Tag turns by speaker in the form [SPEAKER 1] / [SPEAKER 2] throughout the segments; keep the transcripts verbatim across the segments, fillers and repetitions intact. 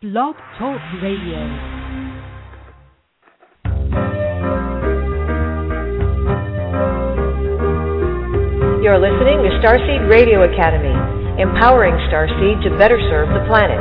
[SPEAKER 1] Blog Talk Radio.
[SPEAKER 2] You're listening to Starseed Radio Academy, empowering Starseed to better serve the planet.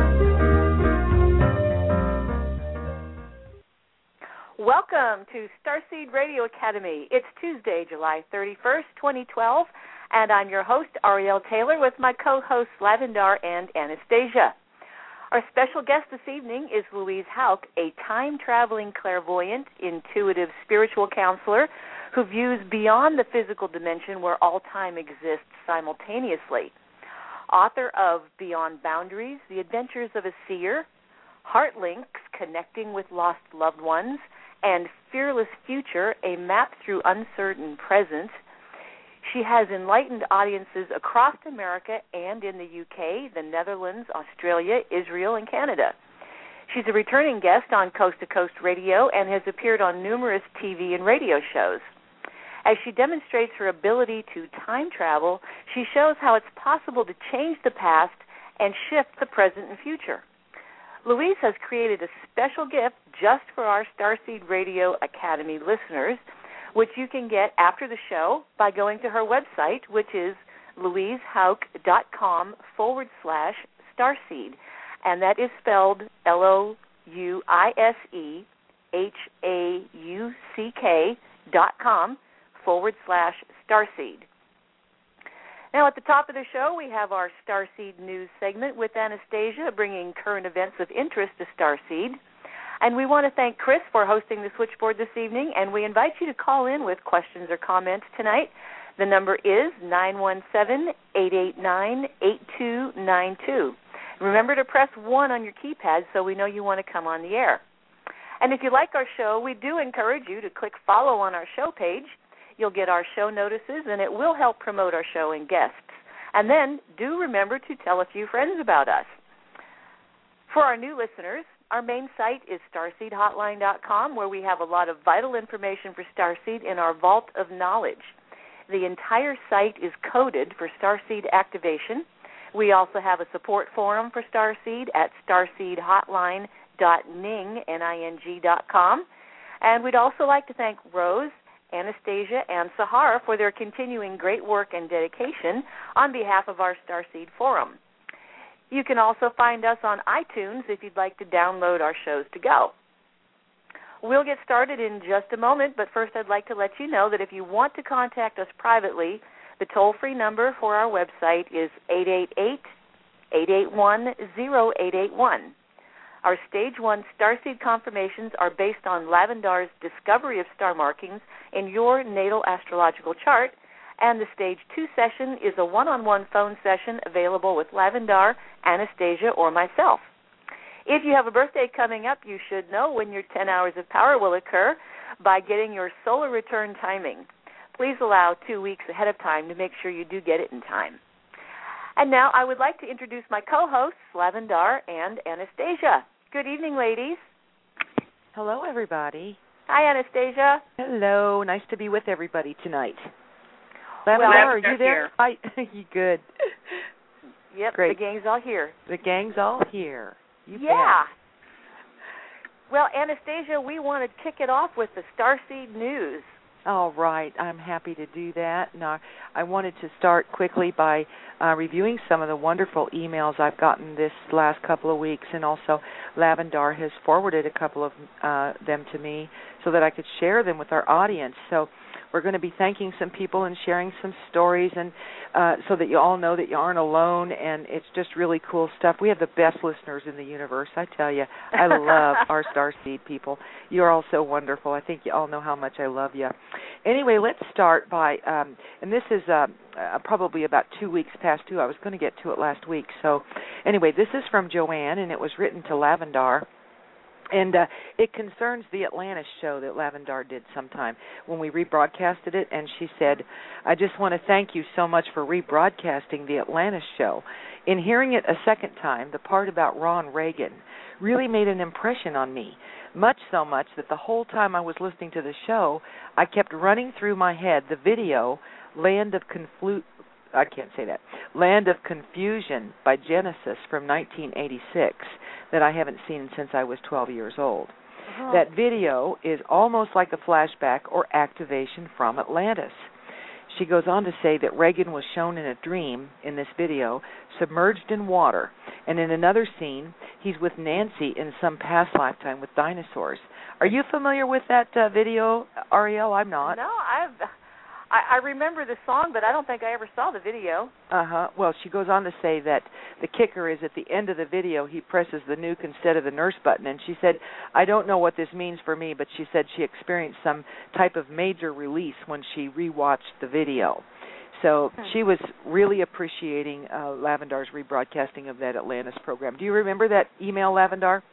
[SPEAKER 2] Welcome to Starseed Radio Academy. It's Tuesday, July thirty-first, twenty twelve, and I'm your host, Ariel Taylor, with my co-hosts, Lavendar and Anastasia. Our special guest this evening is Louise Houck, a time-traveling clairvoyant, intuitive spiritual counselor who views beyond the physical dimension where all time exists simultaneously. Author of Beyond Boundaries, The Adventures of a Seer, Heart Links, Connecting with Lost Loved Ones, and Fearless Future, A Map Through Uncertain Present. She has enlightened audiences across America and in the U K, the Netherlands, Australia, Israel, and Canada. She's a returning guest on Coast to Coast Radio and has appeared on numerous T V and radio shows. As she demonstrates her ability to time travel, she shows how it's possible to change the past and shift the present and future. Louise has created a special gift just for our Starseed Radio Academy listeners, which you can get after the show by going to her website, which is louisehouck.com forward slash starseed. And that is spelled L O U I S E H A U C K dot com forward slash starseed. Now, at the top of the show, we have our Starseed News segment with Anastasia, bringing current events of interest to Starseed. And we want to thank Chris for hosting the switchboard this evening, and we invite you to call in with questions or comments tonight. The number is nine one seven, eight eight nine, eight two nine two. Remember to press one on your keypad so we know you want to come on the air. And if you like our show, we do encourage you to click follow on our show page. You'll get our show notices, and it will help promote our show and guests. And then do remember to tell a few friends about us. For our new listeners, our main site is starseed hotline dot com, where we have a lot of vital information for Starseed in our vault of knowledge. The entire site is coded for Starseed activation. We also have a support forum for Starseed at starseed hotline dot ning dot com. And we'd also like to thank Rose, Anastasia, and Sahara for their continuing great work and dedication on behalf of our Starseed Forum. You can also find us on iTunes if you'd like to download our shows to go. We'll get started in just a moment, but first I'd like to let you know that if you want to contact us privately, the toll-free number for our website is eight eight eight, eight eight one, zero eight eight one. Our Stage one Starseed confirmations are based on Lavendar's discovery of star markings in your natal astrological chart, and the Stage two session is a one-on-one phone session available with Lavendar, Anastasia, or myself. If you have a birthday coming up, you should know when your ten hours of power will occur by getting your solar return timing. Please allow two weeks ahead of time to make sure you do get it in time. And now I would like to introduce my co-hosts, Lavendar and Anastasia. Good evening, ladies.
[SPEAKER 3] Hello, everybody.
[SPEAKER 2] Hi, Anastasia.
[SPEAKER 3] Hello. Nice to be with everybody tonight.
[SPEAKER 2] Well,
[SPEAKER 3] Lavendar, are you there?
[SPEAKER 2] Here.
[SPEAKER 3] Hi. You good?
[SPEAKER 2] Yep,
[SPEAKER 3] Great.
[SPEAKER 2] The gang's all here.
[SPEAKER 3] The gang's all here. You
[SPEAKER 2] yeah.
[SPEAKER 3] bet.
[SPEAKER 2] Well, Anastasia, we want to kick it off with the Starseed News.
[SPEAKER 3] All right. I'm happy to do that. Now, I wanted to start quickly by uh, reviewing some of the wonderful emails I've gotten this last couple of weeks, and also Lavendar has forwarded a couple of uh, them to me so that I could share them with our audience. So we're going to be thanking some people and sharing some stories, and uh, so that you all know that you aren't alone, and it's just really cool stuff. We have the best listeners in the universe, I tell you. I love our Starseed people. You're all so wonderful. I think you all know how much I love you. Anyway, let's start by, um, and this is uh, uh, probably about two weeks past due. I was going to get to it last week. So anyway, this is from Joanne, and it was written to Lavendar. And uh, it concerns the Atlantis show that Lavendar did sometime when we rebroadcasted it. And she said, I just want to thank you so much for rebroadcasting the Atlantis show. In hearing it a second time, the part about Ron Reagan really made an impression on me, much so much that the whole time I was listening to the show, I kept running through my head the video, Land of Conflu- I can't say that. Land of Confusion by Genesis from nineteen eighty-six. that I haven't seen since I was twelve years old.
[SPEAKER 2] Uh-huh.
[SPEAKER 3] That video is almost like a flashback or activation from Atlantis. She goes on to say that Reagan was shown in a dream in this video, submerged in water, and in another scene, he's with Nancy in some past lifetime with dinosaurs. Are you familiar with that uh, video, Ariel? I'm not.
[SPEAKER 2] No, I've, I I remember the song, but I don't think I ever saw the video.
[SPEAKER 3] Uh-huh. Well, she goes on to say that the kicker is at the end of the video, he presses the nuke instead of the nurse button, and she said, I don't know what this means for me, but she said she experienced some type of major release when she rewatched the video. So
[SPEAKER 2] hmm.
[SPEAKER 3] she was really appreciating uh, Lavendar's rebroadcasting of that Atlantis program. Do you remember that email, Lavendar?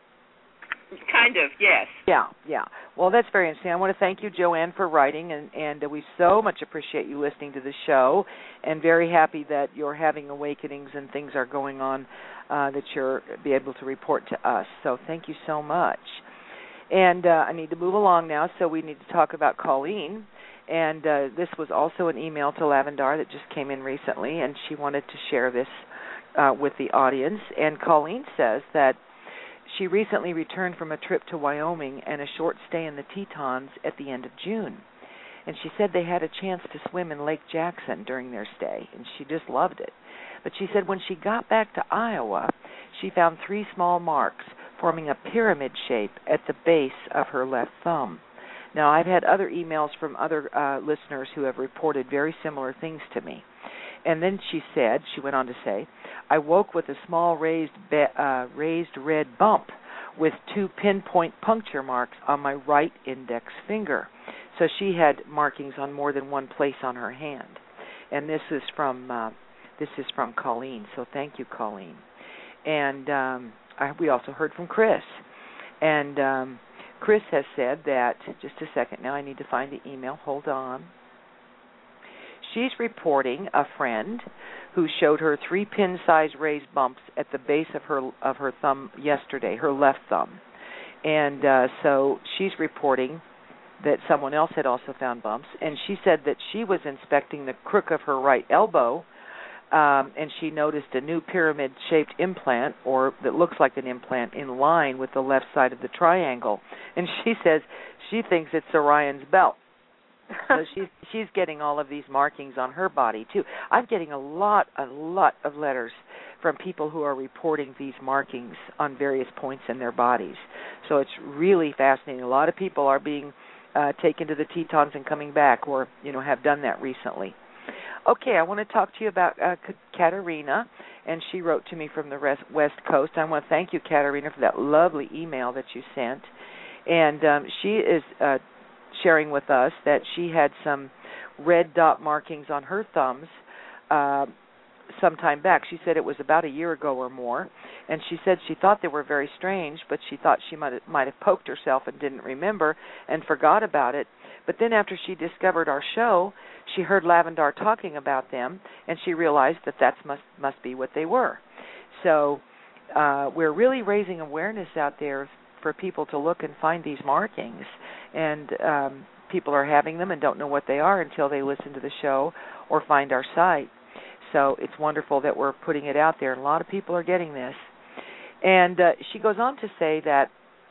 [SPEAKER 1] Kind of, yes.
[SPEAKER 3] Yeah, yeah. Well, that's very interesting. I want to thank you, Joanne, for writing, and, and uh, we so much appreciate you listening to the show, and very happy that you're having awakenings and things are going on uh, that you'll be able to report to us. So thank you so much. And uh, I need to move along now, so we need to talk about Colleen. And uh, this was also an email to Lavendar that just came in recently, and she wanted to share this uh, with the audience. And Colleen says that she recently returned from a trip to Wyoming and a short stay in the Tetons at the end of June. And she said they had a chance to swim in Lake Jackson during their stay, and she just loved it. But she said when she got back to Iowa, she found three small marks forming a pyramid shape at the base of her left thumb. Now, I've had other emails from other uh, listeners who have reported very similar things to me. And then she said, she went on to say, I woke with a small raised be- uh, raised red bump with two pinpoint puncture marks on my right index finger. So she had markings on more than one place on her hand. And this is from uh, this is from Colleen. So thank you, Colleen. And um, I, we also heard from Chris. And um, Chris has said that, just a second now, I need to find the email. Hold on. She's reporting a friend who showed her three pin-sized raised bumps at the base of her of her thumb yesterday, her left thumb. And uh, so she's reporting that someone else had also found bumps. And she said that she was inspecting the crook of her right elbow, um, and she noticed a new pyramid-shaped implant, or that looks like an implant, in line with the left side of the triangle. And she says she thinks it's Orion's belt. So she's she's getting all of these markings on her body too. I'm getting a lot, a lot of letters from people who are reporting these markings on various points in their bodies. So it's really fascinating. A lot of people are being uh, taken to the Tetons and coming back, or you know have done that recently. Okay, I want to talk to you about uh, Katerina, and she wrote to me from the rest, West Coast. I want to thank you, Katerina, for that lovely email that you sent. And um, she is uh, sharing with us that she had some red dot markings on her thumbs uh, some time back. She said it was about a year ago or more, and she said she thought they were very strange, but she thought she might have, might have poked herself and didn't remember and forgot about it. But then after she discovered our show, she heard Lavendar talking about them, and she realized that that must, must be what they were. So uh, we're really raising awareness out there for people to look and find these markings, and um, people are having them and don't know what they are until they listen to the show or find our site. So it's wonderful that we're putting it out there, and a lot of people are getting this. And uh, she goes on to say that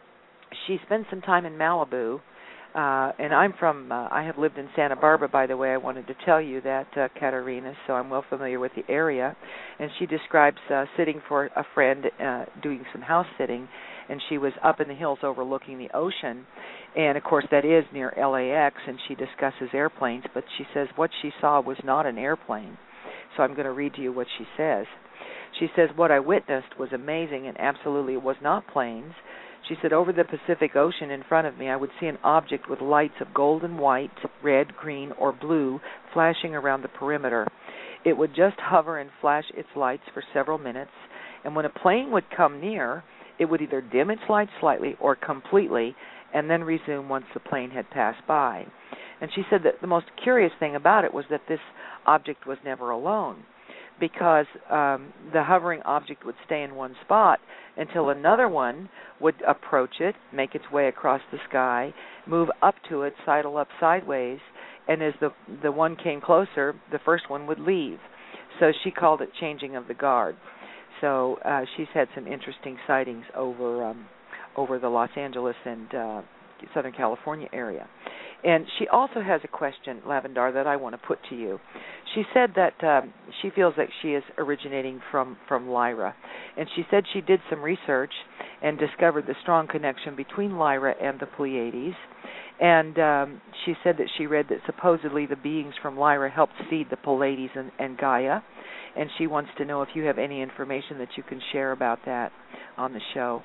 [SPEAKER 3] she spent some time in Malibu, uh, and I'm from, uh, I have lived in Santa Barbara, by the way. I wanted to tell you that, uh, Katerina, so I'm well familiar with the area. And she describes uh, sitting for a friend, uh, doing some house sitting, and she was up in the hills overlooking the ocean. And, of course, that is near L A X, and she discusses airplanes, but she says what she saw was not an airplane. So I'm going to read to you what she says. She says, what I witnessed was amazing, and absolutely it was not planes. She said, over the Pacific Ocean in front of me, I would see an object with lights of golden white, red, green, or blue flashing around the perimeter. It would just hover and flash its lights for several minutes, and when a plane would come near, it would either dim its lights slightly or completely, and then resume once the plane had passed by. And she said that the most curious thing about it was that this object was never alone, because um, the hovering object would stay in one spot until another one would approach it, make its way across the sky, move up to it, sidle up sideways, and as the the one came closer, the first one would leave. So she called it changing of the guard. So uh, she's had some interesting sightings over um, over the Los Angeles and uh, Southern California area. And she also has a question, Lavendar, that I want to put to you. She said that um, she feels that she is originating from, from Lyra. And she said she did some research and discovered the strong connection between Lyra and the Pleiades. And um, she said that she read that supposedly the beings from Lyra helped seed the Pleiades and, and Gaia. And she wants to know if you have any information that you can share about that on the show.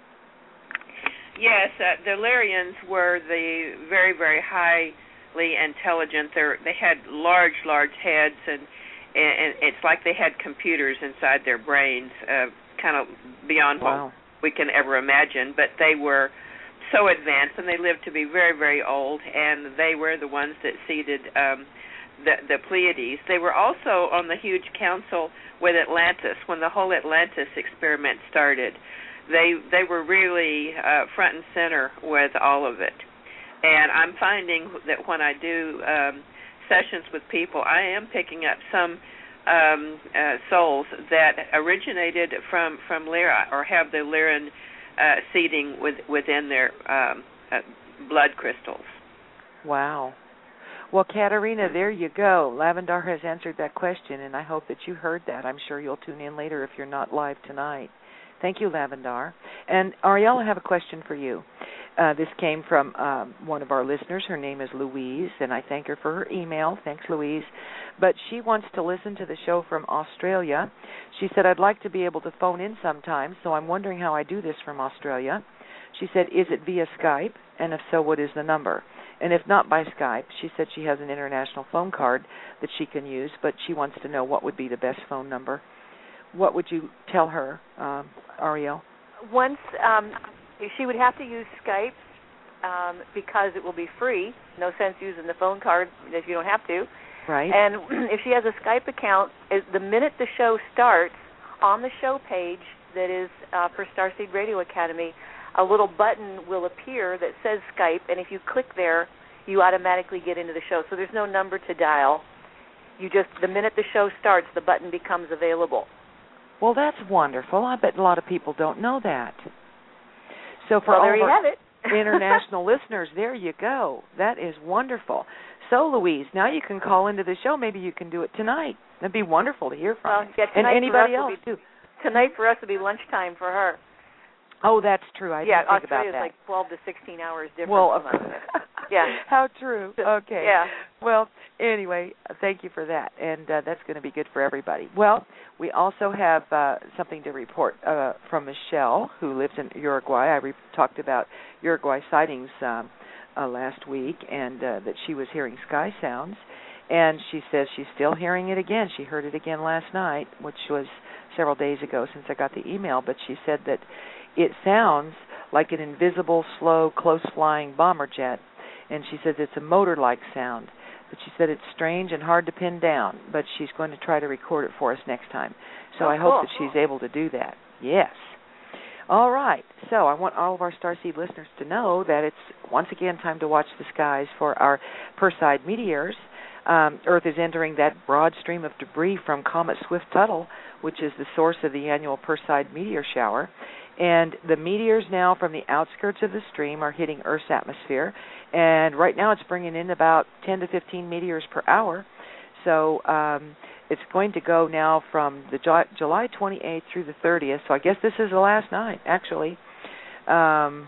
[SPEAKER 1] Yes, uh, the Lyrians were the very, very highly intelligent. They're, they had large, large heads, and, and it's like they had computers inside their brains, uh, kind of beyond
[SPEAKER 3] wow.
[SPEAKER 1] what we can ever imagine. But they were so advanced, and they lived to be very, very old, and they were the ones that seeded um, the, the Pleiades. They were also on the huge council with Atlantis when the whole Atlantis experiment started. They they were really uh, front and center with all of it. And I'm finding that when I do um, sessions with people, I am picking up some um, uh, souls that originated from, from Lyra or have the Lyran uh, seeding with, within their um, uh, blood crystals.
[SPEAKER 3] Wow. Well, Katerina, there you go. Lavendar has answered that question, and I hope that you heard that. I'm sure you'll tune in later if you're not live tonight. Thank you, Lavendar. And Ariel, I have a question for you. Uh, this came from um, one of our listeners. Her name is Louise, and I thank her for her email. Thanks, Louise. But she wants to listen to the show from Australia. She said, I'd like to be able to phone in sometime, so I'm wondering how I do this from Australia. She said, is it via Skype? And if so, what is the number? And if not by Skype, she said she has an international phone card that she can use, but she wants to know what would be the best phone number. What would you tell her, um, Ariel?
[SPEAKER 2] Once um, she would have to use Skype um, because it will be free. No sense using the phone card if you don't have to.
[SPEAKER 3] Right.
[SPEAKER 2] And if she has a Skype account, the minute the show starts, on the show page that is uh, for Starseed Radio Academy, a little button will appear that says Skype, and if you click there, you automatically get into the show. So there's no number to dial. You just, the minute the show starts, the button becomes available.
[SPEAKER 3] Well, that's wonderful. I bet a lot of people don't know that. So for
[SPEAKER 2] well,
[SPEAKER 3] all
[SPEAKER 2] there you
[SPEAKER 3] our
[SPEAKER 2] have it.
[SPEAKER 3] international listeners, there you go. That is wonderful. So, Louise, now you can call into the show. Maybe you can do it tonight. That'd be wonderful to hear from
[SPEAKER 2] well,
[SPEAKER 3] you.
[SPEAKER 2] yeah,
[SPEAKER 3] and anybody else,
[SPEAKER 2] be,
[SPEAKER 3] too.
[SPEAKER 2] Tonight for us would be lunchtime for her.
[SPEAKER 3] Oh, that's true. I
[SPEAKER 2] yeah,
[SPEAKER 3] didn't think
[SPEAKER 2] Australia's
[SPEAKER 3] about that.
[SPEAKER 2] like twelve to sixteen hours difference.
[SPEAKER 3] Well, of
[SPEAKER 2] course. Yeah.
[SPEAKER 3] How true. Okay.
[SPEAKER 2] Yeah.
[SPEAKER 3] Well, anyway, thank you for that, and uh, that's going to be good for everybody. Well, we also have uh, something to report uh, from Michelle, who lives in Uruguay. I re- talked about Uruguay sightings um, uh, last week, and uh, that she was hearing sky sounds, and she says she's still hearing it again. She heard it again last night, which was several days ago since I got the email, but she said that it sounds like an invisible, slow, close-flying bomber jet, and she says it's a motor-like sound. But she said it's strange and hard to pin down, but she's going to try to record it for us next time. So
[SPEAKER 2] oh,
[SPEAKER 3] I
[SPEAKER 2] cool.
[SPEAKER 3] hope that she's able to do that. Yes. All right. So I want all of our Starseed listeners to know that it's once again time to watch the skies for our Perseid meteors. Um, Earth is entering that broad stream of debris from Comet Swift-Tuttle, which is the source of the annual Perseid meteor shower. And the meteors now from the outskirts of the stream are hitting Earth's atmosphere. And right now it's bringing in about ten to fifteen meteors per hour. So um, it's going to go now from the July twenty-eighth through the thirtieth. So I guess this is the last night, actually. Um,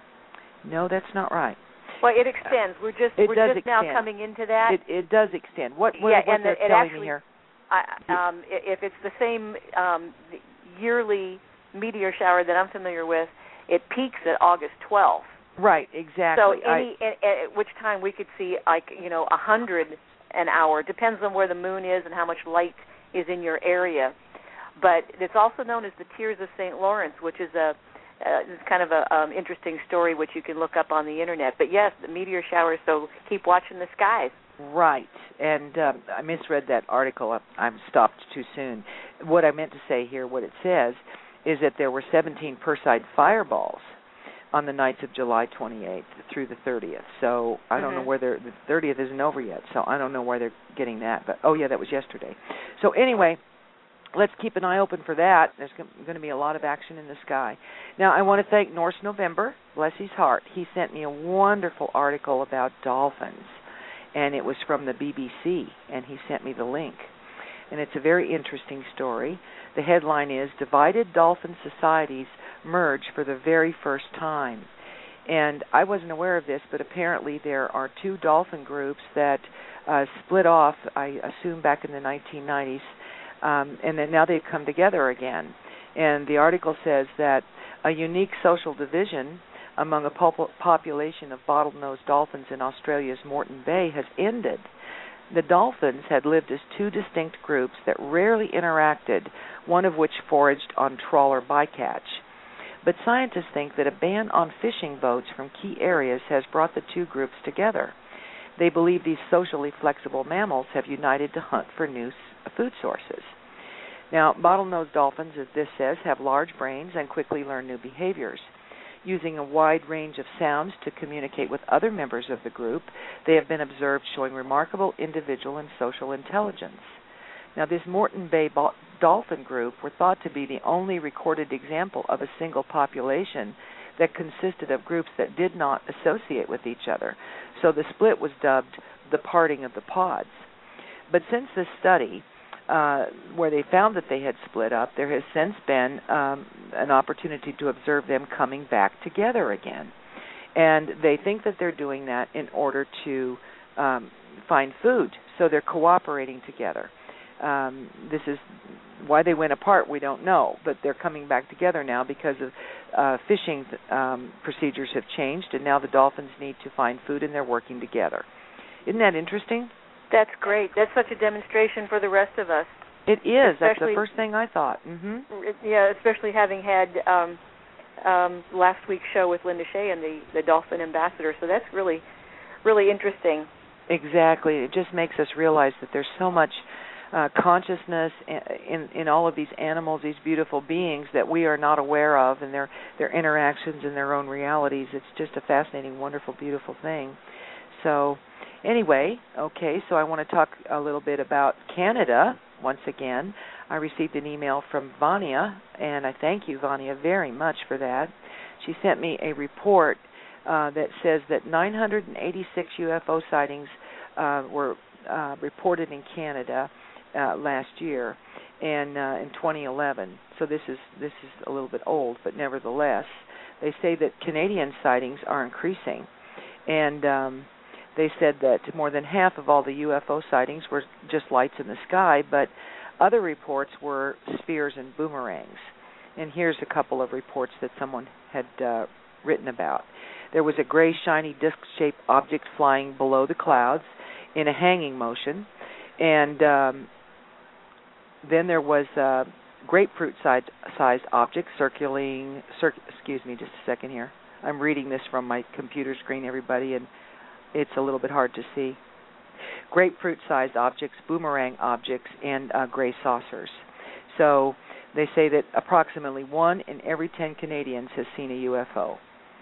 [SPEAKER 3] no, that's not right.
[SPEAKER 2] Well, it extends. We're just
[SPEAKER 3] it
[SPEAKER 2] we're
[SPEAKER 3] does
[SPEAKER 2] just
[SPEAKER 3] extend.
[SPEAKER 2] now coming into that.
[SPEAKER 3] It, it does extend. What, what,
[SPEAKER 2] yeah,
[SPEAKER 3] what
[SPEAKER 2] and
[SPEAKER 3] they're
[SPEAKER 2] the, it
[SPEAKER 3] telling
[SPEAKER 2] actually,
[SPEAKER 3] me here?
[SPEAKER 2] I, um, if it's the same um, yearly meteor shower that I'm familiar with, it peaks at August twelfth.
[SPEAKER 3] Right, exactly.
[SPEAKER 2] So any I, at, at which time we could see like you know a hundred an hour. Depends on where the moon is and how much light is in your area. But it's also known as the Tears of Saint Lawrence, which is a uh, it's kind of a um, interesting story which you can look up on the internet. But yes, the meteor showers. So keep watching the skies.
[SPEAKER 3] Right, and um, I misread that article. I'm stopped too soon. What I meant to say here, what it says, is that there were seventeen Perseid fireballs on the nights of July twenty-eighth through the thirtieth. So I don't
[SPEAKER 2] mm-hmm.
[SPEAKER 3] know where they're, the thirtieth isn't over yet, so I don't know where they're getting that. But, oh, yeah, that was yesterday. So anyway, let's keep an eye open for that. There's going to be a lot of action in the sky. Now, I want to thank Norse November, bless his heart. He sent me a wonderful article about dolphins, and it was from the B B C, and he sent me the link. And it's a very interesting story. The headline is, Divided Dolphin Societies Merge for the Very First Time. And I wasn't aware of this, but apparently there are two dolphin groups that uh, split off, I assume back in the nineteen nineties, um, and then now they've come together again. And the article says that a unique social division among a pop- population of bottlenose dolphins in Australia's Moreton Bay has ended. The dolphins had lived as two distinct groups that rarely interacted, one of which foraged on trawler bycatch. But scientists think that a ban on fishing boats from key areas has brought the two groups together. They believe these socially flexible mammals have united to hunt for new food sources. Now, bottlenose dolphins, as this says, have large brains and quickly learn new behaviors. Using a wide range of sounds to communicate with other members of the group, they have been observed showing remarkable individual and social intelligence. Now, this Moreton Bay bo- dolphin group were thought to be the only recorded example of a single population that consisted of groups that did not associate with each other. So the split was dubbed the parting of the pods. But since this study, uh, where they found that they had split up, there has since been um, an opportunity to observe them coming back together again. And they think that they're doing that in order to um, find food. So they're cooperating together. Um, this is why they went apart, we don't know, but they're coming back together now because of uh, fishing um, procedures have changed, and now the dolphins need to find food, and they're working together. Isn't that interesting?
[SPEAKER 2] That's great. That's such a demonstration for the rest of us.
[SPEAKER 3] It is.
[SPEAKER 2] Especially,
[SPEAKER 3] that's the first thing I thought. Mm-hmm.
[SPEAKER 2] Yeah, especially having had um, um, last week's show with Linda Shea and the, the Dolphin Ambassador, so that's really, really interesting.
[SPEAKER 3] Exactly. It just makes us realize that there's so much Uh, consciousness in in all of these animals, these beautiful beings that we are not aware of, and their their interactions and their own realities. It's just a fascinating, wonderful, beautiful thing. So, anyway, okay. So I want to talk a little bit about Canada once again. I received an email from Vania, and I thank you, Vania, very much for that. She sent me a report uh, that says that nine hundred eighty-six U F O sightings uh, were uh, reported in Canada Uh, last year, and uh, in twenty eleven. So this is this is a little bit old, but nevertheless, they say that Canadian sightings are increasing, and um, they said that more than half of all the U F O sightings were just lights in the sky, but other reports were spheres and boomerangs. And here's a couple of reports that someone had uh, written about. There was a gray, shiny, disc-shaped object flying below the clouds in a hanging motion, and um, then there was a grapefruit-sized sized object circulating, cir- excuse me just a second here. I'm reading this from my computer screen, everybody, and it's a little bit hard to see. Grapefruit-sized objects, boomerang objects, and uh, gray saucers. So they say that approximately one in every ten Canadians has seen a U F O.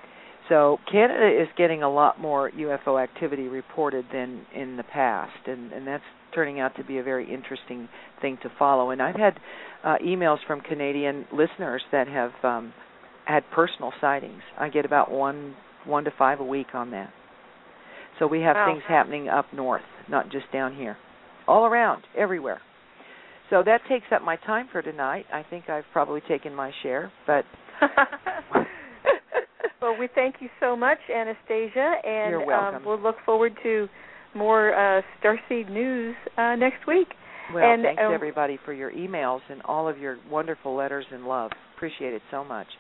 [SPEAKER 3] So Canada is getting a lot more U F O activity reported than in the past, and, and that's turning out to be a very interesting thing to follow. And I've had uh, emails from Canadian listeners that have um, had personal sightings. I get about one one to five a week on that. So we have
[SPEAKER 2] wow.
[SPEAKER 3] things happening up north, not just down here, all around, everywhere. So that takes up my time for tonight. I think I've probably taken my share, but...
[SPEAKER 2] Well, we thank you so much, Anastasia, and
[SPEAKER 3] You're welcome.
[SPEAKER 2] Um, we'll look forward to more uh, Starseed news uh, next week.
[SPEAKER 3] Well,
[SPEAKER 2] and,
[SPEAKER 3] thanks,
[SPEAKER 2] um,
[SPEAKER 3] everybody, for your emails and all of your wonderful letters and love. Appreciate it so much.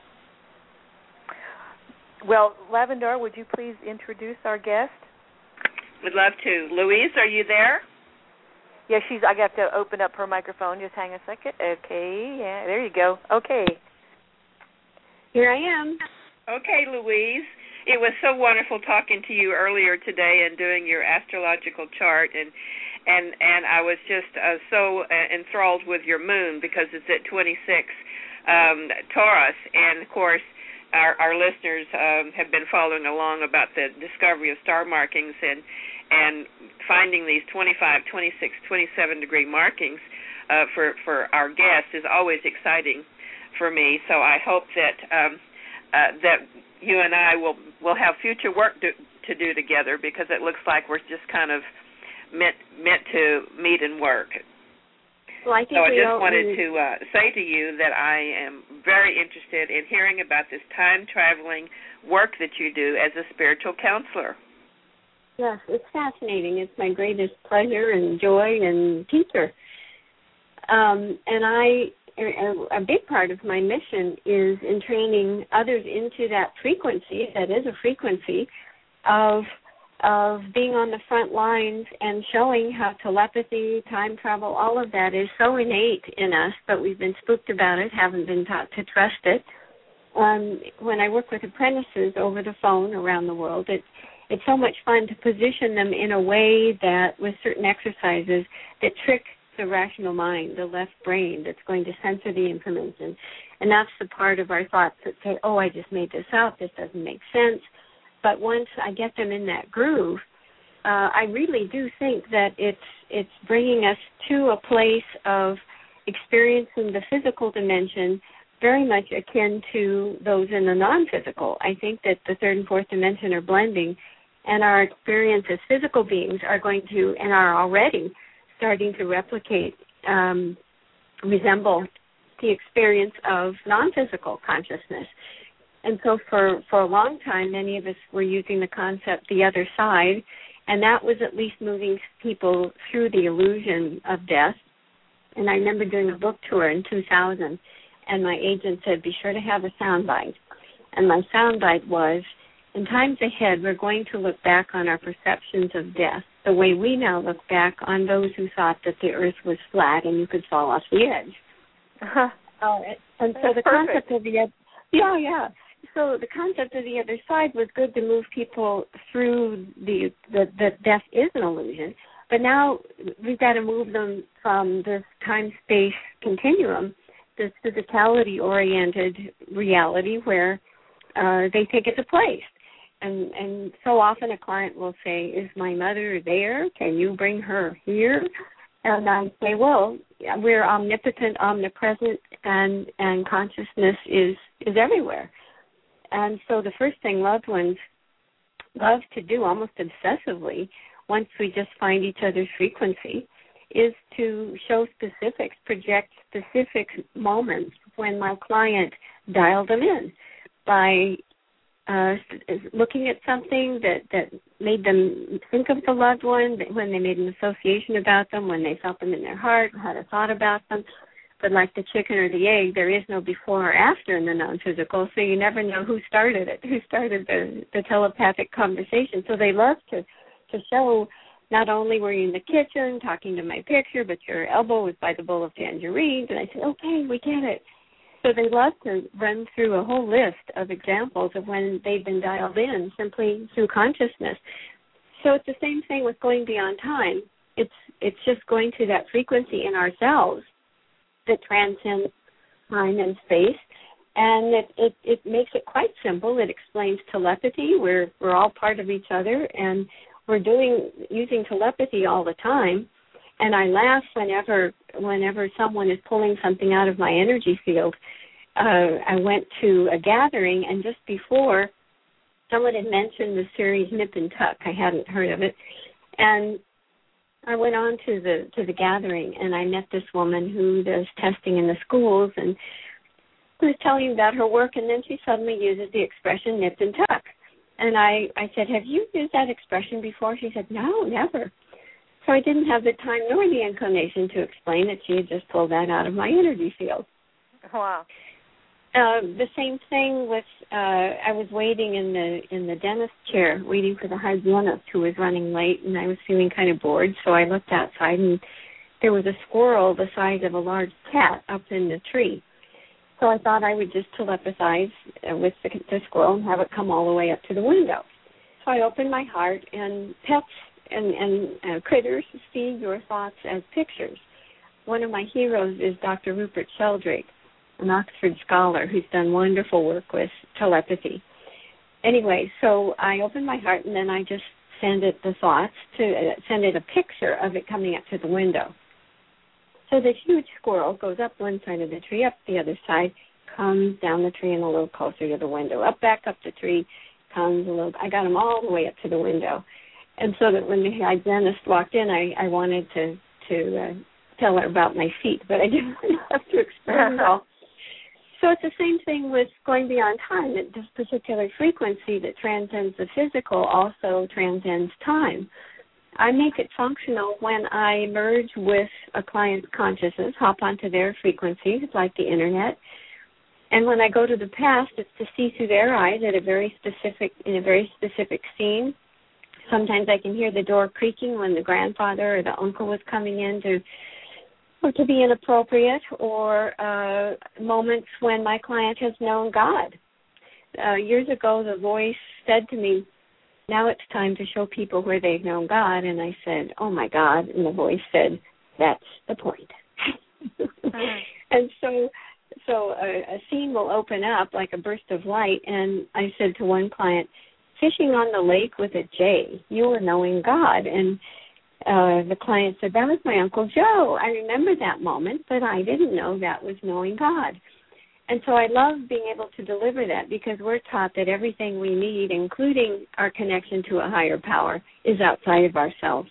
[SPEAKER 2] Well, Lavendar, would you please introduce our guest?
[SPEAKER 1] Would love to. Louise, are you there?
[SPEAKER 2] Yeah, she's. I got to open up her microphone. Just hang a second. Okay, yeah, there you go. Okay.
[SPEAKER 4] Here I am.
[SPEAKER 1] Okay, Louise. It was so wonderful talking to you earlier today and doing your astrological chart, and and and I was just uh, so uh, enthralled with your moon because it's at twenty-six um, Taurus, and of course our, our listeners um, have been following along about the discovery of star markings and and finding these twenty-five, twenty-six, twenty-seven degree markings uh, for for our guests is always exciting for me. So I hope that um, uh, that you and I will will have future work to, to do together, because it looks like we're just kind of meant meant to meet and work.
[SPEAKER 4] Well, I think
[SPEAKER 1] so I
[SPEAKER 4] we
[SPEAKER 1] just
[SPEAKER 4] all,
[SPEAKER 1] wanted
[SPEAKER 4] we,
[SPEAKER 1] to uh, say to you that I am very interested in hearing about this time-traveling work that you do as a spiritual counselor.
[SPEAKER 4] Yes, it's fascinating. It's my greatest pleasure and joy and teacher. Um, and I, a, a big part of my mission is in training others into that frequency, that is a frequency, of of being on the front lines and showing how telepathy, time travel, all of that is so innate in us, but we've been spooked about it, haven't been taught to trust it. Um, when I work with apprentices over the phone around the world, it's, it's so much fun to position them in a way that, with certain exercises, that trick the rational mind, the left brain, that's going to censor the information. And that's the part of our thoughts that say, oh, I just made this up, this doesn't make sense. But once I get them in that groove, uh, I really do think that it's it's bringing us to a place of experiencing the physical dimension very much akin to those in the non-physical. I think that the third and fourth dimension are blending, and our experience as physical beings are going to, and are already starting to replicate, um, resemble the experience of non-physical consciousness. And so for, for a long time, many of us were using the concept the other side, and that was at least moving people through the illusion of death. And I remember doing a book tour in two thousand, and my agent said, be sure to have a soundbite. And my soundbite was, in times ahead, we're going to look back on our perceptions of death the way we now look back on those who thought that the earth was flat and you could fall off the edge. Uh-huh. Uh, and so
[SPEAKER 2] That's
[SPEAKER 4] the
[SPEAKER 2] perfect.
[SPEAKER 4] concept of the yeah, yeah. So the concept of the other side was good to move people through the that death is an illusion. But now we've got to move them from this time-space continuum, this physicality-oriented reality where uh, they think it's a place. And and so often a client will say, is my mother there? Can you bring her here? And I say, well, we're omnipotent, omnipresent, and, and consciousness is, is everywhere. And so the first thing loved ones love to do almost obsessively, once we just find each other's frequency, is to show specifics, project specific moments when my client dialed them in by uh, looking at something that, that made them think of the loved one, when they made an association about them, when they felt them in their heart, had a thought about them. But like the chicken or the egg, there is no before or after in the non-physical, so you never know who started it, who started the, the telepathic conversation. So they love to, to show not only were you in the kitchen talking to my picture, but your elbow was by the bowl of tangerines. And I said, okay, we get it. So they love to run through a whole list of examples of when they've been dialed in simply through consciousness. So it's the same thing with going beyond time. It's it's just going to that frequency in ourselves that transcends time and space, and it, it, it makes it quite simple. It explains telepathy. We're we're all part of each other, and we're doing using telepathy all the time. And I laugh whenever whenever someone is pulling something out of my energy field. Uh, I went to a gathering, and just before, someone had mentioned the series Nip and Tuck. I hadn't heard of it, and I went on to the to the gathering, and I met this woman who does testing in the schools, and was telling about her work, and then she suddenly uses the expression nip and tuck. And I, I said, have you used that expression before? She said, no, never. So I didn't have the time nor the inclination to explain that she had just pulled that out of my energy field.
[SPEAKER 2] Wow.
[SPEAKER 4] Uh, the same thing with, uh, I was waiting in the in the dentist chair, waiting for the hygienist who was running late, and I was feeling kind of bored, so I looked outside, and there was a squirrel the size of a large cat up in the tree. So I thought I would just telepathize with the, the squirrel and have it come all the way up to the window. So I opened my heart, and pets and, and uh, critters see your thoughts as pictures. One of my heroes is Doctor Rupert Sheldrake, an Oxford scholar who's done wonderful work with telepathy. Anyway, so I opened my heart, and then I just send it the thoughts, to uh, send it a picture of it coming up to the window. So the huge squirrel goes up one side of the tree, up the other side, comes down the tree and a little closer to the window, up back up the tree, comes a little. I got him all the way up to the window. And so that when the hygienist walked in, I, I wanted to, to uh, tell her about my feet, but I didn't have to explain it all. So it's the same thing with going beyond time, that this particular frequency that transcends the physical also transcends time. I make it functional when I merge with a client's consciousness, hop onto their frequency, like the Internet. And when I go to the past, it's to see through their eyes at a very specific, in a very specific scene. Sometimes I can hear the door creaking when the grandfather or the uncle was coming in to, or to be inappropriate, or uh, moments when my client has known God. Uh, years ago, the voice said to me, "Now it's time to show people where they've known God." And I said, "Oh, my God." And the voice said, "That's the point." uh-huh. And so so a, a scene will open up like a burst of light. And I said to one client, "Fishing on the lake with a J, you were knowing God." And uh, the client said, "That was my Uncle Joe. I remember that moment, but I didn't know that was knowing God." And so I love being able to deliver that, because we're taught that everything we need, including our connection to a higher power, is outside of ourselves.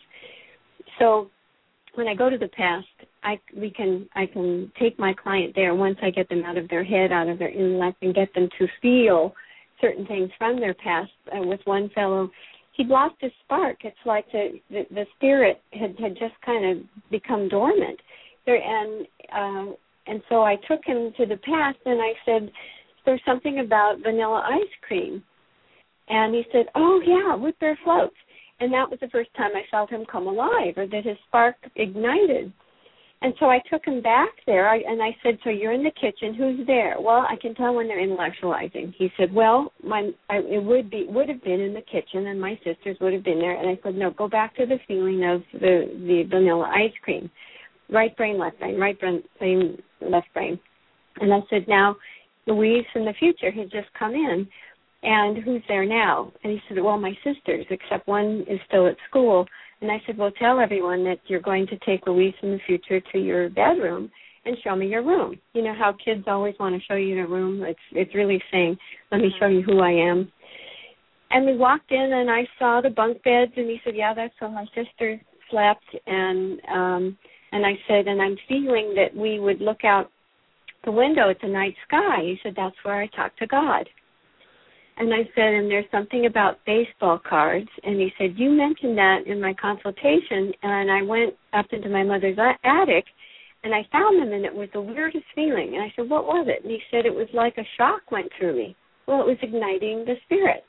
[SPEAKER 4] So when I go to the past, I we can I can take my client there once I get them out of their head, out of their intellect, and get them to feel certain things from their past. Uh, with one fellow, he'd lost his spark. It's like the the, the spirit had, had just kind of become dormant. There and uh, And so I took him to the past, and I said, "There's something about vanilla ice cream." And he said, "Oh, yeah, root beer floats." And that was the first time I felt him come alive, or that his spark ignited. And so I took him back there, I, and I said, "So you're in the kitchen. Who's there?" "Well, I can tell when they're intellectualizing." He said, "Well, my I, it would be would have been in the kitchen, and my sisters would have been there." And I said, "No, go back to the feeling of the, the vanilla ice cream. Right brain, left brain, right brain, left brain." And I said, "Now, Louise from the future has just come in, and who's there now?" And he said, "Well, my sisters, except one is still at school." And I said, "Well, tell everyone that you're going to take Louise from the future to your bedroom and show me your room." You know how kids always want to show you their room? It's it's really saying, "Let me show you who I am." And we walked in, and I saw the bunk beds, and he said, "Yeah, that's where my sister slept." And um And I said, "And I'm feeling that we would look out the window at the night sky." He said, "That's where I talk to God." And I said, "And there's something about baseball cards." And he said, "You mentioned that in my consultation." And I went up into my mother's attic, and I found them, and it was the weirdest feeling. And I said, "What was it?" And he said, "It was like a shock went through me." Well, it was igniting the spirit.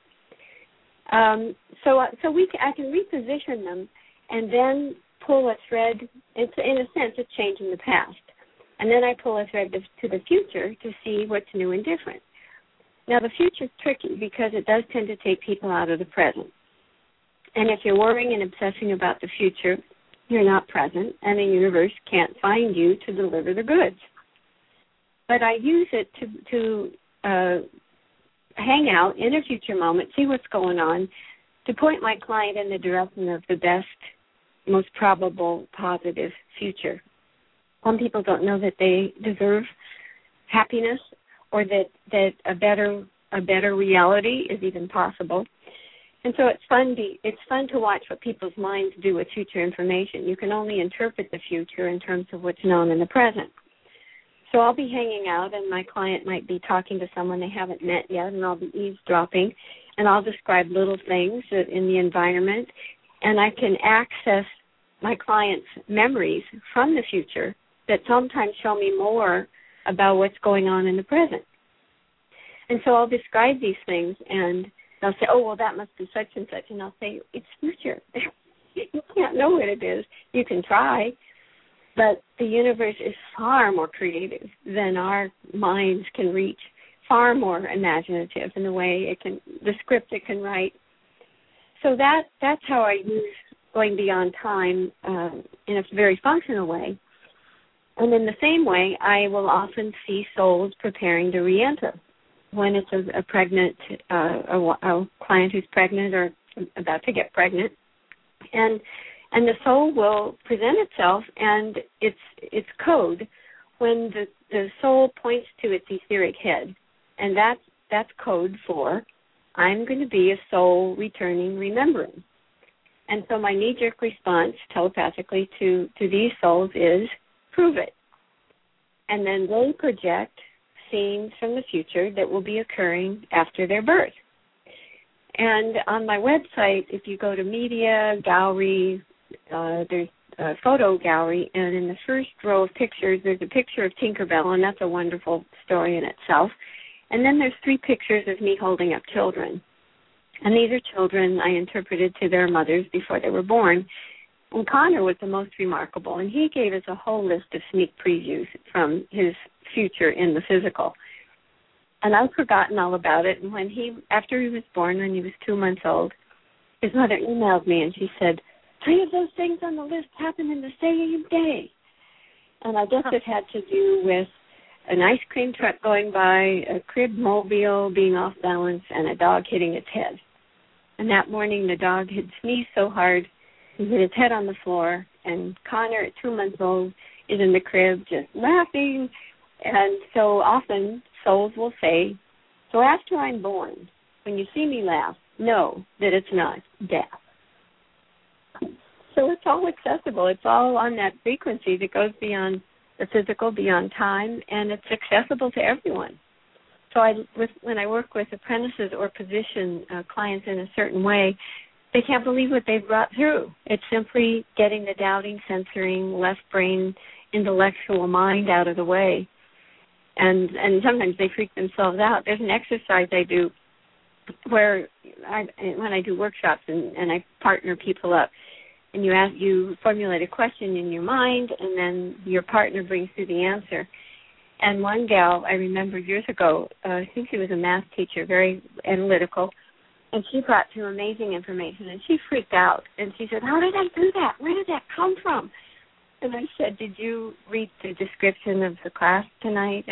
[SPEAKER 4] Um, so so we I can reposition them and then pull a thread. It's, in a sense, a change in the past. And then I pull a thread to, to the future to see what's new and different. Now, the future is tricky because it does tend to take people out of the present. And if you're worrying and obsessing about the future, you're not present, and the universe can't find you to deliver the goods. But I use it to, to uh, hang out in a future moment, see what's going on, to point my client in the direction of the best, most probable positive future. Some people don't know that they deserve happiness, or that, that a better a better reality is even possible. And so it's fun be, it's fun to watch what people's minds do with future information. You can only interpret the future in terms of what's known in the present. So I'll be hanging out, and my client might be talking to someone they haven't met yet, and I'll be eavesdropping, and I'll describe little things in the environment, and I can access my client's memories from the future that sometimes show me more about what's going on in the present. And so I'll describe these things, and they'll say, "Oh, well, that must be such and such," and I'll say, "It's future." You can't know what it is. You can try, but the universe is far more creative than our minds can reach, far more imaginative in the way it can, the script it can write. So that that's how I use going beyond time uh, in a very functional way. And in the same way, I will often see souls preparing to re-enter. When it's a, a pregnant, uh, a, a client who's pregnant or about to get pregnant, and And the soul will present itself and its its code when the, the soul points to its etheric head. And that's, that's code for, I'm going to be a soul returning remembering. And so my knee-jerk response telepathically to, to these souls is, prove it. And then they project scenes from the future that will be occurring after their birth. And on my website, if you go to media, gallery, uh, there's a photo gallery, and in the first row of pictures, there's a picture of Tinkerbell, and that's a wonderful story in itself. And then there's three pictures of me holding up children. And these are children I interpreted to their mothers before they were born. And Connor was the most remarkable, and he gave us a whole list of sneak previews from his future in the physical. And I've forgotten all about it. And when he, after he was born, when he was two months old, his mother emailed me, and she said, three of those things on the list happened in the same day. And I guess it had to do with an ice cream truck going by, a crib mobile being off balance, and a dog hitting its head. And that morning, the dog had sneezed so hard, he hit his head on the floor, and Connor, at two months old, is in the crib just laughing. And so often, souls will say, so after I'm born, when you see me laugh, know that it's not death. So it's all accessible. It's all on that frequency that goes beyond the physical, beyond time, and it's accessible to everyone. So I, with, when I work with apprentices or position uh, clients in a certain way, they can't believe what they've brought through. It's simply getting the doubting, censoring, left brain, intellectual mind out of the way. And and sometimes they freak themselves out. There's an exercise I do where I, when I do workshops and, and I partner people up, and you ask, you formulate a question in your mind, and then your partner brings through the answer. And one gal I remember years ago, uh, I think she was a math teacher, very analytical, and she brought through amazing information, and she freaked out. And she said, how did I do that? Where did that come from? And I said, did you read the description of the class tonight?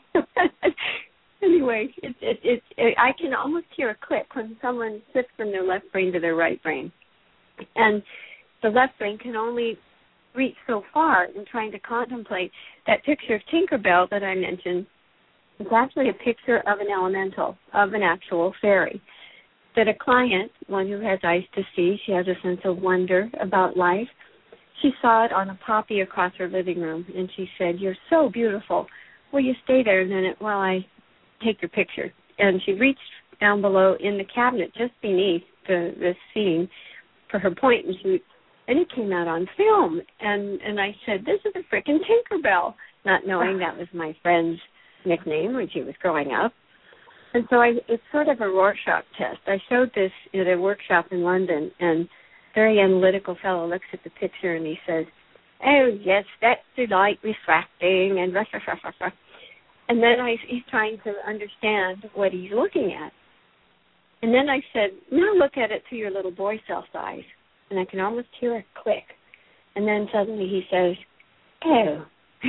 [SPEAKER 4] Anyway, it, it, it, it, I can almost hear a click when someone flips from their left brain to their right brain. And the left brain can only reach so far in trying to contemplate. That picture of Tinkerbell that I mentioned is actually a picture of an elemental, of an actual fairy. That a client, one who has eyes to see, she has a sense of wonder about life. She saw it on a poppy across her living room, and she said, you're so beautiful. Will you stay there a minute while I take your picture? And she reached down below in the cabinet just beneath the, the scene for her point and shoot, and it came out on film. And, and I said, this is a frickin' Tinkerbell, not knowing that was my friend's nickname when she was growing up. And so I, it's sort of a Rorschach test. I showed this at a workshop in London, and very analytical fellow looks at the picture and he says, oh, yes, that's the light refracting, and rah, rah, rah, rah, rah. And then I, he's trying to understand what he's looking at. And then I said, now look at it through your little boy self's eyes. And I can almost hear a click. And then suddenly he says, oh.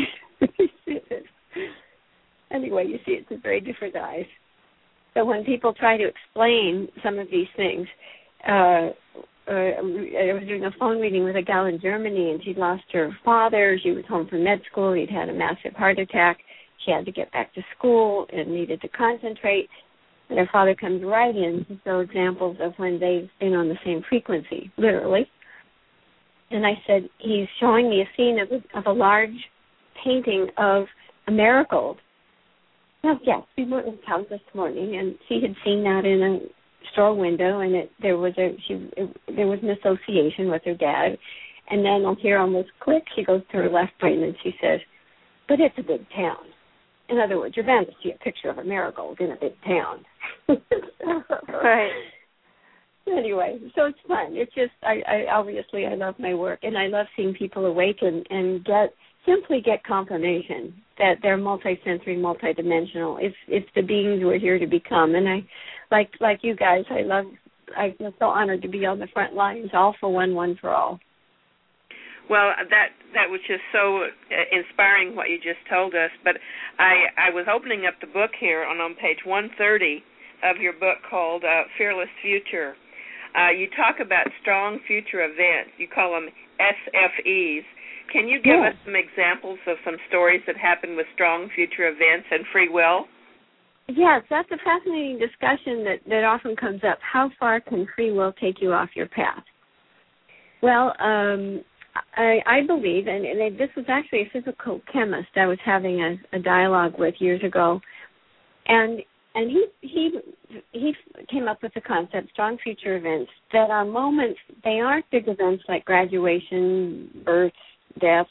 [SPEAKER 4] Anyway, you see, it's a very different eyes. So when people try to explain some of these things, uh, uh, I was doing a phone reading with a gal in Germany, and she'd lost her father. She was home from med school. He'd had a massive heart attack. She had to get back to school and needed to concentrate. And her father comes right in to show examples of when they've been on the same frequency, literally. And I said, he's showing me a scene of a, of a large painting of a marigold. Well, yes, we went in town this morning, and she had seen that in a store window, and it, there was a she it, there was an association with her dad. And then I'll hear almost click. She goes to her left brain, and she says, "But it's a big town." In other words, you're bound to see a picture of a marigold in a big town.
[SPEAKER 2] Right.
[SPEAKER 4] Anyway, so it's fun. It's just, I, I obviously I love my work, and I love seeing people awaken and get simply get confirmation that they're multisensory, multidimensional. It's it's the beings we're here to become. And I, like like you guys, I love. I feel so honored to be on the front lines, all for one, one for all.
[SPEAKER 1] Well, that that was just so inspiring what you just told us. But I, I was opening up the book here, and on page one thirty of your book called uh, Fearless Future, uh, you talk about strong future events. You call them S F Es. Can you give
[SPEAKER 4] yes.
[SPEAKER 1] us some examples of some stories that happen with strong future events and free will?
[SPEAKER 4] Yes, that's a fascinating discussion that, that often comes up. How far can free will take you off your path? Well, um, I, I believe, and, and this was actually a physical chemist I was having a, a dialogue with years ago, and and he he he came up with the concept, strong future events, that are moments, they aren't big events like graduation, births, deaths,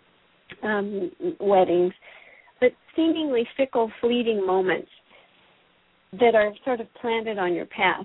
[SPEAKER 4] um, weddings, but seemingly fickle, fleeting moments that are sort of planted on your path.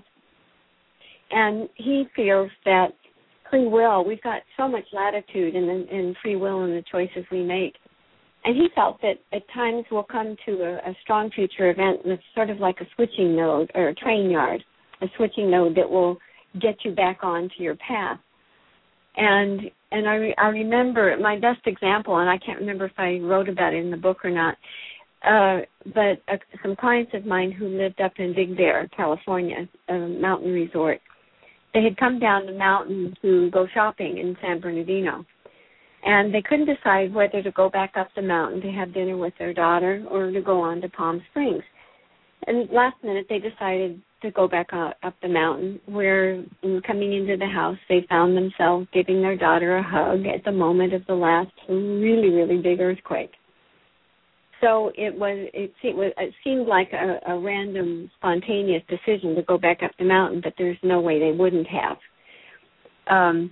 [SPEAKER 4] And he feels that free will, we've got so much latitude in, in free will and the choices we make. And he felt that at times we'll come to a, a strong future event that's sort of like a switching node or a train yard, a switching node that will get you back onto your path. And and I, re, I remember my best example, and I can't remember if I wrote about it in the book or not, uh, but uh, some clients of mine who lived up in Big Bear, California, a mountain resort, they had come down the mountain to go shopping in San Bernardino. And they couldn't decide whether to go back up the mountain to have dinner with their daughter or to go on to Palm Springs. And last minute they decided to go back up the mountain, where in coming into the house they found themselves giving their daughter a hug at the moment of the last really, really big earthquake. So it was it, it, was, it seemed like a, a random, spontaneous decision to go back up the mountain, but there's no way they wouldn't have. Um,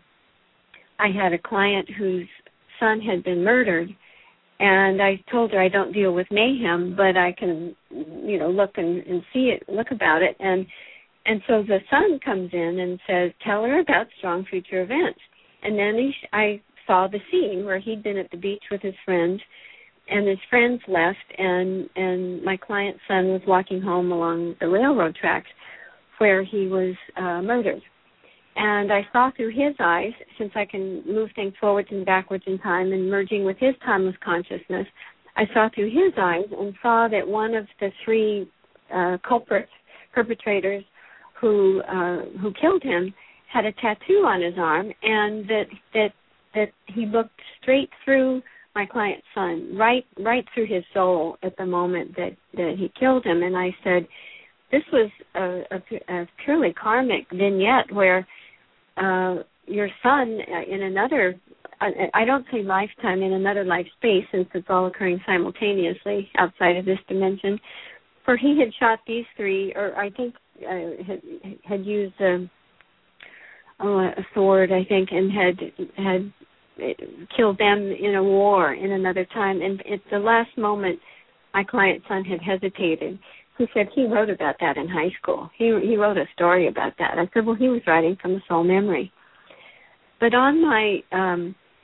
[SPEAKER 4] I had a client whose son had been murdered, and I told her I don't deal with mayhem, but I can, you know, look and, and see it, look about it. And and so the son comes in and says, tell her about strong future events. And then he, I saw the scene where he'd been at the beach with his friends, and his friends left, and, and my client's son was walking home along the railroad tracks where he was uh, murdered. And I saw through his eyes, since I can move things forwards and backwards in time and merging with his timeless consciousness, I saw through his eyes and saw that one of the three uh, culprits, perpetrators who uh, who killed him, had a tattoo on his arm, and that that that he looked straight through my client's son, right right through his soul at the moment that, that he killed him. And I said, this was a, a, a purely karmic vignette where Uh, your son uh, in another, uh, I don't say lifetime, in another life space, since it's all occurring simultaneously outside of this dimension, for he had shot these three, or I think uh, had, had used a, oh, a sword, I think, and had had killed them in a war in another time. And at the last moment, my client's son had hesitated. He said he wrote about that in high school. He he wrote a story about that. I said, well, he was writing from the soul memory. But on my um,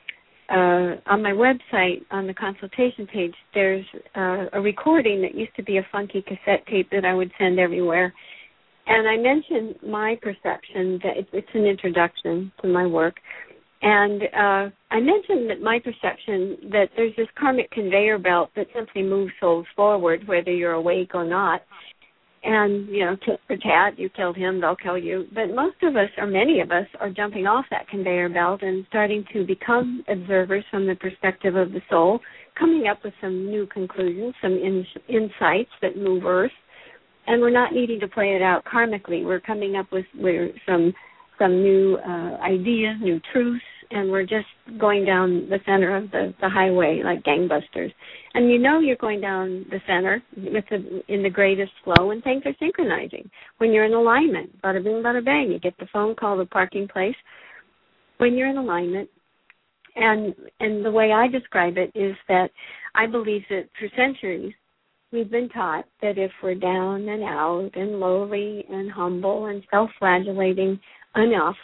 [SPEAKER 4] uh, on my website, on the consultation page, there's uh, a recording that used to be a funky cassette tape that I would send everywhere. And I mentioned my perception that it, it's an introduction to my work. And uh, I mentioned that my perception that there's this karmic conveyor belt that simply moves souls forward, whether you're awake or not. And, you know, tit for tat, you killed him, they'll kill you. But most of us, or many of us, are jumping off that conveyor belt and starting to become observers from the perspective of the soul, coming up with some new conclusions, some in, insights that move Earth. And we're not needing to play it out karmically. We're coming up with we're some some new uh, ideas, new truths, and we're just going down the center of the, the highway like gangbusters. And you know you're going down the center with the, in the greatest flow, and things are synchronizing. When you're in alignment, bada bing, bada bang, you get the phone call, the parking place. When you're in alignment, and and the way I describe it is that I believe that for centuries we've been taught that if we're down and out and lowly and humble and self-flagellating enough,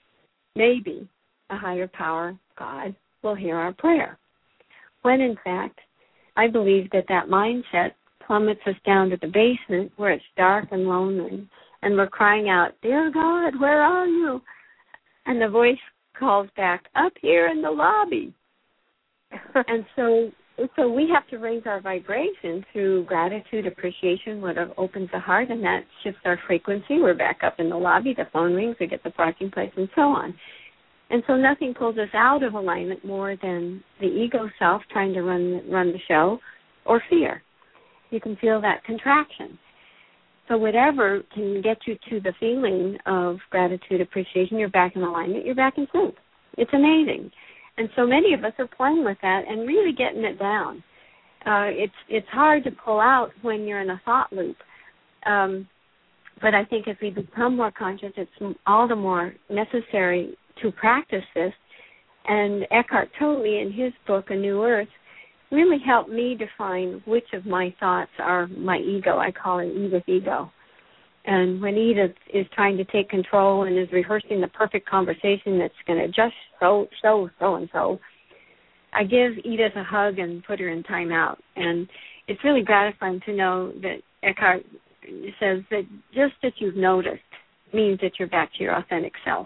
[SPEAKER 4] maybe a higher power, God, will hear our prayer. When, in fact, I believe that that mindset plummets us down to the basement where it's dark and lonely, and we're crying out, dear God, where are you? And the voice calls back, up here in the lobby. And so so we have to raise our vibration through gratitude, appreciation, what opens the heart, and that shifts our frequency. We're back up in the lobby, the phone rings, we get the parking place, and so on. And so nothing pulls us out of alignment more than the ego self trying to run run the show, or fear. You can feel that contraction. So whatever can get you to the feeling of gratitude, appreciation, you're back in alignment, you're back in sync. It's amazing. And so many of us are playing with that and really getting it down. Uh, it's it's hard to pull out when you're in a thought loop. Um, but I think as we become more conscious, it's all the more necessary to practice this. And Eckhart Tolle, in his book, A New Earth, really helped me define which of my thoughts are my ego. I call it Edith ego. And when Edith is trying to take control and is rehearsing the perfect conversation that's going to just so, so, so and so, I give Edith a hug and put her in timeout. And it's really gratifying to know that Eckhart says that just that you've noticed means that you're back to your authentic self.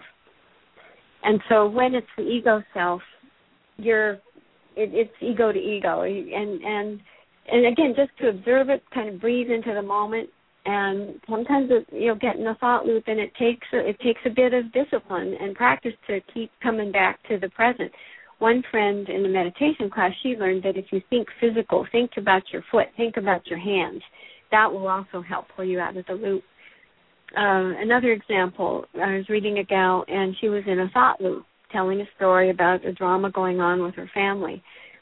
[SPEAKER 4] And so when it's the ego self, you're it, it's ego to ego. And, and, and again, just to observe it, kind of breathe into the moment. And sometimes it, you'll get in a thought loop, and it takes a, it takes a bit of discipline and practice to keep coming back to the present. One friend in the meditation class, she learned that if you think physical, think about your foot, think about your hands. That will also help pull you out of the loop. Uh, another example, I was reading a gal, and she was in a thought loop, telling a story about a drama going on with her family.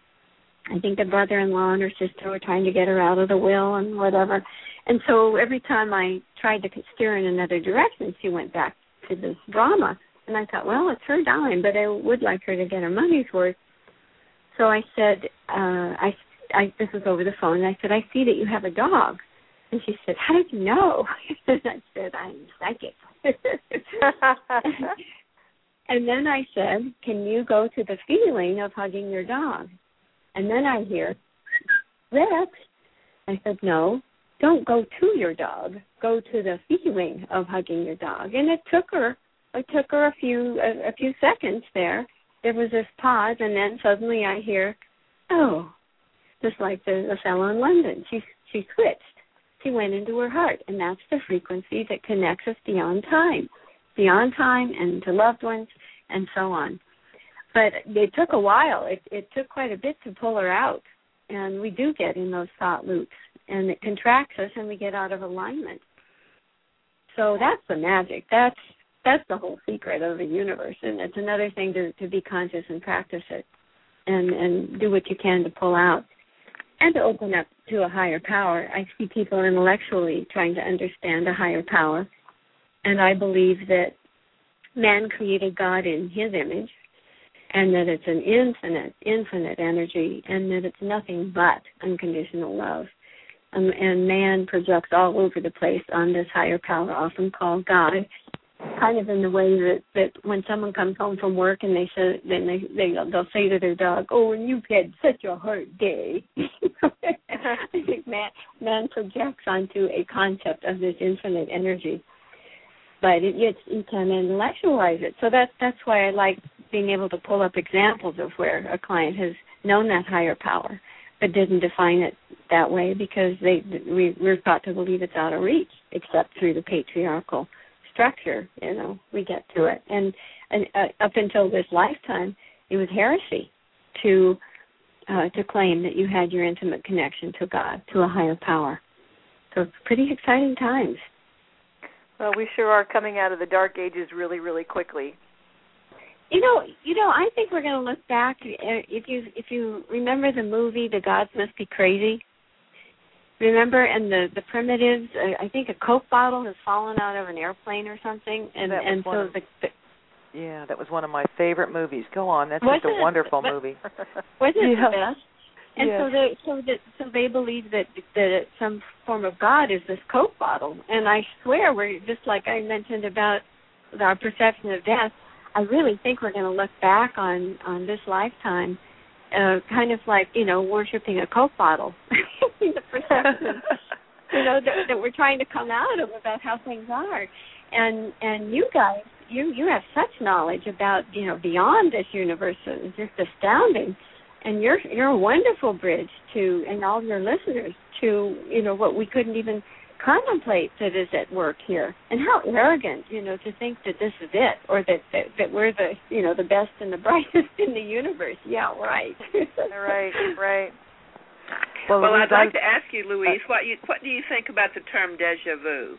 [SPEAKER 4] I think the brother-in-law and her sister were trying to get her out of the will and whatever. And so every time I tried to steer in another direction, she went back to this drama. And I thought, well, it's her dime, but I would like her to get her money's worth. So I said, uh, I, I, this was over the phone, and I said, I see that you have a dog. And she said, how did you know? And I said, I'm psychic. And then I said, can you go to the feeling of hugging your dog? And then I hear, Rex. I said, no. Don't go to your dog. Go to the feeling of hugging your dog. And it took her, it took her a few a, a few seconds there. There was this pause, and then suddenly I hear, oh, just like the, the fellow in London. She she switched. She went into her heart, and that's the frequency that connects us beyond time, beyond time, and to loved ones, and so on. But it took a while. It, it took quite a bit to pull her out, and we do get in those thought loops. And it contracts us, and we get out of alignment. So that's the magic. That's that's the whole secret of the universe. And it's another thing to, to be conscious and practice it, and, and do what you can to pull out, and to open up to a higher power. I see people intellectually trying to understand a higher power, and I believe that man created God in his image, and that it's an infinite, infinite energy, and that it's nothing but unconditional love. Um, and man projects all over the place on this higher power, often called God, kind of in the way that, that when someone comes home from work and they say, then they, they they'll say to their dog, "Oh, and you've had such a hard day." I think man man projects onto a concept of this infinite energy, but it, it's, you can intellectualize it. So that's that's why I like being able to pull up examples of where a client has known that higher power, but didn't define it that way because they we, we're taught to believe it's out of reach, except through the patriarchal structure. You know, we get to it, and, and uh, up until this lifetime, it was heresy to uh, to claim that you had your intimate connection to God, to a higher power. So it's pretty exciting times.
[SPEAKER 2] Well, we sure are coming out of the dark ages really, really quickly.
[SPEAKER 4] You know, you know. I think we're going to look back. If you if you remember the movie "The Gods Must Be Crazy," remember, and the the primitives. Uh, I think a Coke bottle has fallen out of an airplane or something, and and so
[SPEAKER 3] of,
[SPEAKER 4] the, the
[SPEAKER 3] yeah, that was one of my favorite movies. Go on, that's
[SPEAKER 4] was
[SPEAKER 3] just a
[SPEAKER 4] it,
[SPEAKER 3] wonderful
[SPEAKER 4] was,
[SPEAKER 3] movie.
[SPEAKER 4] Wasn't it
[SPEAKER 3] yeah.
[SPEAKER 4] the best? And
[SPEAKER 3] yes.
[SPEAKER 4] so they so that so they believe that that some form of God is this Coke bottle, and I swear we're just like I mentioned about our perception of death. I really think we're going to look back on, on this lifetime uh, kind of like, you know, worshiping a Coke bottle. The perception, you know, that, that we're trying to come out of about how things are. And and you guys, you, you have such knowledge about, you know, beyond this universe. It's just astounding. and you're you're a wonderful bridge to, and all your listeners to, you know, what we couldn't even contemplate that is at work here. And how arrogant, you know, to think that this is it, or that that, that we're the, you know, the best and the brightest in the universe. Yeah, right.
[SPEAKER 2] right, right.
[SPEAKER 1] Well, well I'd like to ask you, Louise, what you what do you think about the term déjà vu?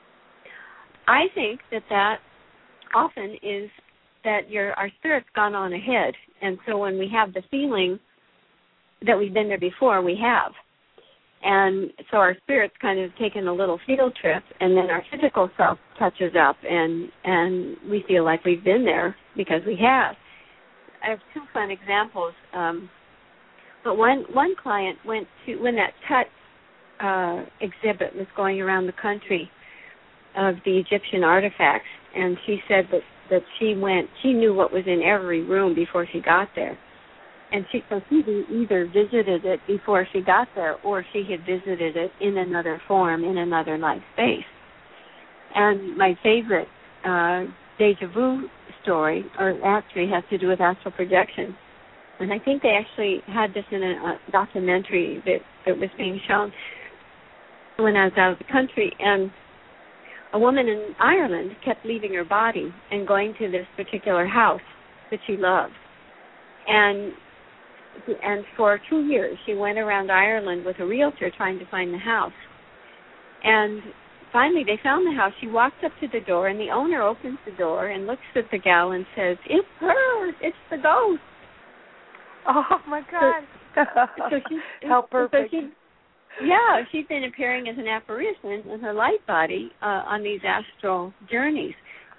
[SPEAKER 4] I think that that often is that your our spirit's gone on ahead, and so when we have the feeling that we've been there before, we have. And so our spirit's kind of taken a little field trip, and then our physical self catches up, and and we feel like we've been there because we have. I have two fun examples. Um, but one one client went to, when that Tut uh, exhibit was going around the country of the Egyptian artifacts, and she said that, that she went, she knew what was in every room before she got there. And she, so she either visited it before she got there, or she had visited it in another form, in another life space. And my favorite uh, deja vu story, or actually has to do with astral projection. And I think they actually had this in a, a documentary that, that was being shown when I was out of the country. And a woman in Ireland kept leaving her body and going to this particular house that she loved. And And for two years, she went around Ireland with a realtor trying to find the house. And finally, they found the house. She walks up to the door, and the owner opens the door and looks at the gal and says, "It's her. It's the ghost."
[SPEAKER 2] Oh, my God.
[SPEAKER 4] So, so she,
[SPEAKER 2] How perfect.
[SPEAKER 4] So she, yeah, she's been appearing as an apparition in her light body uh, on these astral journeys.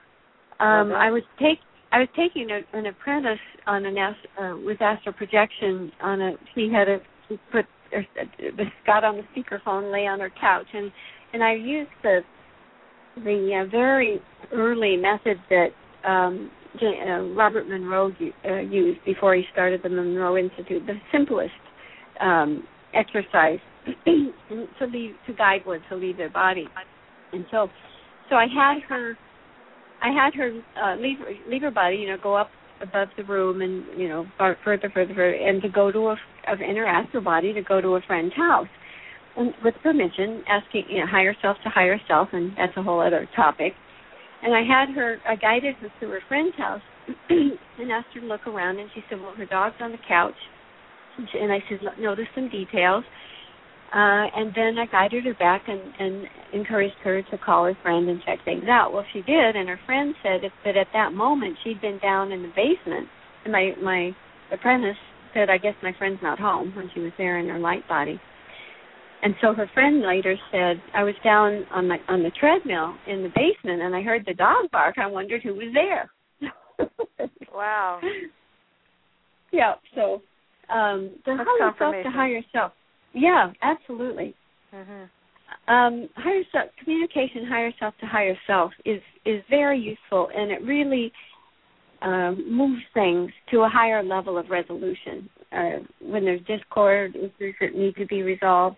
[SPEAKER 4] Um, I was take. I was taking a, an apprentice on an ast- uh, with astral projection on a. She had a she put or, uh, got on the speakerphone, lay on her couch, and and I used the the uh, very early method that um, J- uh, Robert Monroe uh, used before he started the Monroe Institute. The simplest um, exercise to leave to guide one to leave their body, and so so I had her. I had her uh, leave, leave her body, you know, go up above the room and, you know, far, further, further, further, and to go to a, of in her astral body to go to a friend's house. And with permission, asking, you know, higher self to higher self, and that's a whole other topic. And I had her, I guided her to her friend's house and asked her to look around, and she said, well, her dog's on the couch. And, she, and I said, notice some details. Uh, and then I guided her back and, and encouraged her to call her friend and check things out. Well, she did, and her friend said that at that moment she'd been down in the basement. And my, my apprentice said, I guess my friend's not home, when she was there in her light body. And so her friend later said, I was down on, my, on the treadmill in the basement, and I heard the dog bark. I wondered who was there.
[SPEAKER 2] Wow.
[SPEAKER 4] Yeah, so um, the higher self to higher self. Yeah, absolutely. Mm-hmm. Um, higher self communication, higher self to higher self is is very useful, and it really um, moves things to a higher level of resolution uh, when there's discord, issues that need to be resolved.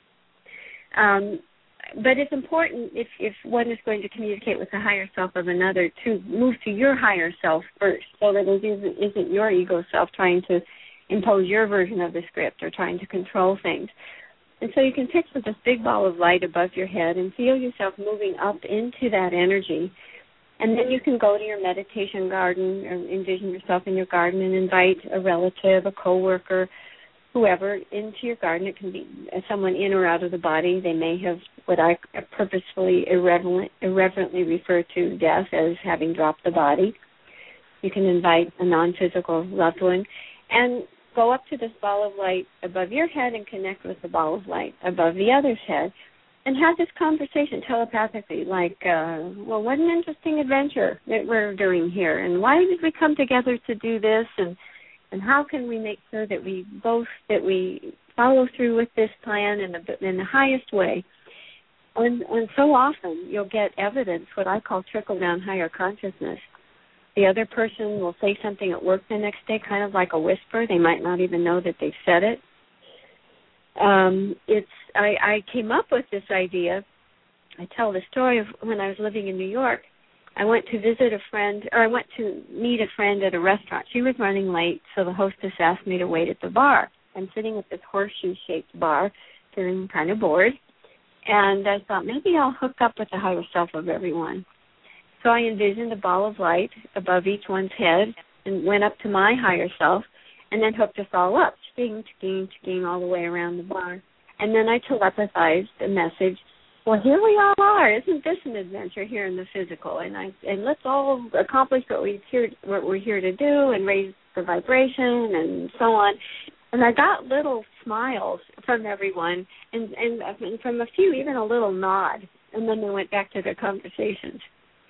[SPEAKER 4] Um, but it's important if if one is going to communicate with the higher self of another to move to your higher self first, so that it isn't isn't your ego self trying to impose your version of the script or trying to control things. And so you can picture this big ball of light above your head and feel yourself moving up into that energy. And then you can go to your meditation garden or envision yourself in your garden and invite a relative, a coworker, whoever, into your garden. It can be someone in or out of the body. They may have what I purposefully irreverent, irreverently refer to death as having dropped the body. You can invite a non-physical loved one. And go up to this ball of light above your head and connect with the ball of light above the other's head and have this conversation telepathically, like, uh, well, what an interesting adventure that we're doing here, and why did we come together to do this, and and how can we make sure that we both, that we follow through with this plan in the, in the highest way. And, and so often you'll get evidence, what I call trickle-down higher consciousness. The other person will say something at work the next day, kind of like a whisper. They might not even know that they've said it. Um, it's I, I came up with this idea. I tell the story of when I was living in New York. I went to visit a friend, or I went to meet a friend at a restaurant. She was running late, so the hostess asked me to wait at the bar. I'm sitting at this horseshoe-shaped bar, feeling kind of bored, and I thought maybe I'll hook up with the higher self of everyone. So I envisioned a ball of light above each one's head and went up to my higher self and then hooked us all up, ting, ting, ting, all the way around the bar. And then I telepathized a message, well, here we all are. Isn't this an adventure here in the physical? And I and let's all accomplish what we here what we're here to do and raise the vibration and so on. And I got little smiles from everyone and, and, and from a few, even a little nod. And then they went back to their conversations.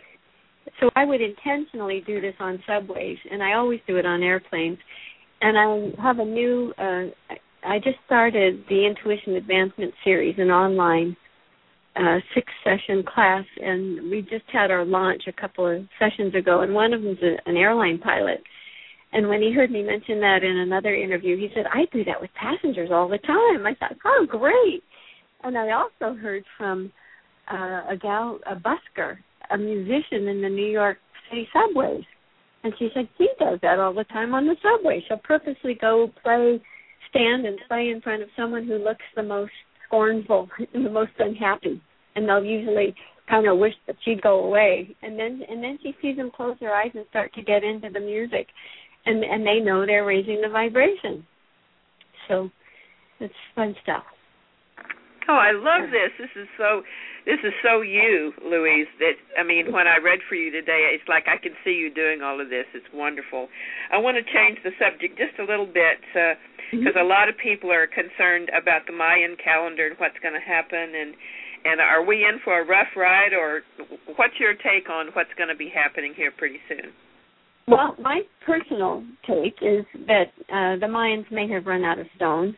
[SPEAKER 4] So I would intentionally do this on subways, and I always do it on airplanes. And I have a new, uh, I just started the Intuition Advancement Series, an online uh, six-session class, and we just had our launch a couple of sessions ago, and one of them is a, an airline pilot. And when he heard me mention that in another interview, he said, I do that with passengers all the time. I thought, oh, great. And I also heard from uh, a gal, a busker, a musician in the New York City subways. And she said, he does that all the time on the subway. She'll purposely go play, stand and play in front of someone who looks the most scornful and the most unhappy. And they'll usually kind of wish that she'd go away. And then and then she sees them close their eyes and start to get into the music. And and they know they're raising the vibration. So it's fun stuff.
[SPEAKER 1] Oh, I love this. This is so this is so you, Louise, that I mean, when I read for you today, it's like I can see you doing all of this. It's wonderful. I want to change the subject just a little bit because uh, mm-hmm. a lot of people are concerned about the Mayan calendar and what's going to happen, and and are we in for a rough ride, or what's your take on what's going to be happening here pretty soon?
[SPEAKER 4] Well, my personal take is that uh, the Mayans may have run out of stone.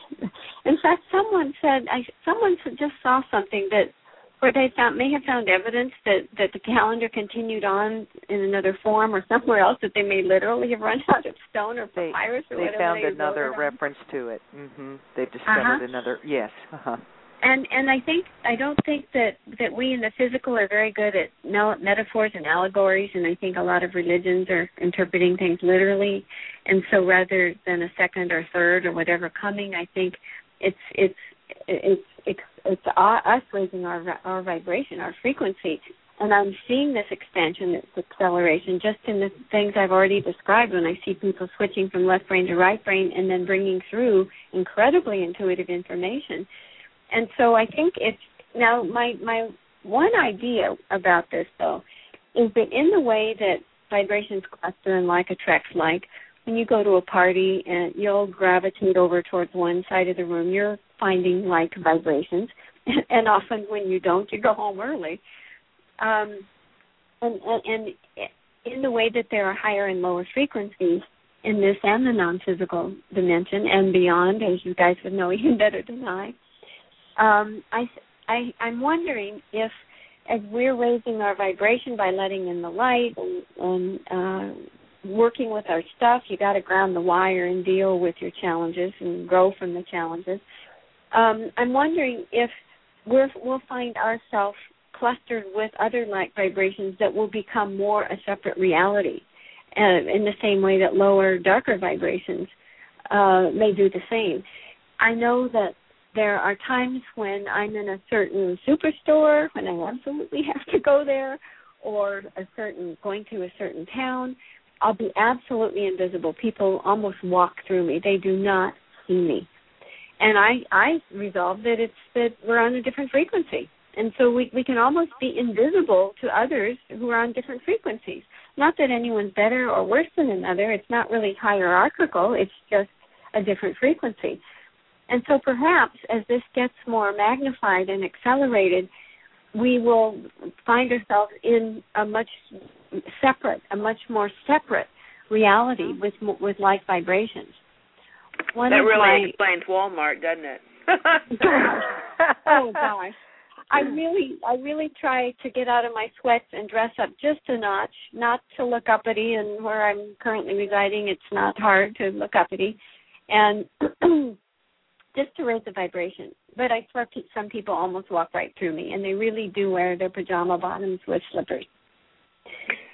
[SPEAKER 4] In fact, someone said, I, someone just saw something that where they found, may have found evidence that, that the calendar continued on in another form or somewhere else, that they may literally have run out of stone or papyrus or
[SPEAKER 3] they
[SPEAKER 4] whatever.
[SPEAKER 3] Found
[SPEAKER 4] they
[SPEAKER 3] another reference to it. Mm-hmm. They've discovered
[SPEAKER 4] uh-huh.
[SPEAKER 3] another, yes. Uh-huh.
[SPEAKER 4] And and I think I don't think that, that we in the physical are very good at metaphors and allegories, and I think a lot of religions are interpreting things literally. And so rather than a second or third or whatever coming, I think it's it's it's it's, it's us raising our our vibration, our frequency. And I'm seeing this expansion, this acceleration, just in the things I've already described when I see people switching from left brain to right brain and then bringing through incredibly intuitive information. And so I think it's, now my, my one idea about this, though, is that in the way that vibrations cluster and like attracts like, when you go to a party and you'll gravitate over towards one side of the room, you're finding like vibrations. And often when you don't, you go home early. Um, and, and, and in the way that there are higher and lower frequencies in this and the non-physical dimension and beyond, as you guys would know even better than I, Um, I, I, I'm wondering if, as we're raising our vibration by letting in the light and, and uh, working with our stuff, you got to ground the wire and deal with your challenges and grow from the challenges. Um, I'm wondering if we're, we'll find ourselves clustered with other light vibrations that will become more a separate reality, uh, in the same way that lower, darker vibrations uh, may do the same. I know that there are times when I'm in a certain superstore, when I absolutely have to go there, or a certain going to a certain town. I'll be absolutely invisible. People almost walk through me. They do not see me. And I, I resolved that it's that we're on a different frequency. And so we, we can almost be invisible to others who are on different frequencies. Not that anyone's better or worse than another. It's not really hierarchical. It's just a different frequency. And so perhaps as this gets more magnified and accelerated, we will find ourselves in a much separate, a much more separate reality with with like vibrations. One
[SPEAKER 1] that really
[SPEAKER 4] my,
[SPEAKER 1] explains Walmart, doesn't it?
[SPEAKER 4] Oh gosh, I really, I really try to get out of my sweats and dress up just a notch, not to look uppity. And where I'm currently residing, it's not hard to look uppity, and just to raise the vibration. But I swear some people almost walk right through me, and they really do wear their pajama bottoms with slippers.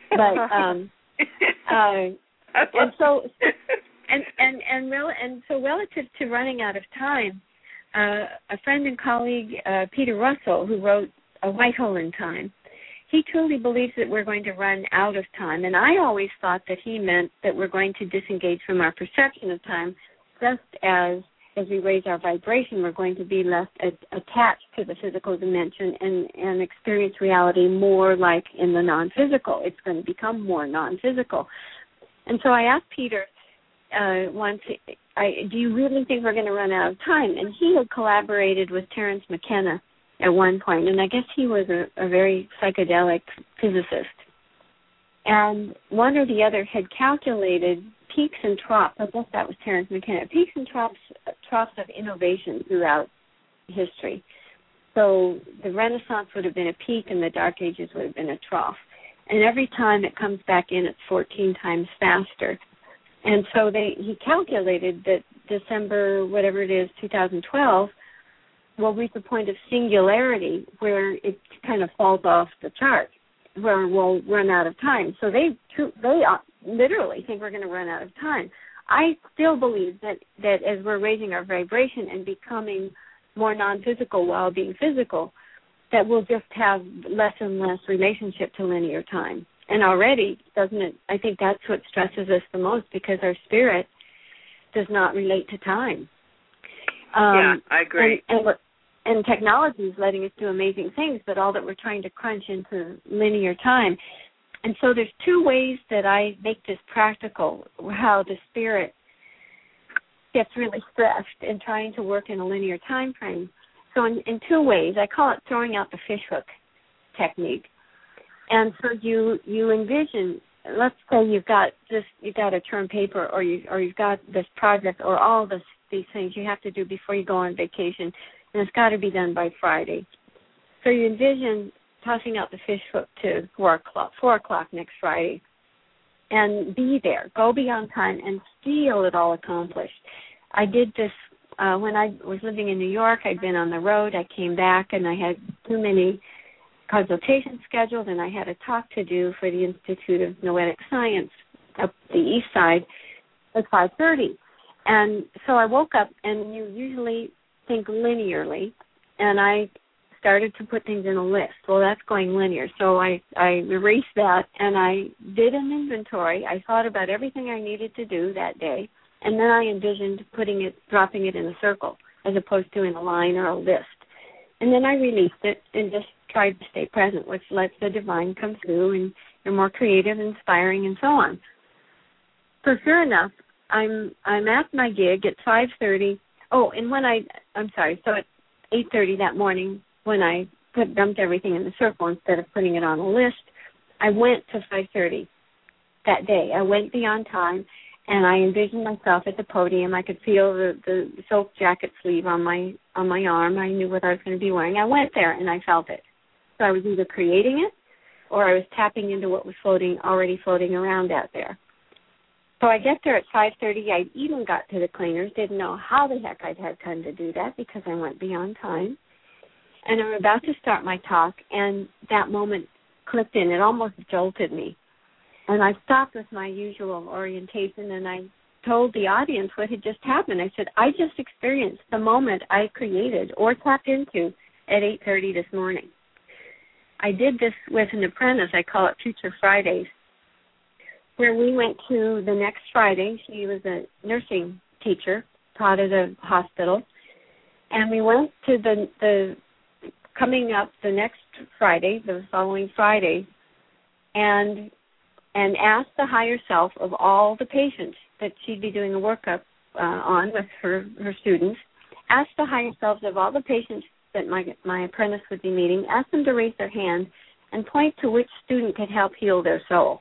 [SPEAKER 4] but um, uh, and so and and and rel- and so relative to running out of time, uh, a friend and colleague, uh, Peter Russell, who wrote A White Hole in Time, he truly believes that we're going to run out of time, and I always thought that he meant that we're going to disengage from our perception of time, just as as we raise our vibration, we're going to be less a- attached to the physical dimension and, and experience reality more like in the non-physical. It's going to become more non-physical. And so I asked Peter uh, once, I, do you really think we're going to run out of time? And he had collaborated with Terence McKenna at one point, and I guess he was a, a very psychedelic physicist. And one or the other had calculated peaks and troughs. I guess that was Terence McKenna. Peaks and troughs, troughs of innovation throughout history. So the Renaissance would have been a peak, and the Dark Ages would have been a trough. And every time it comes back in, it's fourteen times faster. And so they he calculated that December, whatever it is, two thousand twelve, will reach a point of singularity where it kind of falls off the chart, where we'll run out of time. So they they literally think we're going to run out of time. I still believe that, that as we're raising our vibration and becoming more non-physical while being physical, that we'll just have less and less relationship to linear time. And already, doesn't it, I think that's what stresses us the most, because our spirit does not relate to time. Um,
[SPEAKER 1] yeah, I agree.
[SPEAKER 4] And, and, and technology is letting us do amazing things, but all that we're trying to crunch into linear time. And so there's two ways that I make this practical, how the spirit gets really stressed in trying to work in a linear time frame. So in, in two ways, I call it throwing out the fishhook technique. And so you you envision, let's say you've got this, you've got a term paper, or you or you've got this project, or all this, these things you have to do before you go on vacation, and it's got to be done by Friday. So you envision tossing out the fish hook to four o'clock, four o'clock next Friday, and be there. Go beyond time and feel it all accomplished. I did this uh, when I was living in New York. I'd been on the road. I came back, and I had too many consultations scheduled, and I had a talk to do for the Institute of Noetic Science up the east side at five thirty. And so I woke up, and you usually think linearly, and I started to put things in a list. Well, that's going linear. So I, I erased that, and I did an inventory. I thought about everything I needed to do that day, and then I envisioned putting it, dropping it in a circle as opposed to in a line or a list. And then I released it and just tried to stay present, which lets the divine come through, and you're more creative, inspiring, and so on. So sure enough, I'm I'm at my gig at five thirty. Oh, and when I, I'm sorry, so at eight thirty that morning, when I put dumped everything in the circle instead of putting it on a list, I went to five thirty that day. I went beyond time, and I envisioned myself at the podium. I could feel the, the silk jacket sleeve on my on my arm. I knew what I was going to be wearing. I went there, and I felt it. So I was either creating it, or I was tapping into what was floating, already floating around out there. So I get there at five thirty. I even got to the cleaners. Didn't know how the heck I'd had time to do that because I went beyond time. And I'm about to start my talk, and that moment clicked in. It almost jolted me. And I stopped with my usual orientation, and I told the audience what had just happened. I said, I just experienced the moment I created or tapped into at eight thirty this morning. I did this with an apprentice. I call it Future Fridays, where we went to the next Friday. She was a nursing teacher, taught at a hospital. And we went to the the coming up the next Friday, the following Friday, and and asked the higher self of all the patients that she'd be doing a workup uh, on with her, her students, asked the higher selves of all the patients that my my apprentice would be meeting, asked them to raise their hand and point to which student could help heal their soul.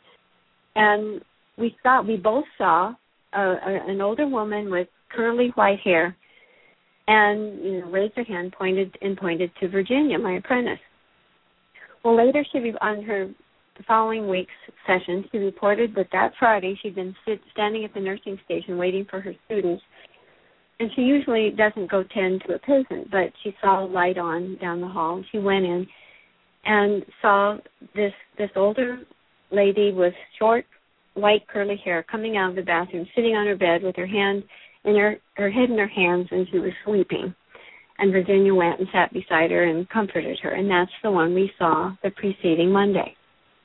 [SPEAKER 4] And we saw, we both saw a, a, an older woman with curly white hair, and you know, raised her hand, pointed and pointed to Virginia, my apprentice. Well, later she on her following week's session, she reported that that Friday she'd been sit, standing at the nursing station waiting for her students, and she usually doesn't go tend to a patient, but she saw a light on down the hall. She went in and saw this this older lady with short, white, curly hair coming out of the bathroom, sitting on her bed with her hand in her, her head in her hands, and she was sleeping. And Virginia went and sat beside her and comforted her, and that's the one we saw the preceding Monday.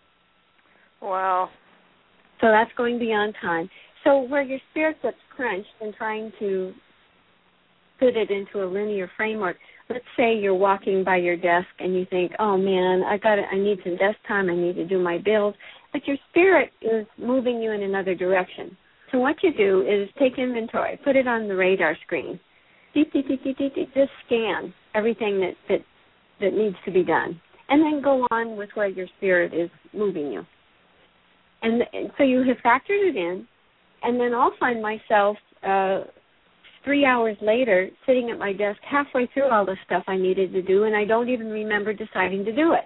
[SPEAKER 5] Wow.
[SPEAKER 4] So that's going beyond time. So where your spirit gets crunched and trying to put it into a linear framework, let's say you're walking by your desk and you think, oh, man, I got I need some desk time, I need to do my bills, but your spirit is moving you in another direction. So what you do is take inventory, put it on the radar screen, deep, deep, deep, deep, deep, deep, just scan everything that, that, that needs to be done, and then go on with where your spirit is moving you. And, and so you have factored it in, and then I'll find myself uh, three hours later sitting at my desk halfway through all the stuff I needed to do, and I don't even remember deciding to do it.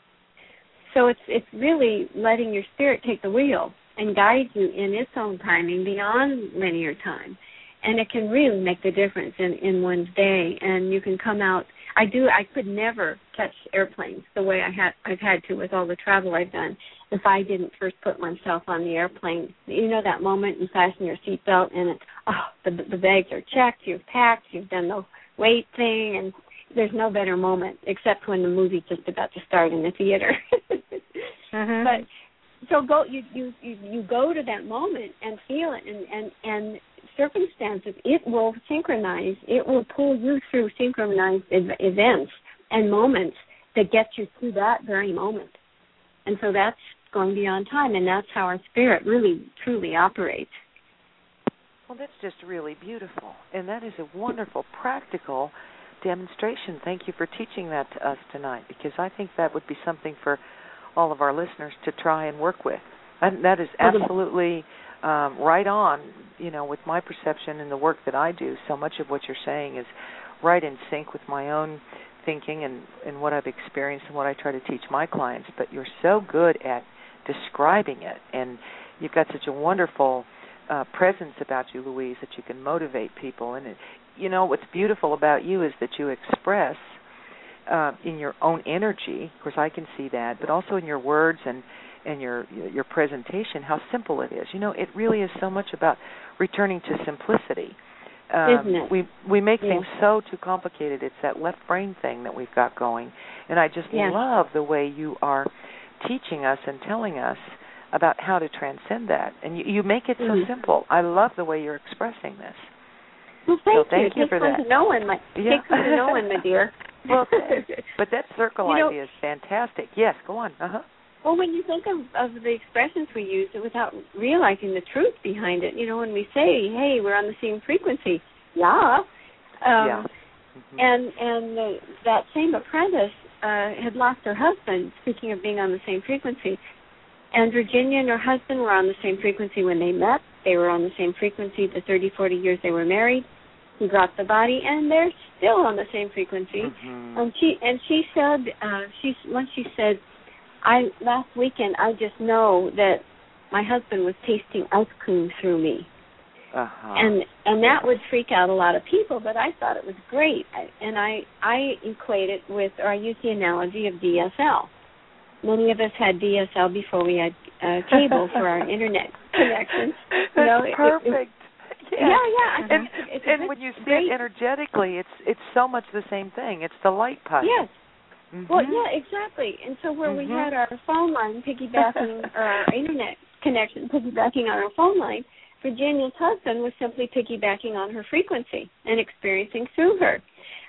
[SPEAKER 4] So it's it's really letting your spirit take the wheel and guide you in its own timing beyond linear time. And it can really make the difference in, in one's day. And you can come out. I do. I could never catch airplanes the way I had. I've had to with all the travel I've done. If I didn't first put myself on the airplane, you know that moment you fasten your seatbelt and it's oh the the bags are checked, you've packed, you've done the weight thing, and there's no better moment except when the movie's just about to start in the theater.
[SPEAKER 5] mm-hmm.
[SPEAKER 4] But so go you, you you you go to that moment and feel it, and and and circumstances, it will synchronize, it will pull you through synchronized ev- events and moments that get you to that very moment. And so that's going beyond time, and that's how our spirit really, truly operates.
[SPEAKER 3] Well, that's just really beautiful, and that is a wonderful, practical demonstration. Thank you for teaching that to us tonight, because I think that would be something for all of our listeners to try and work with. And that is absolutely um, right on, you know, with my perception and the work that I do. So much of what you're saying is right in sync with my own thinking and, and what I've experienced and what I try to teach my clients. But you're so good at describing it, and you've got such a wonderful uh, presence about you, Louise, that you can motivate people. And, it, you know, what's beautiful about you is that you express uh, in your own energy, of course I can see that, but also in your words and, and your your presentation, how simple it is. You know, it really is so much about returning to simplicity. Um,
[SPEAKER 4] Isn't it?
[SPEAKER 3] we we make
[SPEAKER 4] yes.
[SPEAKER 3] things so too complicated. It's that left brain thing that we've got going. And I just
[SPEAKER 4] yes.
[SPEAKER 3] love the way you are teaching us and telling us about how to transcend that. And you, you make it
[SPEAKER 4] mm-hmm.
[SPEAKER 3] so simple. I love the way you're expressing this.
[SPEAKER 4] Well, thank
[SPEAKER 3] so
[SPEAKER 4] you.
[SPEAKER 3] thank you
[SPEAKER 4] Take
[SPEAKER 3] for
[SPEAKER 4] some
[SPEAKER 3] that.
[SPEAKER 4] To knowing, my,
[SPEAKER 3] yeah.
[SPEAKER 4] Take some to knowing, my dear.
[SPEAKER 3] Well, but that circle
[SPEAKER 4] you know,
[SPEAKER 3] idea is fantastic. Yes, go on. Uh-huh.
[SPEAKER 4] Well, when you think of, of the expressions we use without realizing the truth behind it, you know, when we say, hey, we're on the same frequency, yeah. Um,
[SPEAKER 3] yeah. Mm-hmm.
[SPEAKER 4] And, and the, that same apprentice uh, had lost her husband, speaking of being on the same frequency. And Virginia and her husband were on the same frequency when they met. They were on the same frequency the thirty, forty years they were married. He dropped the body, and they're still on the same frequency.
[SPEAKER 3] Mm-hmm.
[SPEAKER 4] And she and she said, uh, she once she said, I last weekend I just know that my husband was tasting ice cream through me,
[SPEAKER 3] uh-huh.
[SPEAKER 4] and and that would freak out a lot of people. But I thought it was great, I, and I I equate it with, or I use the analogy of D S L. Many of us had D S L before we had uh, cable for our internet connection.
[SPEAKER 3] That's
[SPEAKER 4] you know, it,
[SPEAKER 3] perfect.
[SPEAKER 4] It, it,
[SPEAKER 3] Yes.
[SPEAKER 4] Yeah, yeah. I
[SPEAKER 3] And,
[SPEAKER 4] it's
[SPEAKER 3] and when you see
[SPEAKER 4] great.
[SPEAKER 3] it energetically, it's it's so much the same thing. It's the light punch.
[SPEAKER 4] Yes.
[SPEAKER 3] Mm-hmm.
[SPEAKER 4] Well, yeah, exactly. And so where
[SPEAKER 3] mm-hmm.
[SPEAKER 4] we had our phone line piggybacking, or our internet connection piggybacking on our phone line, Virginia's husband was simply piggybacking on her frequency and experiencing through her.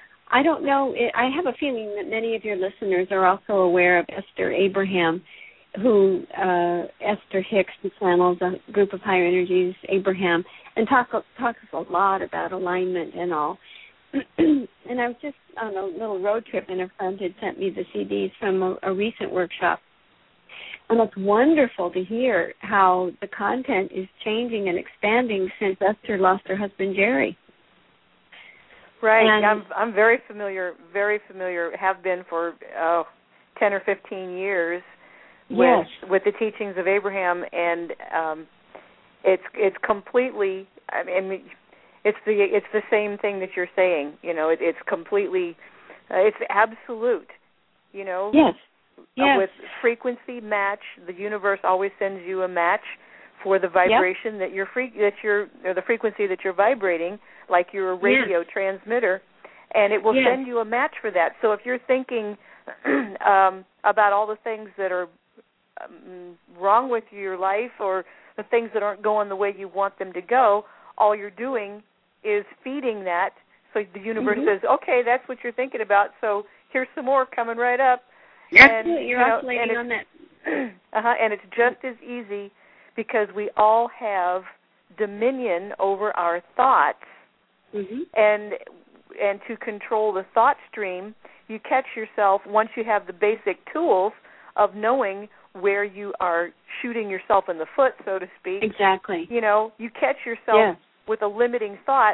[SPEAKER 4] I don't know. I have a feeling that many of your listeners are also aware of Esther Abraham, who uh, Esther Hicks, who channels a group of higher energies, Abraham, and talk, talks a lot about alignment and all. And I was just on a little road trip, and a friend had sent me the C Ds from a, a recent workshop. And it's wonderful to hear how the content is changing and expanding since Esther lost her husband, Jerry.
[SPEAKER 5] Right.
[SPEAKER 4] And
[SPEAKER 5] I'm I'm very familiar, very familiar, have been for oh, ten or fifteen years with
[SPEAKER 4] yes.
[SPEAKER 5] with the teachings of Abraham, and um, it's it's completely. I mean, it's the it's the same thing that you're saying. You know, it, it's completely, uh, it's absolute. You know.
[SPEAKER 4] Yes.
[SPEAKER 5] yes. uh, with frequency match. The universe always sends you a match for the vibration yep. that you're free, that you're or the frequency that you're vibrating, like you're a radio yes. transmitter, and it will yes. send you a match for that. So if you're thinking um, about all the things that are um, wrong with your life or the things that aren't going the way you want them to go, all you're doing is feeding that. So the universe mm-hmm. says, okay, that's what you're thinking about, so here's some more coming right up.
[SPEAKER 4] Absolutely, and,
[SPEAKER 5] you're
[SPEAKER 4] you know, oscillating on that.
[SPEAKER 5] uh-huh, and it's just as easy because we all have dominion over our thoughts,
[SPEAKER 4] mm-hmm.
[SPEAKER 5] and and to control the thought stream, you catch yourself, once you have the basic tools of knowing where you are shooting yourself in the foot, so to speak.
[SPEAKER 4] Exactly.
[SPEAKER 5] You know, you catch yourself
[SPEAKER 4] yes.
[SPEAKER 5] with a limiting thought,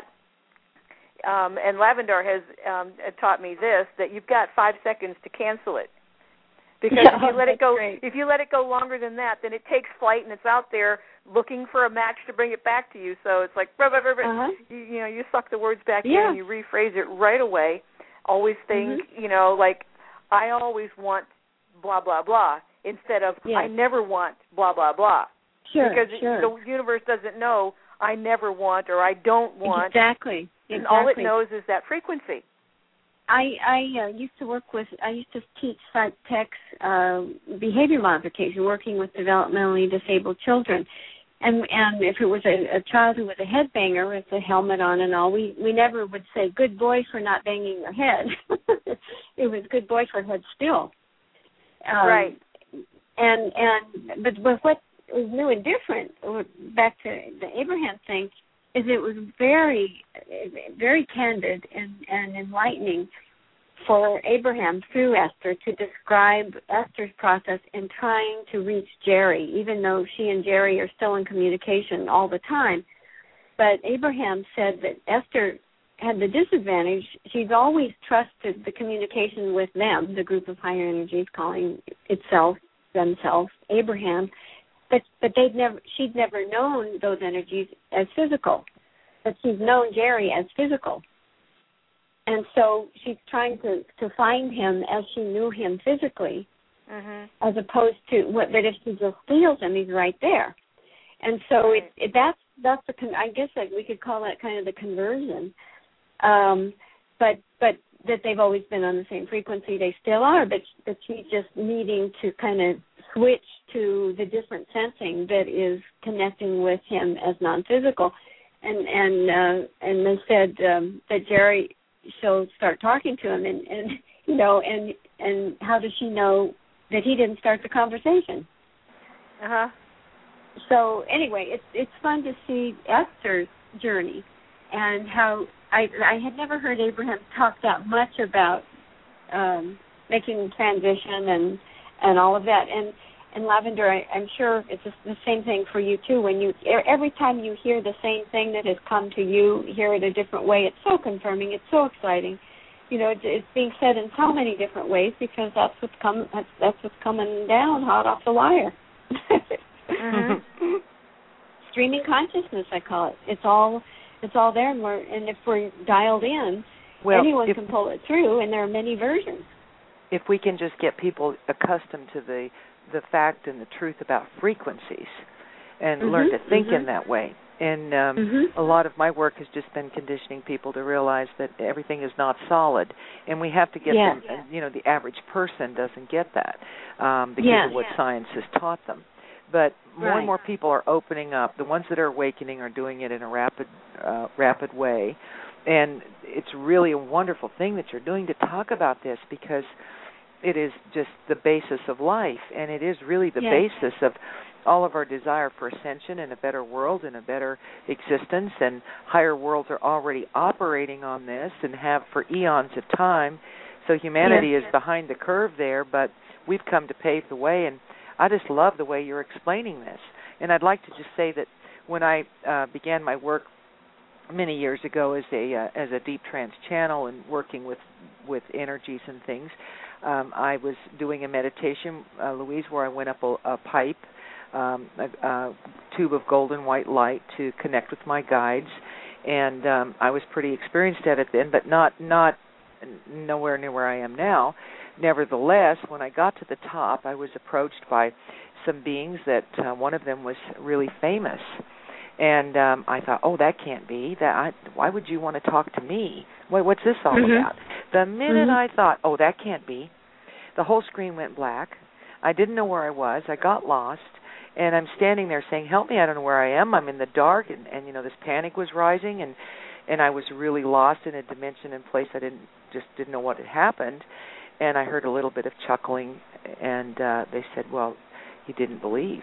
[SPEAKER 5] um, and Lavendar has um, taught me this, that you've got five seconds to cancel it. Because
[SPEAKER 4] yeah,
[SPEAKER 5] if you let it go,
[SPEAKER 4] great.
[SPEAKER 5] if you let it go longer than that, then it takes flight and it's out there looking for a match to bring it back to you. So it's like, blah, blah, blah, blah.
[SPEAKER 4] Uh-huh.
[SPEAKER 5] You, you know, you suck the words back
[SPEAKER 4] yeah.
[SPEAKER 5] in and you rephrase it right away. Always think,
[SPEAKER 4] mm-hmm.
[SPEAKER 5] you know, like, I always want blah, blah, blah, instead of
[SPEAKER 4] yes.
[SPEAKER 5] I never want blah, blah, blah.
[SPEAKER 4] Sure,
[SPEAKER 5] because
[SPEAKER 4] sure.
[SPEAKER 5] the universe doesn't know I never want or I don't want.
[SPEAKER 4] Exactly.
[SPEAKER 5] And
[SPEAKER 4] exactly.
[SPEAKER 5] all it knows is that frequency.
[SPEAKER 4] I I uh, used to work with, I used to teach psych techs uh, behavior modification, working with developmentally disabled children. And and if it was a, a child who was a headbanger with a helmet on and all, we, we never would say, good boy for not banging your head. It was good boy for head still. Um,
[SPEAKER 5] right.
[SPEAKER 4] And, and but, but what was new and different, back to the Abraham thing, is it was very, very candid and, and enlightening for Abraham through Esther to describe Esther's process in trying to reach Jerry, even though she and Jerry are still in communication all the time. But Abraham said that Esther had the disadvantage. She's always trusted the communication with them, the group of higher energies calling itself, themselves, Abraham. But but they'd never she'd never known those energies as physical, but she's known Jerry as physical, and so she's trying to, to find him as she knew him physically,
[SPEAKER 5] mm-hmm.
[SPEAKER 4] as opposed to what. But if she just feels him, he's right there, and so it, it that's that's the I guess that we could call that kind of the conversion, um, but but that they've always been on the same frequency. They still are, but but she's just needing to kind of switch to the different sensing that is connecting with him as non-physical. And and uh, and they said um, that Jerry, she'll start talking to him, and, and you know, and and how does she know that he didn't start the conversation?
[SPEAKER 5] Uh huh.
[SPEAKER 4] So anyway, it's it's fun to see Esther's journey, and how I I had never heard Abraham talk that much about um, making the transition and. and all of that. And, and Lavendar, I, I'm sure it's the same thing for you, too. When you every time you hear the same thing that has come to you, hear it a different way, it's so confirming, it's so exciting. You know, it's, it's being said in so many different ways because that's what's, come, that's, that's what's coming down hot off the wire.
[SPEAKER 5] mm-hmm.
[SPEAKER 4] Streaming consciousness, I call it. It's all it's all there, and, we're, and if we're dialed in,
[SPEAKER 3] well,
[SPEAKER 4] anyone
[SPEAKER 3] if,
[SPEAKER 4] can pull it through, and there are many versions.
[SPEAKER 3] If we can just get people accustomed to the, the fact and the truth about frequencies and
[SPEAKER 4] mm-hmm,
[SPEAKER 3] learn to think
[SPEAKER 4] mm-hmm.
[SPEAKER 3] in that way. And um,
[SPEAKER 4] mm-hmm.
[SPEAKER 3] a lot of my work has just been conditioning people to realize that everything is not solid, and we have to get
[SPEAKER 4] yeah.
[SPEAKER 3] them, you know, the average person doesn't get that um, because
[SPEAKER 4] yeah.
[SPEAKER 3] of what
[SPEAKER 4] yeah.
[SPEAKER 3] science has taught them. But more
[SPEAKER 4] right.
[SPEAKER 3] and more people are opening up. The ones that are awakening are doing it in a rapid, uh, rapid way. And it's really a wonderful thing that you're doing to talk about this, because it is just the basis of life, and it is really the
[SPEAKER 4] yes.
[SPEAKER 3] basis of all of our desire for ascension and a better world and a better existence, and higher worlds are already operating on this and have for eons of time. So humanity
[SPEAKER 4] yes.
[SPEAKER 3] is behind the curve there, but we've come to pave the way, and I just love the way you're explaining this. And I'd like to just say that when I uh, began my work many years ago as a uh, as a deep trance channel and working with, with energies and things, Um, I was doing a meditation, uh, Louise, where I went up a, a pipe, um, a, a tube of golden white light to connect with my guides, and um, I was pretty experienced at it then, but not not nowhere near where I am now. nevertheless, when I got to the top, I was approached by some beings that uh, one of them was really famous. And um, I thought, oh, that can't be. That I, why would you want to talk to me? What, what's this all
[SPEAKER 4] mm-hmm.
[SPEAKER 3] about? The minute
[SPEAKER 4] mm-hmm.
[SPEAKER 3] I thought, oh, that can't be, the whole screen went black. I didn't know where I was. I got lost. And I'm standing there saying, help me, I don't know where I am. I'm in the dark. And, and you know, this panic was rising. And, and I was really lost in a dimension and place I didn't just didn't know what had happened. And I heard a little bit of chuckling. And uh, they said, well, you didn't believe.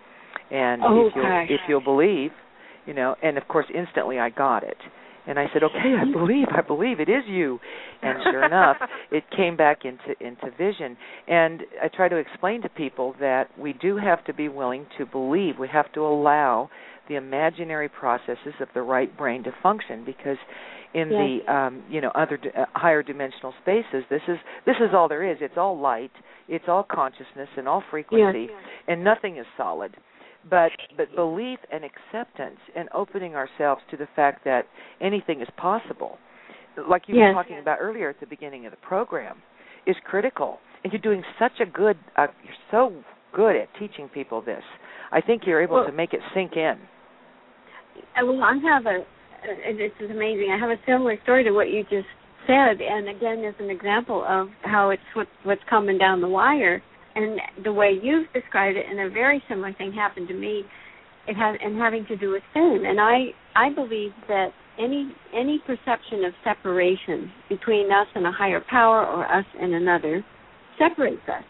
[SPEAKER 3] And
[SPEAKER 4] oh,
[SPEAKER 3] if, you'll, if you'll believe, you know, and of course instantly I got it. And I said, okay, I believe, I believe it is you. And sure enough, it came back into, into vision. And I try to explain to people that we do have to be willing to believe. We have to allow the imaginary processes of the right brain to function, because in yes. the um, you know other uh, higher dimensional spaces, this is this is all there is. It's all light, it's all consciousness and all frequency, yes. and nothing is solid. But but belief and acceptance and opening ourselves to the fact that anything is possible, like you yes. were talking about earlier at the beginning of the program, is critical. And you're doing such a good, uh, you're so good at teaching people this. I think you're able well, to make it sink in.
[SPEAKER 4] Well, I have a, this is amazing, I have a similar story to what you just said, and again, as an example of how it's what, what's coming down the wire. And the way you've described it, and a very similar thing happened to me, it has, and having to do with fame. And I, I believe that any any perception of separation between us and a higher power or us and another separates us.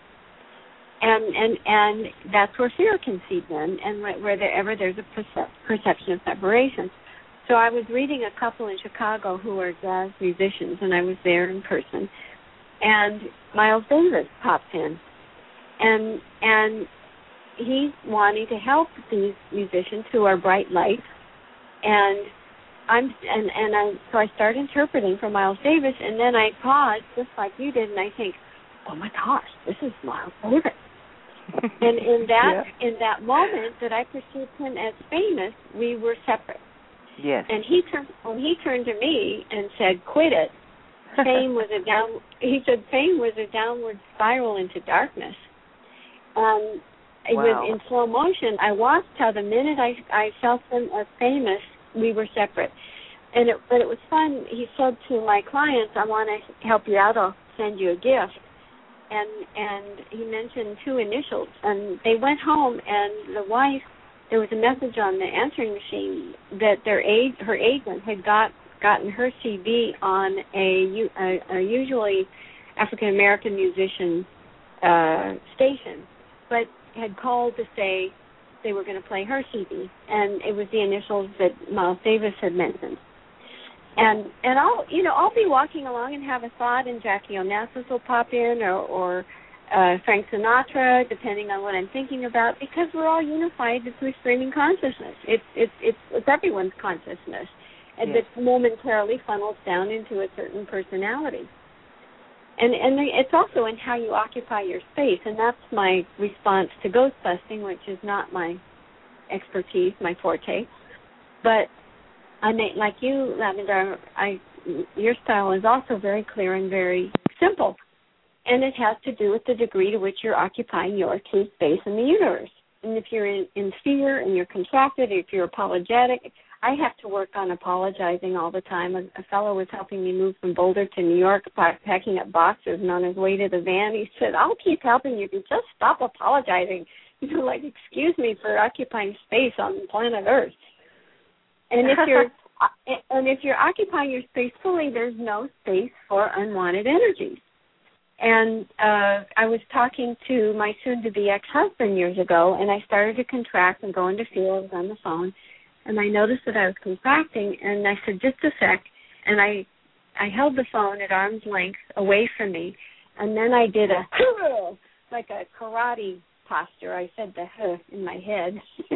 [SPEAKER 4] And and and that's where fear can seep in, and wherever there's a percep- perception of separation. So I was reading a couple in Chicago who are jazz musicians, and I was there in person. And Miles Davis pops in. And and he's wanting to help these musicians who are bright lights, and I'm and and I so I start interpreting for Miles Davis, and then I pause just like you did, and I think, oh my gosh, this is Miles Davis. And in that yeah. in that moment that I perceived him as famous, we were separate.
[SPEAKER 3] Yes.
[SPEAKER 4] And he turned when he turned to me and said, "Quit it." Fame was a down. He said, "Fame was a downward spiral into darkness." Um, it
[SPEAKER 3] wow.
[SPEAKER 4] was in slow motion. I watched how the minute I, I felt him as famous, we were separate. And it, but it was fun. He said to my clients, I want to help you out. I'll send you a gift. And and he mentioned two initials. And they went home, and the wife, there was a message on the answering machine that their aid, her agent had got gotten her C D on a, a, a usually African-American musician uh, station, but had called to say they were going to play her C D, and it was the initials that Miles Davis had mentioned. And and I'll you know I'll be walking along and have a thought, and Jackie Onassis will pop in, or, or uh, Frank Sinatra, depending on what I'm thinking about, because we're all unified through streaming consciousness. It's it's it's, it's everyone's consciousness, and
[SPEAKER 3] yes.
[SPEAKER 4] that momentarily funnels down into a certain personality. And and it's also in how you occupy your space, and that's my response to ghost busting, which is not my expertise, my forte. But I may, like you, Lavender, I your style is also very clear and very simple, and it has to do with the degree to which you're occupying your true space in the universe. And if you're in, in fear and you're contracted, if you're apologetic, I have to work on apologizing all the time. A, a fellow was helping me move from Boulder to New York, packing up boxes, and on his way to the van, he said, I'll keep helping you if you just stop apologizing. You know, like, excuse me for occupying space on planet Earth. And if you're and if you're occupying your space fully, there's no space for unwanted energies. And uh, I was talking to my soon-to-be ex-husband years ago, and I started to contract and go into fear. I was on the phone. And I noticed that I was contracting, and I said, just a sec. And I I held the phone at arm's length away from me, and then I did a, like a karate posture. I said the huh in my head.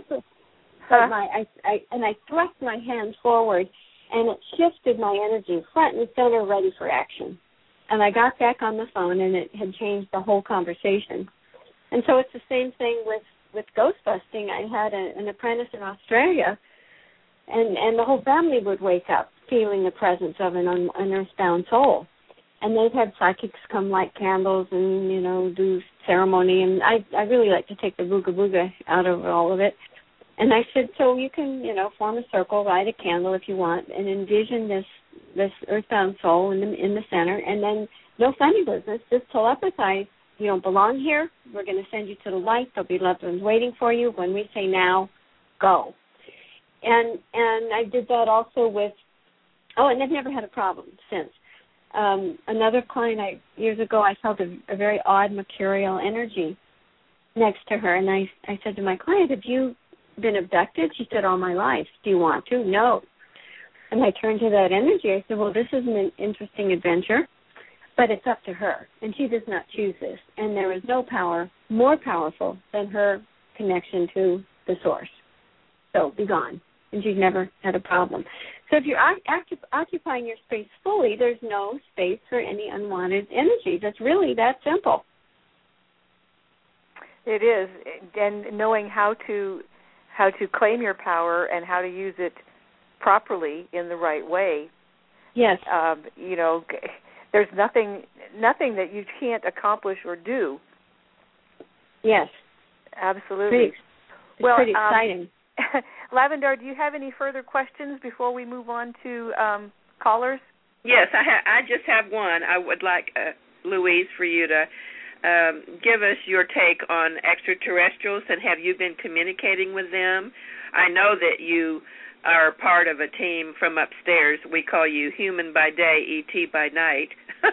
[SPEAKER 4] But my, I, I, and I thrust my hands forward, and it shifted my energy front and center, ready for action. And I got back on the phone, and it had changed the whole conversation. And so it's the same thing with, with ghost busting. I had a, an apprentice in Australia, and, and the whole family would wake up feeling the presence of an, un, an earthbound soul. and they've had psychics come light candles and, you know, do ceremony, and I I really like to take the booga booga out of all of it. And I said, so you can, you know, form a circle, light a candle if you want, and envision this this earthbound soul in the in the center, and then no funny business, just telepathize. You don't belong here. We're going to send you to the light. There'll be loved ones waiting for you. When we say now, go. And and I did that also with, oh, and I've never had a problem since. Um, another client, I years ago, I felt a, a very odd mercurial energy next to her, and I I said to my client, have you been abducted? She said, all my life. Do you want to? No. And I turned to that energy. I said, well, this is an interesting adventure, but it's up to her, and she does not choose this. And there is no power more powerful than her connection to the source. So be gone. And she's never had a problem. So if you're occup- occupying your space fully, there's no space for any unwanted energy. That's really that simple.
[SPEAKER 5] It is, and knowing how to how to claim your power and how to use it properly in the right way.
[SPEAKER 4] Yes.
[SPEAKER 5] Um, you know, there's nothing nothing that you can't accomplish or do.
[SPEAKER 4] Yes.
[SPEAKER 5] Absolutely.
[SPEAKER 4] Pretty, it's
[SPEAKER 5] well,
[SPEAKER 4] pretty
[SPEAKER 5] um,
[SPEAKER 4] exciting.
[SPEAKER 5] Lavendar, do you have any further questions before we move on to um, callers?
[SPEAKER 1] Yes, I, ha- I just have one. I would like, uh, Louise, for you to um, give us your take on extraterrestrials, and have you been communicating with them? I know that you are part of a team from upstairs. We call you Human by Day, E T by night.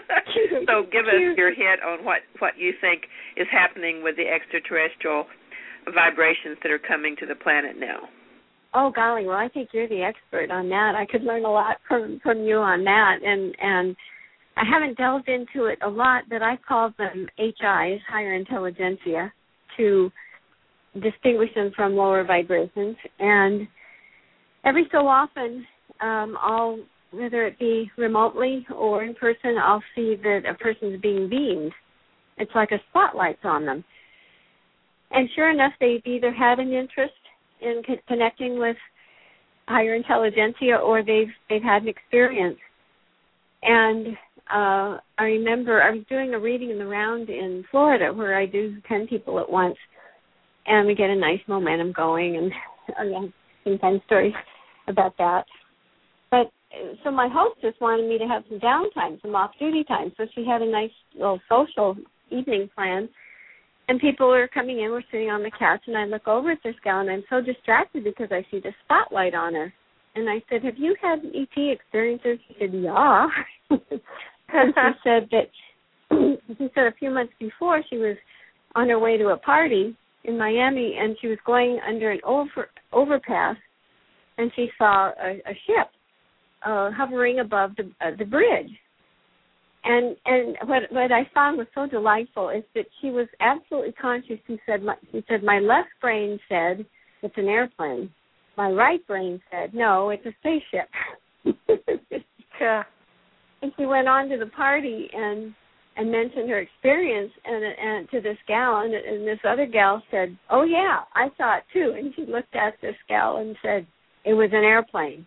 [SPEAKER 1] So give us your hit on what, what you think is happening with the extraterrestrial vibrations that are coming to the planet now.
[SPEAKER 4] Oh, golly, well, I think you're the expert on that. I could learn a lot from, from you on that, and and I haven't delved into it a lot, but I call them H Is, higher intelligentsia, to distinguish them from lower vibrations. And every so often, um, I'll, whether it be remotely or in person, I'll see that a person's being beamed. It's like a spotlight's on them. And sure enough, they've either had an interest in co- connecting with higher intelligentsia, or they've they've had an experience. And uh, I remember I was doing a reading in the round in Florida where I do ten people at once, and we get a nice momentum going, and I have some fun stories about that. But so my hostess wanted me to have some downtime, some off-duty time, so she had a nice little social evening plan. And people were coming in, we're sitting on the couch, and I look over at this gal, and I'm so distracted because I see the spotlight on her. And I said, have you had E T experiences? She said, yeah. And she said that, she said a few months before she was on her way to a party in Miami, and she was going under an over, overpass, and she saw a, a ship uh, hovering above the uh, the bridge. And and what what I found was so delightful is that she was absolutely conscious. She said, my, she said, my left brain said it's an airplane. My right brain said, no, it's a spaceship.
[SPEAKER 5] Yeah.
[SPEAKER 4] And she went on to the party and and mentioned her experience and and to this gal, and, and this other gal said, oh yeah, I saw it too. And she looked at this gal and said, it was an airplane.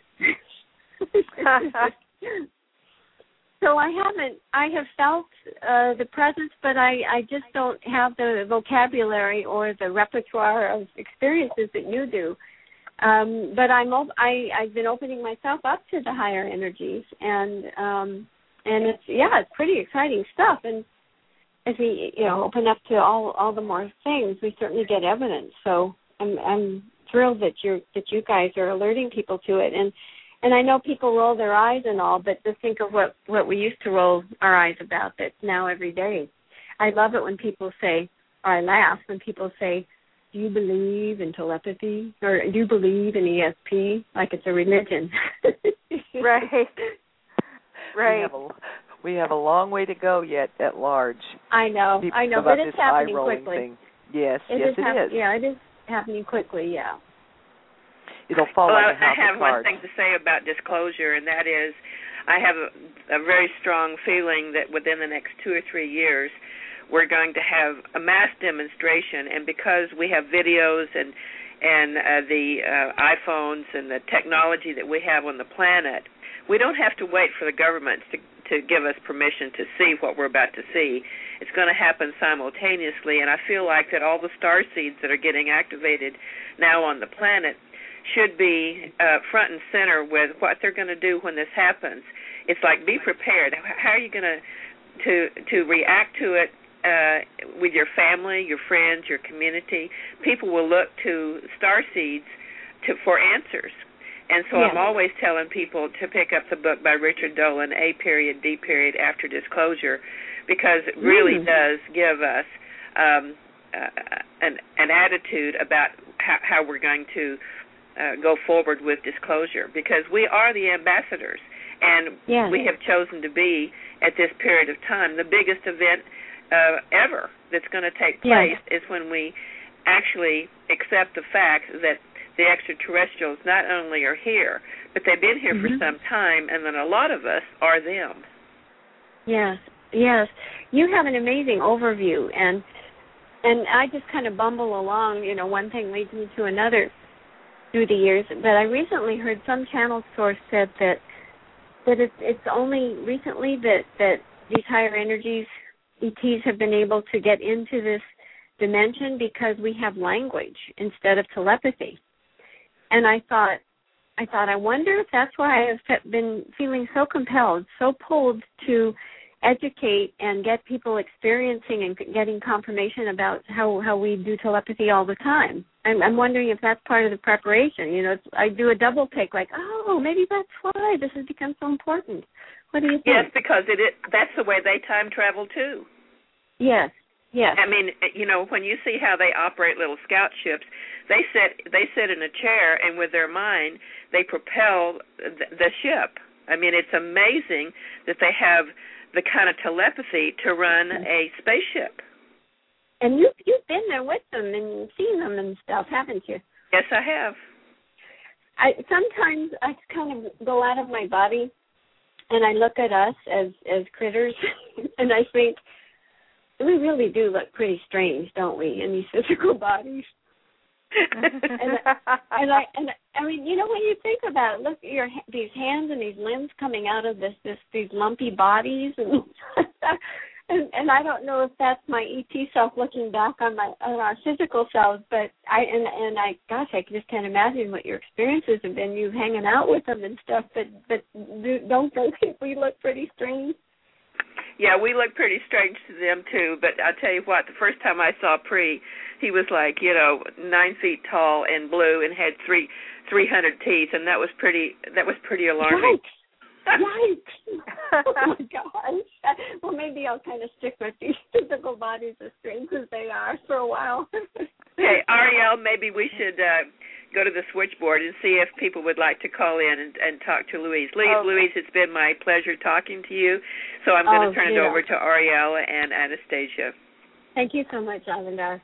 [SPEAKER 4] So I haven't, I have felt uh, the presence, but I, I just don't have the vocabulary or the repertoire of experiences that you do. Um, but I'm, op- I, I've been opening myself up to the higher energies, and um, and it's, yeah, it's pretty exciting stuff. And as we, you know, open up to all, all the more things, we certainly get evidence. So I'm, I'm thrilled that you're, that you guys are alerting people to it. And And I know people roll their eyes and all, but just think of what, what we used to roll our eyes about that's now every day. I love it when people say, or I laugh when people say, do you believe in telepathy? Or do you believe in E S P? Like it's a religion.
[SPEAKER 5] Right. Right.
[SPEAKER 3] We have, a, we have a long way to go yet at large.
[SPEAKER 4] I know,
[SPEAKER 3] People
[SPEAKER 4] I know,
[SPEAKER 3] about
[SPEAKER 4] but it's
[SPEAKER 3] this
[SPEAKER 4] happening
[SPEAKER 3] eye-rolling
[SPEAKER 4] quickly.
[SPEAKER 3] Thing. Yes,
[SPEAKER 4] it
[SPEAKER 3] yes,
[SPEAKER 4] is
[SPEAKER 3] it
[SPEAKER 4] happen-
[SPEAKER 3] is.
[SPEAKER 4] Yeah, it is happening quickly, yeah.
[SPEAKER 3] It'll fall
[SPEAKER 1] well,
[SPEAKER 3] like a
[SPEAKER 1] I
[SPEAKER 3] house
[SPEAKER 1] have
[SPEAKER 3] of
[SPEAKER 1] one
[SPEAKER 3] cards.
[SPEAKER 1] thing to say about disclosure, and that is I have a, a very strong feeling that within the next two or three years we're going to have a mass demonstration, and because we have videos and and uh, the uh, iPhones and the technology that we have on the planet, we don't have to wait for the governments to, to give us permission to see what we're about to see. It's going to happen simultaneously, and I feel like that all the star seeds that are getting activated now on the planet should be uh, front and center with what they're going to do when this happens. It's like, be prepared. How are you going to to to react to it uh, with your family, your friends, your community? People will look to star seeds to, for answers. And so yeah. I'm always telling people to pick up the book by Richard Dolan, A period, D period, After Disclosure, because it really mm. does give us um, uh, an, an attitude about how, how we're going to uh, go forward with disclosure, because we are the ambassadors, and yeah. we have chosen to be, at this period of time, the biggest event uh, ever that's going to take place yeah. is when we actually accept the fact that the extraterrestrials not only are here, but they've been here mm-hmm. for some time, and then a lot of us are them.
[SPEAKER 4] Yes, yes. You have an amazing overview, and and I just kind of bumble along, you know, one thing leads me to another through the years. But I recently heard some channel source said that that it's, it's only recently that, that these higher energies, E Ts, have been able to get into this dimension because we have language instead of telepathy. And I thought, I thought, I wonder if that's why I've been feeling so compelled, so pulled to educate and get people experiencing and getting confirmation about how, how we do telepathy all the time. I'm, I'm wondering if that's part of the preparation. You know, it's, I do a double take, like, oh, maybe that's why this has become so important. What do you think?
[SPEAKER 1] Yes, because it, it that's the way they time travel too.
[SPEAKER 4] Yes. Yes.
[SPEAKER 1] I mean, you know, when you see how they operate little scout ships, they sit they sit in a chair, and with their mind, they propel the, the ship. I mean, it's amazing that they have the kind of telepathy to run a spaceship.
[SPEAKER 4] And you you've been there with them and seen them and stuff, haven't you?
[SPEAKER 1] Yes, I have.
[SPEAKER 4] I sometimes I kind of go out of my body, and I look at us as as critters, and I think, we really do look pretty strange, don't we, in these physical bodies? and, and I and I mean, you know, when you think about it, look at your these hands and these limbs coming out of this this these lumpy bodies, and and, and I don't know if that's my E T self looking back on my on our physical selves, but I and and I gosh, I just can't imagine what your experiences have been. You hanging out with them and stuff, but but don't they think we look pretty strange?
[SPEAKER 1] Yeah, we look pretty strange to them, too, but I'll tell you what, the first time I saw Pre, he was like, you know, nine feet tall and blue and had three three hundred teeth, and that was pretty that was pretty alarming.
[SPEAKER 4] Yikes! Yikes! Oh, my gosh. Well, maybe I'll kind of stick with these physical bodies as strange as they are for a while.
[SPEAKER 1] Okay, Ariel, maybe we should uh, go to the switchboard and see if people would like to call in and, and talk to Louise. Louise, okay. Louise, it's been my pleasure talking to you, so I'm going to oh, turn it over to Ariel and Anastasia.
[SPEAKER 4] Thank you so much, Lavendar.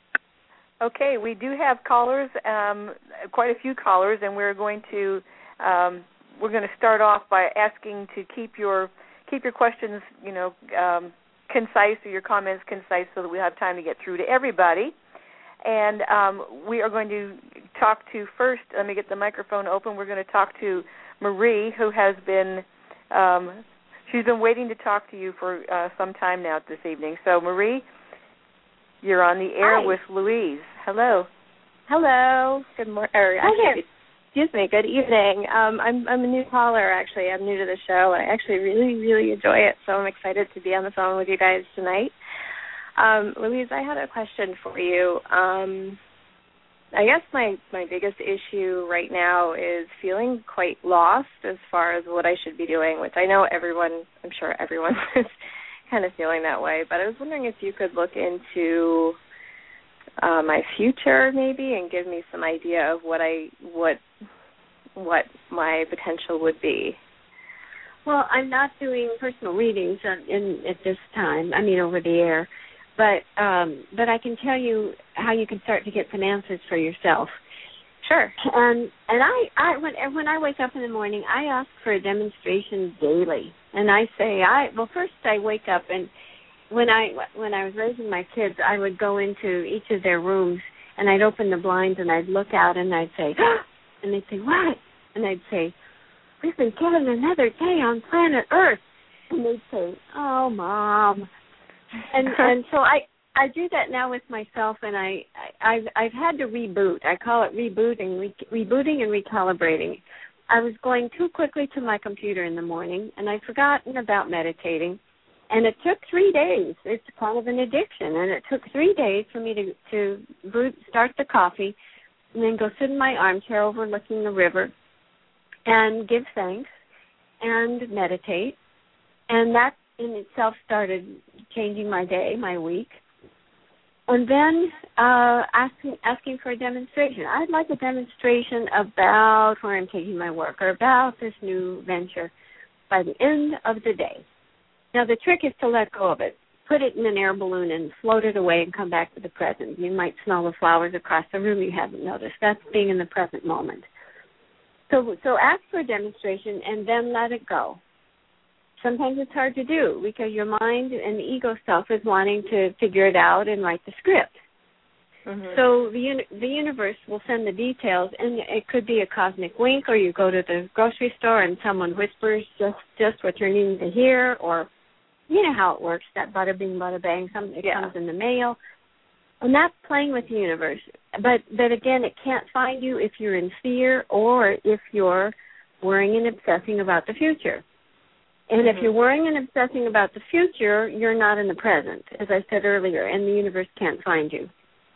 [SPEAKER 5] Okay, we do have callers, um, quite a few callers, and we're going to um, we're going to start off by asking to keep your keep your questions, you know, um, concise, or your comments concise, so that we have time to get through to everybody. And um, we are going to talk to first, let me get the microphone open, we're going to talk to Marie, who has been, um, she's been waiting to talk to you for uh, some time now this evening. So, Marie, you're on the air
[SPEAKER 6] Hi.
[SPEAKER 5] with Louise. Hello.
[SPEAKER 6] Hello. Good morning. Actually, excuse me. Good evening. Um, I'm I'm a new caller. Actually, I'm new to the show, and I actually really really enjoy it. So I'm excited to be on the phone with you guys tonight. Um, Louise, I had a question for you. Um, I guess my, my biggest issue right now is feeling quite lost as far as what I should be doing, which I know everyone, I'm sure everyone is kind of feeling that way. But I was wondering if you could look into uh, my future maybe and give me some idea of what I what what my potential would be.
[SPEAKER 4] Well, I'm not doing personal readings in, at this time. I mean, over the air. But um, but I can tell you how you can start to get some answers for yourself.
[SPEAKER 6] Sure.
[SPEAKER 4] And and I, I when when I wake up in the morning, I ask for a demonstration daily. And I say I well first I wake up, and when I when I was raising my kids, I would go into each of their rooms and I'd open the blinds and I'd look out and I'd say, ah! And they'd say, what? And I'd say, we've been given another day on planet Earth. And they'd say, "Oh, Mom," and and so I I do that now with myself, and I, I I've I've had to reboot. I call it rebooting, re, rebooting and recalibrating. I was going too quickly to my computer in the morning, and I'd forgotten about meditating. And it took three days. It's kind of an addiction, and it took three days for me to to brew, start the coffee, and then go sit in my armchair overlooking the river, and give thanks, and meditate, and that in itself started changing my day, my week. And then uh, asking asking for a demonstration. I'd like a demonstration about where I'm taking my work or about this new venture by the end of the day. Now, the trick is to let go of it. Put it in an air balloon and float it away and come back to the present. You might smell the flowers across the room you haven't noticed. That's being in the present moment. So, so ask for a demonstration and then let it go. Sometimes it's hard to do because your mind and the ego self is wanting to figure it out and write the script. Mm-hmm. So the uni- the universe will send the details, and it could be a cosmic wink, or you go to the grocery store and someone whispers just, just what you're needing to hear, or you know how it works, that bada bing, bada bang, something yeah. comes in the mail. And that's playing with the universe. But, but again, it can't find you if you're in fear or if you're worrying and obsessing about the future. And mm-hmm. if you're worrying and obsessing about the future, you're not in the present, as I said earlier, and the universe can't find you.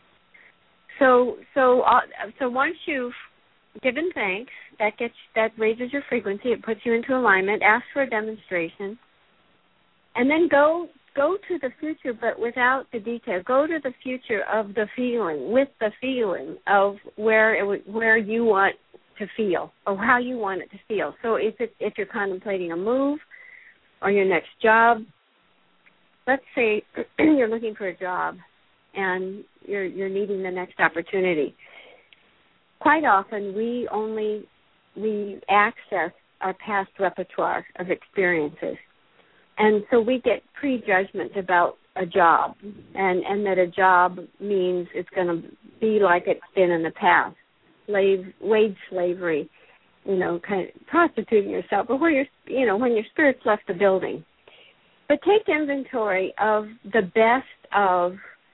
[SPEAKER 4] So, so, uh, so once you've given thanks, that gets that raises your frequency. It puts you into alignment. Ask for a demonstration. And then go go to the future, but without the detail. Go to the future of the feeling, with the feeling of where it w- where you want to feel or how you want it to feel. So if it, if you're contemplating a move or your next job, let's say you're looking for a job and you're you're needing the next opportunity. Quite often we only we access our past repertoire of experiences. And so we get prejudgments about a job, and, and that a job means it's going to be like it's been in the past, slave, wage slavery, you know, kind of prostituting yourself, or where you're, you know, when your spirit's left the building. But take inventory of the best of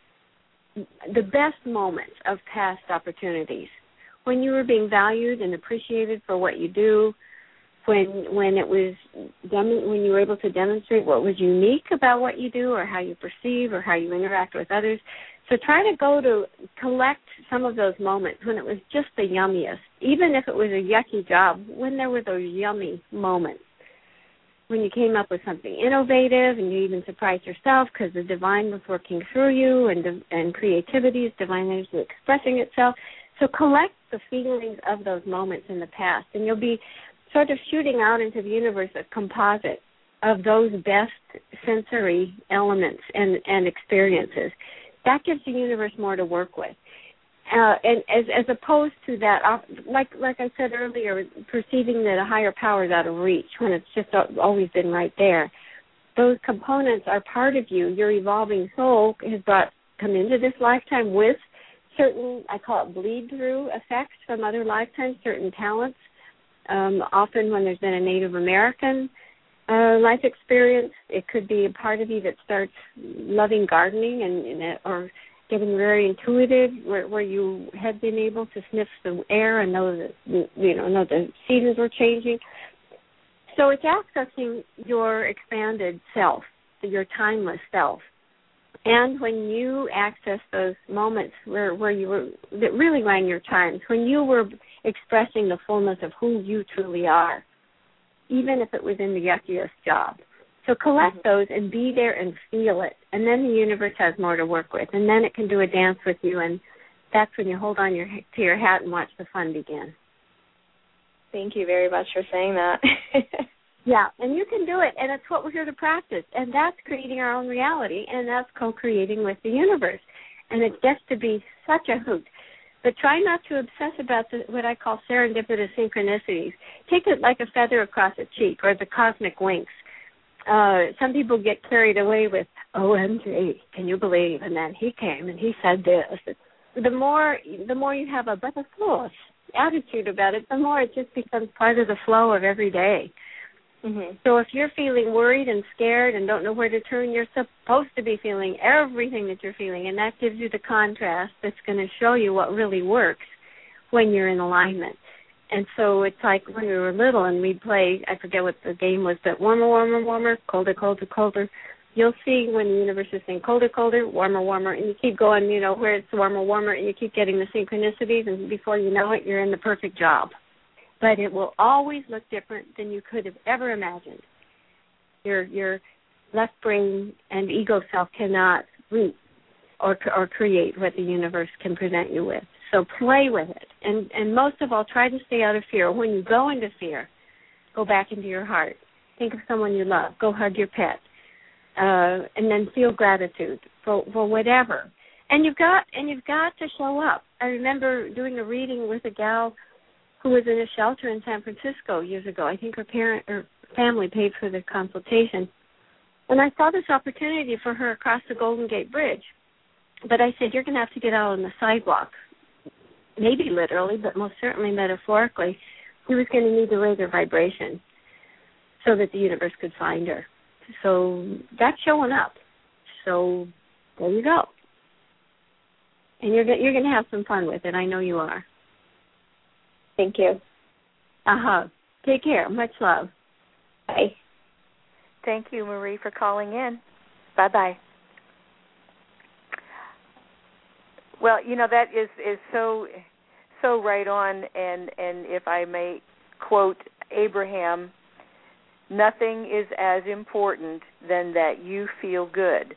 [SPEAKER 4] the best moments of past opportunities, when you were being valued and appreciated for what you do. When when it was when you were able to demonstrate what was unique about what you do, or how you perceive, or how you interact with others. So try to go to collect some of those moments when it was just the yummiest, even if it was a yucky job. When there were those yummy moments, when you came up with something innovative and you even surprised yourself because the divine was working through you, and and creativity is divine energy expressing itself. So collect the feelings of those moments in the past, and you'll be sort of shooting out into the universe a composite of those best sensory elements and, and experiences. That gives the universe more to work with. Uh, and as, as opposed to that, like like I said earlier, perceiving that a higher power is out of reach when it's just always been right there. Those components are part of you. Your evolving soul has brought come into this lifetime with certain, I call it bleed-through effects from other lifetimes, certain talents. Um, often when there's been a Native American uh, life experience, it could be a part of you that starts loving gardening and, and or getting very intuitive, where, where you had been able to sniff the air and know that you know know the seasons were changing. So it's accessing your expanded self, your timeless self. And when you access those moments where, where you were that really rang your chimes, when you were expressing the fullness of who you truly are, even if it was in the yuckiest job. So collect mm-hmm. those and be there and feel it. And then the universe has more to work with. And then it can do a dance with you, and that's when you hold on your to your hat and watch the fun begin.
[SPEAKER 6] Thank you very much for saying that.
[SPEAKER 4] Yeah, and you can do it, and it's what we're here to practice. And that's creating our own reality, and that's co-creating with the universe. And it gets to be such a hoot. But try not to obsess about the, what I call serendipitous synchronicities. Take it like a feather across a cheek, or the cosmic winks. Uh, some people get carried away with, O M G, can you believe? And then he came and he said this. The more, the more you have a but of course attitude about it, the more it just becomes part of the flow of every day. Mm-hmm. So if you're feeling worried and scared and don't know where to turn, you're supposed to be feeling everything that you're feeling, and that gives you the contrast that's going to show you what really works when you're in alignment. And so it's like when we were little and we'd play, I forget what the game was, but warmer, warmer, warmer, colder, colder, colder. You'll see when the universe is saying colder, colder, warmer, warmer, and you keep going, you know, where it's warmer, warmer, and you keep getting the synchronicities, and before you know it, you're in the perfect job. But it will always look different than you could have ever imagined. Your your left brain and ego self cannot root or or create what the universe can present you with. So play with it. And, and most of all, try to stay out of fear. When you go into fear, go back into your heart. Think of someone you love. Go hug your pet. Uh, and then feel gratitude for, for whatever. And you've got and you've got to show up. I remember doing a reading with a gal who was in a shelter in San Francisco years ago. I think her parent or family paid for the consultation. And I saw this opportunity for her across the Golden Gate Bridge. But I said, you're going to have to get out on the sidewalk. Maybe literally, but most certainly metaphorically. She was going to need to raise her vibration so that the universe could find her. So that's showing up. So there you go. And you're you're going to have some fun with it. I know you are.
[SPEAKER 6] Thank you.
[SPEAKER 4] Uh-huh. Take care. Much love.
[SPEAKER 6] Bye.
[SPEAKER 5] Thank you, Marie, for calling in. Bye-bye. Well, you know, that is, is so so right on, and, and if I may quote Abraham, nothing is as important than that you feel good.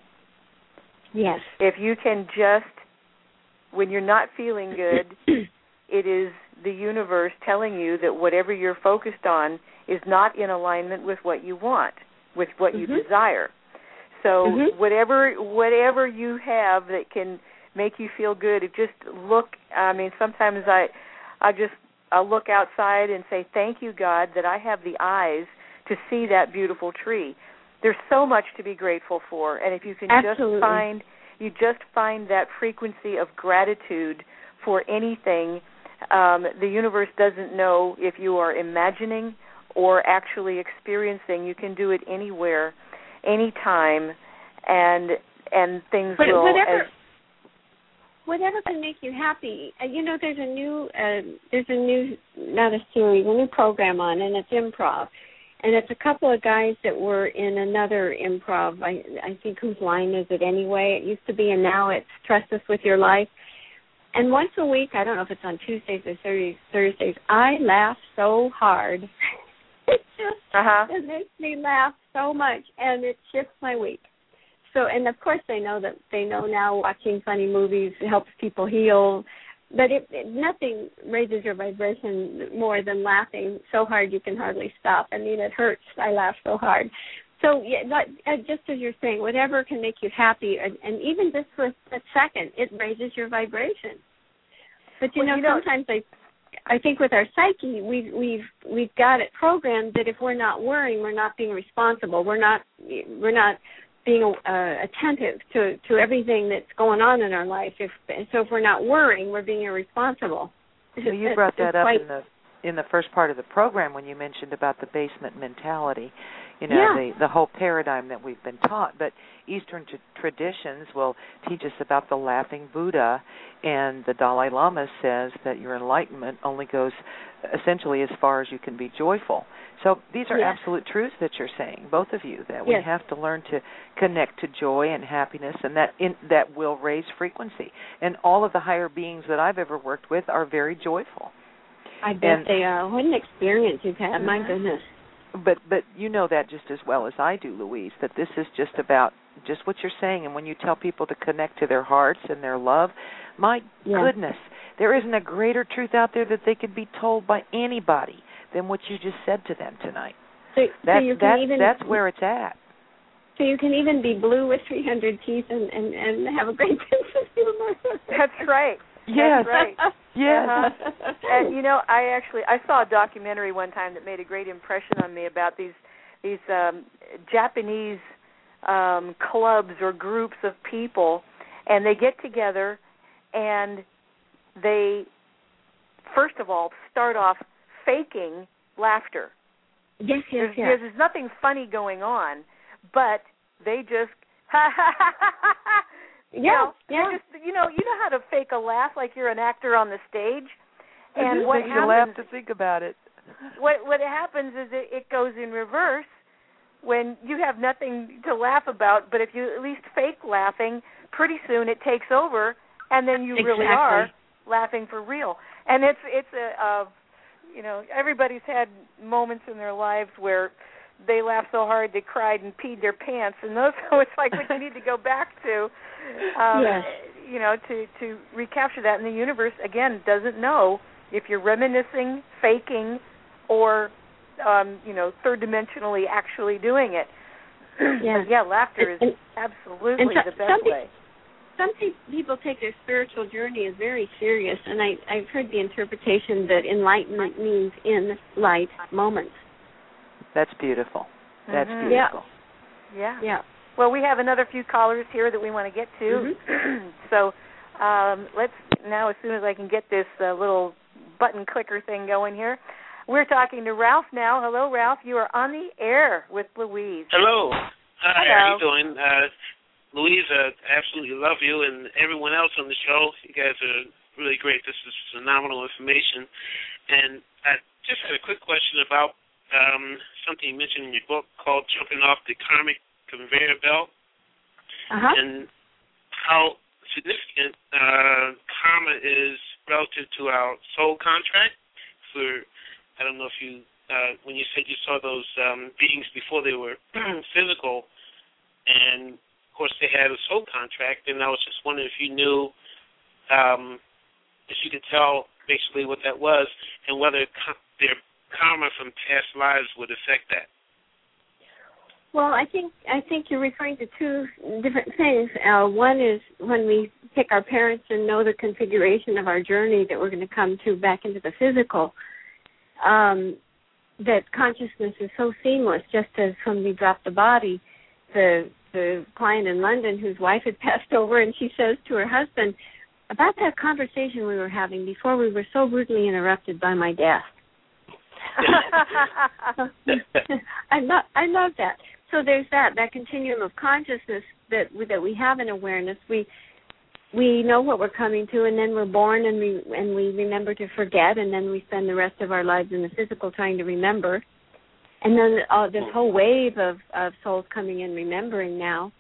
[SPEAKER 4] Yes.
[SPEAKER 5] If you can just, when you're not feeling good, it is the universe telling you that whatever you're focused on is not in alignment with what you want, with what mm-hmm. you desire. So mm-hmm. whatever whatever you have that can make you feel good, it just look, I mean, sometimes I I just I look outside and say, thank you, God, that I have the eyes to see that beautiful tree. There's so much to be grateful for, and if you can
[SPEAKER 4] Absolutely.
[SPEAKER 5] just find you just find that frequency of gratitude for anything, um, the universe doesn't know if you are imagining or actually experiencing. You can do it anywhere, anytime, and and things
[SPEAKER 4] but,
[SPEAKER 5] will.
[SPEAKER 4] Whatever,
[SPEAKER 5] as,
[SPEAKER 4] whatever can make you happy. Uh, you know, there's a new, uh, there's a new, not a series, a new program on, and it's improv. And it's a couple of guys that were in another improv. I, I think whose line is it anyway? It used to be, and now it's Trust Us With Your Life. And once a week, I don't know if it's on Tuesdays or Thursdays, I laugh so hard. It just
[SPEAKER 5] uh-huh.
[SPEAKER 4] it makes me laugh so much, and it shifts my week. So, and of course, they know that they know now watching funny movies helps people heal. But it, it, nothing raises your vibration more than laughing so hard you can hardly stop. I mean, it hurts. I laugh so hard. So, yeah, not, uh, just as you're saying, whatever can make you happy, and, and even just for a second, it raises your vibration. But you, well, know, you know, sometimes I, I think with our psyche, we've we've we've got it programmed that if we're not worrying, we're not being responsible. We're not we're not being uh, attentive to, to everything that's going on in our life. If so, if we're not worrying, we're being irresponsible.
[SPEAKER 3] Well, you brought that up in the in the first part of the program when you mentioned about the basement mentality, you know,
[SPEAKER 4] yeah.
[SPEAKER 3] the the whole paradigm that we've been taught. But Eastern t- traditions will teach us about the laughing Buddha, and the Dalai Lama says that your enlightenment only goes essentially as far as you can be joyful. So these are
[SPEAKER 4] yes.
[SPEAKER 3] absolute truths that you're saying, both of you, that
[SPEAKER 4] yes.
[SPEAKER 3] we have to learn to connect to joy and happiness, and that in, that will raise frequency. And all of the higher beings that I've ever worked with are very joyful.
[SPEAKER 4] I bet
[SPEAKER 3] and,
[SPEAKER 4] they are. What an experience you've had. My goodness.
[SPEAKER 3] But but you know that just as well as I do, Louise, that this is just about just what you're saying. And when you tell people to connect to their hearts and their love, my
[SPEAKER 4] yeah.
[SPEAKER 3] goodness, there isn't a greater truth out there that they could be told by anybody than what you just said to them tonight.
[SPEAKER 4] So,
[SPEAKER 3] that,
[SPEAKER 4] so you
[SPEAKER 3] that,
[SPEAKER 4] can even,
[SPEAKER 3] that's where it's at.
[SPEAKER 4] So you can even be blue with three hundred teeth and, and, and have a great sense of humor.
[SPEAKER 5] That's right.
[SPEAKER 3] Yes.
[SPEAKER 5] That's right.
[SPEAKER 3] Yes.
[SPEAKER 5] Uh-huh. And you know, I actually I saw a documentary one time that made a great impression on me about these these um, Japanese um, clubs or groups of people, and they get together and they first of all start off faking laughter.
[SPEAKER 4] Yes, yes,
[SPEAKER 5] there's,
[SPEAKER 4] yes.
[SPEAKER 5] There's nothing funny going on, but they just ha ha ha ha ha.
[SPEAKER 4] Yeah,
[SPEAKER 5] you know,
[SPEAKER 4] yeah.
[SPEAKER 5] Just, you know, you know how to fake a laugh like you're an actor on the stage, and
[SPEAKER 3] it
[SPEAKER 5] what
[SPEAKER 3] makes
[SPEAKER 5] happens?
[SPEAKER 3] You laugh to think about it.
[SPEAKER 5] What what happens is it, it goes in reverse when you have nothing to laugh about. But if you at least fake laughing, pretty soon it takes over, and then you
[SPEAKER 4] exactly.
[SPEAKER 5] really are laughing for real. And it's it's a, a you know, everybody's had moments in their lives where they laughed so hard they cried and peed their pants, and those so it's like what you need to go back to, um,
[SPEAKER 4] yes.
[SPEAKER 5] you know, to to recapture that. And the universe again doesn't know if you're reminiscing, faking, or um, you know, third dimensionally actually doing it.
[SPEAKER 4] Yeah,
[SPEAKER 5] yeah, laughter is
[SPEAKER 4] and,
[SPEAKER 5] absolutely
[SPEAKER 4] and so,
[SPEAKER 5] the best
[SPEAKER 4] some
[SPEAKER 5] way.
[SPEAKER 4] Some people take their spiritual journey as very serious, and I, I've heard the interpretation that enlightenment means in light moments.
[SPEAKER 3] That's beautiful. That's
[SPEAKER 5] mm-hmm.
[SPEAKER 3] beautiful.
[SPEAKER 5] Yeah.
[SPEAKER 4] Yeah.
[SPEAKER 5] Well, we have another few callers here that we want to get to.
[SPEAKER 4] Mm-hmm.
[SPEAKER 5] so um, let's now, as soon as I can get this uh, little button clicker thing going here, we're talking to Ralph now. Hello, Ralph. You are on the air with Louise.
[SPEAKER 7] Hello. Hi,
[SPEAKER 5] Hello.
[SPEAKER 7] how you doing? Uh, Louise, I absolutely love you, and everyone else on the show. You guys are really great. This is phenomenal information. And I just had a quick question about um, something you mentioned in your book called Jumping Off the Karmic Conveyor Belt,
[SPEAKER 4] uh-huh.
[SPEAKER 7] and how significant uh, karma is relative to our soul contract. For, I don't know if you, uh, when you said you saw those um, beings before they were physical, and of course they had a soul contract, and I was just wondering if you knew, um, if you could tell basically what that was, and whether co- their karma from past lives would affect that.
[SPEAKER 4] Well, I think I think you're referring to two different things. Uh, one is when we pick our parents and know the configuration of our journey that we're going to come to back into the physical, um, that consciousness is so seamless, just as when we drop the body, the the client in London whose wife had passed over, and she says to her husband, about that conversation we were having before we were so rudely interrupted by my death. I love I love that. So there's that that continuum of consciousness that we, that we have in awareness. We we know what we're coming to, and then we're born, and we and we remember to forget, and then we spend the rest of our lives in the physical trying to remember. And then uh, this whole wave of, of souls coming in remembering now.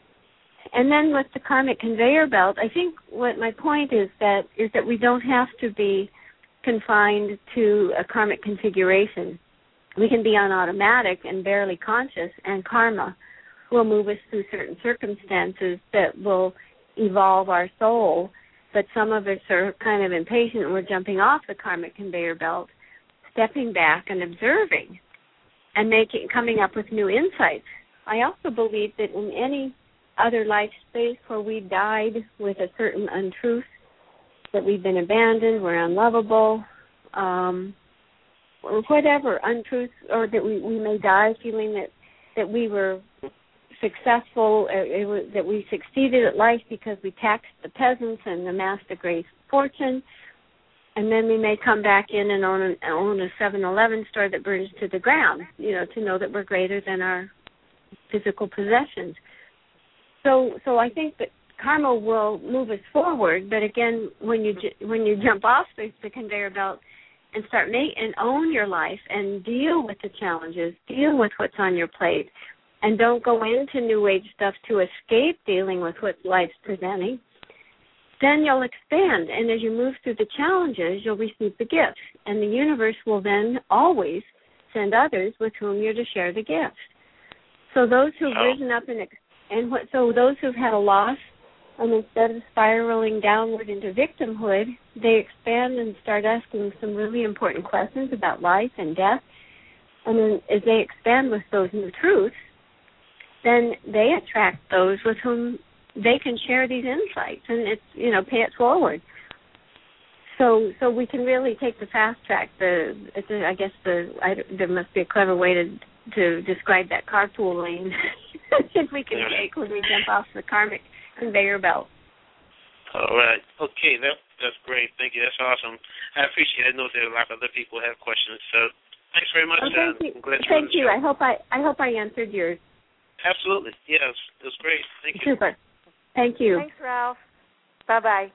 [SPEAKER 4] And then with the karmic conveyor belt, I think what my point is that is that we don't have to be confined to a karmic configuration. We can be on automatic and barely conscious, and karma will move us through certain circumstances that will evolve our soul. But some of us are kind of impatient, and we're jumping off the karmic conveyor belt, stepping back and observing, and making coming up with new insights. I also believe that in any other life space where we died with a certain untruth, that we've been abandoned, we're unlovable, um, or whatever untruth, or that we, we may die feeling that, that we were successful, uh, it was, that we succeeded at life because we taxed the peasants and amassed a great fortune. And then we may come back in and own, an, own a seven eleven store that burns to the ground, you know, to know that we're greater than our physical possessions. So, so I think that karma will move us forward. But again, when you when you jump off the, the conveyor belt and start make and own your life and deal with the challenges, deal with what's on your plate, and don't go into New Age stuff to escape dealing with what life's presenting, then you'll expand, and as you move through the challenges, you'll receive the gifts, and the universe will then always send others with whom you're to share the gifts. So those who've
[SPEAKER 7] oh.
[SPEAKER 4] risen up and and what, so those who've had a loss, and instead of spiraling downward into victimhood, they expand and start asking some really important questions about life and death. And then as they expand with those new truths, then they attract those with whom they can share these insights, and it's, you know, pay it forward. So, so we can really take the fast track. The, it's a, I guess the I, there must be a clever way to to describe that carpool lane if we can take when we jump off the karmic conveyor belt.
[SPEAKER 7] All right. Okay, that that's great. Thank you. That's awesome. I appreciate it. I know that a lot of other people have questions, so Thanks very much.
[SPEAKER 4] Oh, thank
[SPEAKER 7] uh,
[SPEAKER 4] you.
[SPEAKER 7] I'm glad you're
[SPEAKER 4] Thank
[SPEAKER 7] on the
[SPEAKER 4] you.
[SPEAKER 7] show.
[SPEAKER 4] I hope I I hope I answered yours.
[SPEAKER 7] Absolutely. Yes, it was great. Thank you.
[SPEAKER 4] Super. Thank you.
[SPEAKER 5] Thanks, Ralph. Bye-bye.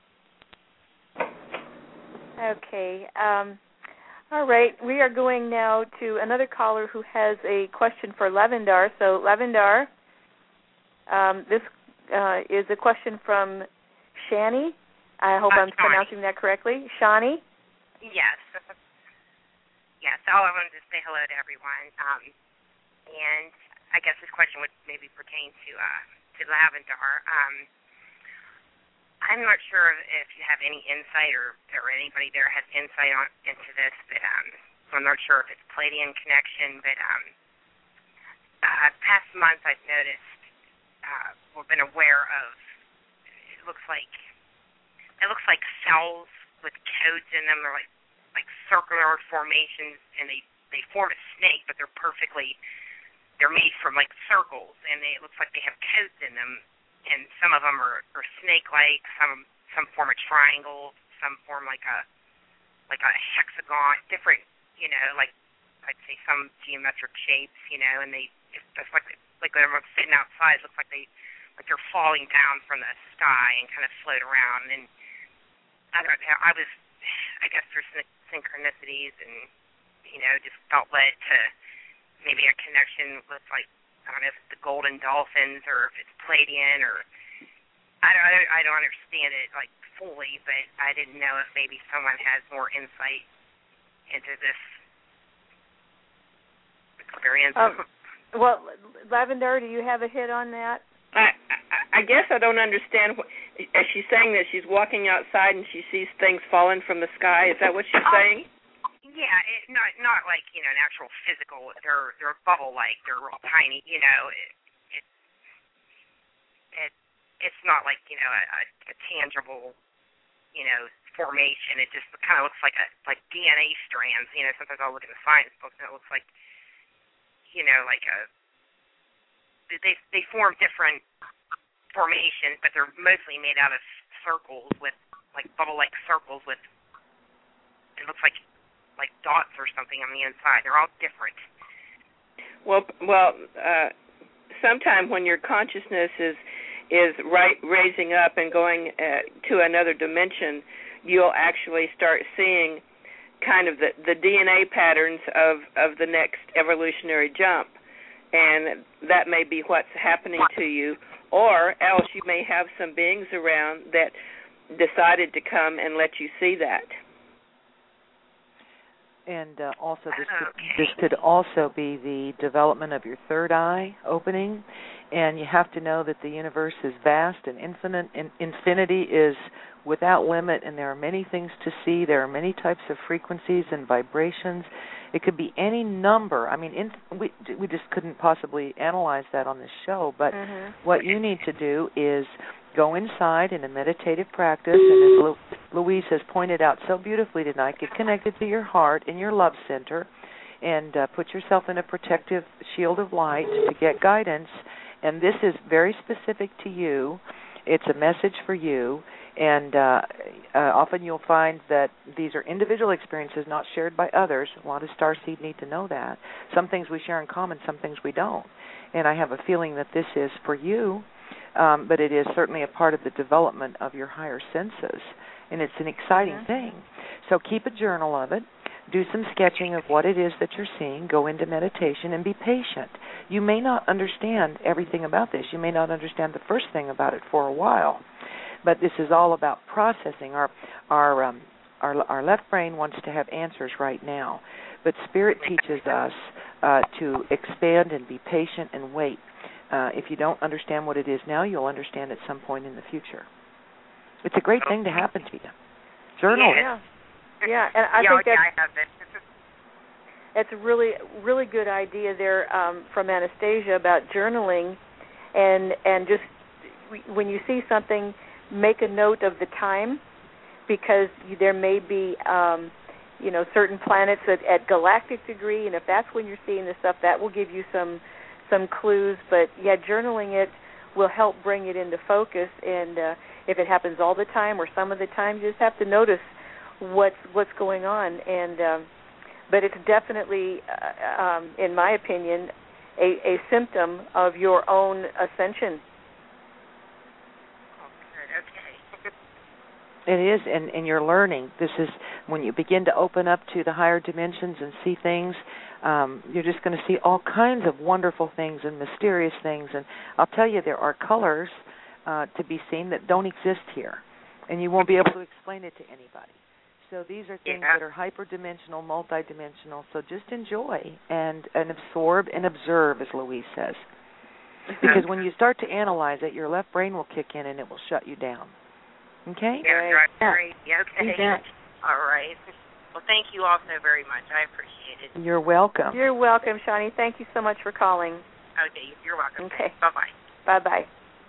[SPEAKER 5] Okay. Um, all right. We are going now to another caller who has a question for Lavendar. So, Lavendar, um, this uh, is a question from Shani. I hope
[SPEAKER 8] uh,
[SPEAKER 5] I'm pronouncing that correctly. Shani?
[SPEAKER 8] Yes. Yes. All I wanted to say hello to everyone. Um, and I guess this question would maybe pertain to uh, to Lavendar. Um, I'm not sure if you have any insight or, or anybody there has insight on into this, but um, so I'm not sure if it's Pleiadian connection, but um, uh, past month I've noticed, uh, we've been aware of, it looks like, it looks like cells with codes in them. They're like, like circular formations, and they, they form a snake, but they're perfectly, they're made from like circles, and they, it looks like they have codes in them. And some of them are, are snake-like, some some form a triangle, some form like a like a hexagon, different, you know, like I'd say some geometric shapes, you know, and they it's like like when I'm sitting outside, it looks like they like they're falling down from the sky and kind of float around. And I don't know, I was I guess through synchronicities and you know just felt led to maybe a connection with like. I don't know if it's the golden dolphins or if it's Pleiadian or I don't I don't understand it like fully, but I didn't know if maybe someone has more insight into this experience.
[SPEAKER 5] Um, well, Lavendar, do you have a hit on that?
[SPEAKER 1] I, I I guess I don't understand. What, as she's saying that she's walking outside and she sees things falling from the sky. Is that what she's saying?
[SPEAKER 8] Yeah, it, not not like you know an actual physical. They're they're bubble like. They're real tiny. You know, it it, it it's not like you know a, a tangible you know formation. It just kind of looks like a like D N A strands. You know, sometimes I'll look in the science books and it looks like you know like a they they form different formations, but they're mostly made out of circles with like bubble like circles with. It looks like. like dots or something on the inside. They're all different.
[SPEAKER 1] Well, well, uh, sometime when your consciousness is is right, raising up and going uh, to another dimension, you'll actually start seeing kind of the, the D N A patterns of, of the next evolutionary jump, and that may be what's happening to you, or else you may have some beings around that decided to come and let you see that.
[SPEAKER 3] And uh, also, this could,
[SPEAKER 8] okay.
[SPEAKER 3] this could also be the development of your third eye opening. And you have to know that the universe is vast and infinite. And infinity is without limit, and there are many things to see. There are many types of frequencies and vibrations. It could be any number. I mean, in, we we just couldn't possibly analyze that on this show. But
[SPEAKER 5] mm-hmm.
[SPEAKER 3] what you need to do is go inside in a meditative practice, and as Louise has pointed out so beautifully tonight, get connected to your heart and your love center, and uh, put yourself in a protective shield of light to get guidance. And this is very specific to you. It's a message for you, and uh, uh, often you'll find that these are individual experiences not shared by others. A lot of starseed need to know that. Some things we share in common, some things we don't. And I have a feeling that this is for you. Um, but it is certainly a part of the development of your higher senses, and it's an exciting mm-hmm. thing. So keep a journal of it. Do some sketching of what it is that you're seeing. Go into meditation and be patient. You may not understand everything about this. You may not understand the first thing about it for a while, but this is all about processing. Our our um, our, our left brain wants to have answers right now, but Spirit teaches us uh, to expand and be patient and wait. Uh, if you don't understand what it is now, you'll understand at some point in the future. It's a great thing to happen to you. Journal
[SPEAKER 5] yeah.
[SPEAKER 3] it.
[SPEAKER 5] Yeah, and I
[SPEAKER 8] yeah,
[SPEAKER 5] think
[SPEAKER 8] yeah,
[SPEAKER 5] that's,
[SPEAKER 8] I have it.
[SPEAKER 5] that's a really, really good idea there um, from Anastasia about journaling, and and just when you see something, make a note of the time, because there may be, um, you know, certain planets at, at galactic degree, and if that's when you're seeing this stuff, that will give you some. some clues, but yeah, journaling it will help bring it into focus, and uh, if it happens all the time or some of the time, you just have to notice what's what's going on. And um, but it's definitely, uh, um, in my opinion, a, a symptom of your own ascension.
[SPEAKER 8] Oh, good. Okay.
[SPEAKER 3] It is, and, and you're learning. This is when you begin to open up to the higher dimensions and see things, um, you're just going to see all kinds of wonderful things and mysterious things. And I'll tell you, there are colors uh, to be seen that don't exist here, and you won't be able to explain it to anybody. So these are things
[SPEAKER 8] yeah.
[SPEAKER 3] that are hyperdimensional, multidimensional. So just enjoy and, and absorb and observe, as Louise says. Because when you start to analyze it, your left brain will kick in and it will shut you down. Okay?
[SPEAKER 8] Yeah, right.
[SPEAKER 4] Yeah.
[SPEAKER 8] Right. Yeah, okay.
[SPEAKER 4] Yeah.
[SPEAKER 8] All right. Well, thank you all so very much. I appreciate it.
[SPEAKER 3] You're welcome.
[SPEAKER 5] You're welcome, Shani. Thank you so much for calling.
[SPEAKER 8] Okay, you're welcome.
[SPEAKER 5] Okay.
[SPEAKER 8] Bye-bye.
[SPEAKER 5] Bye-bye.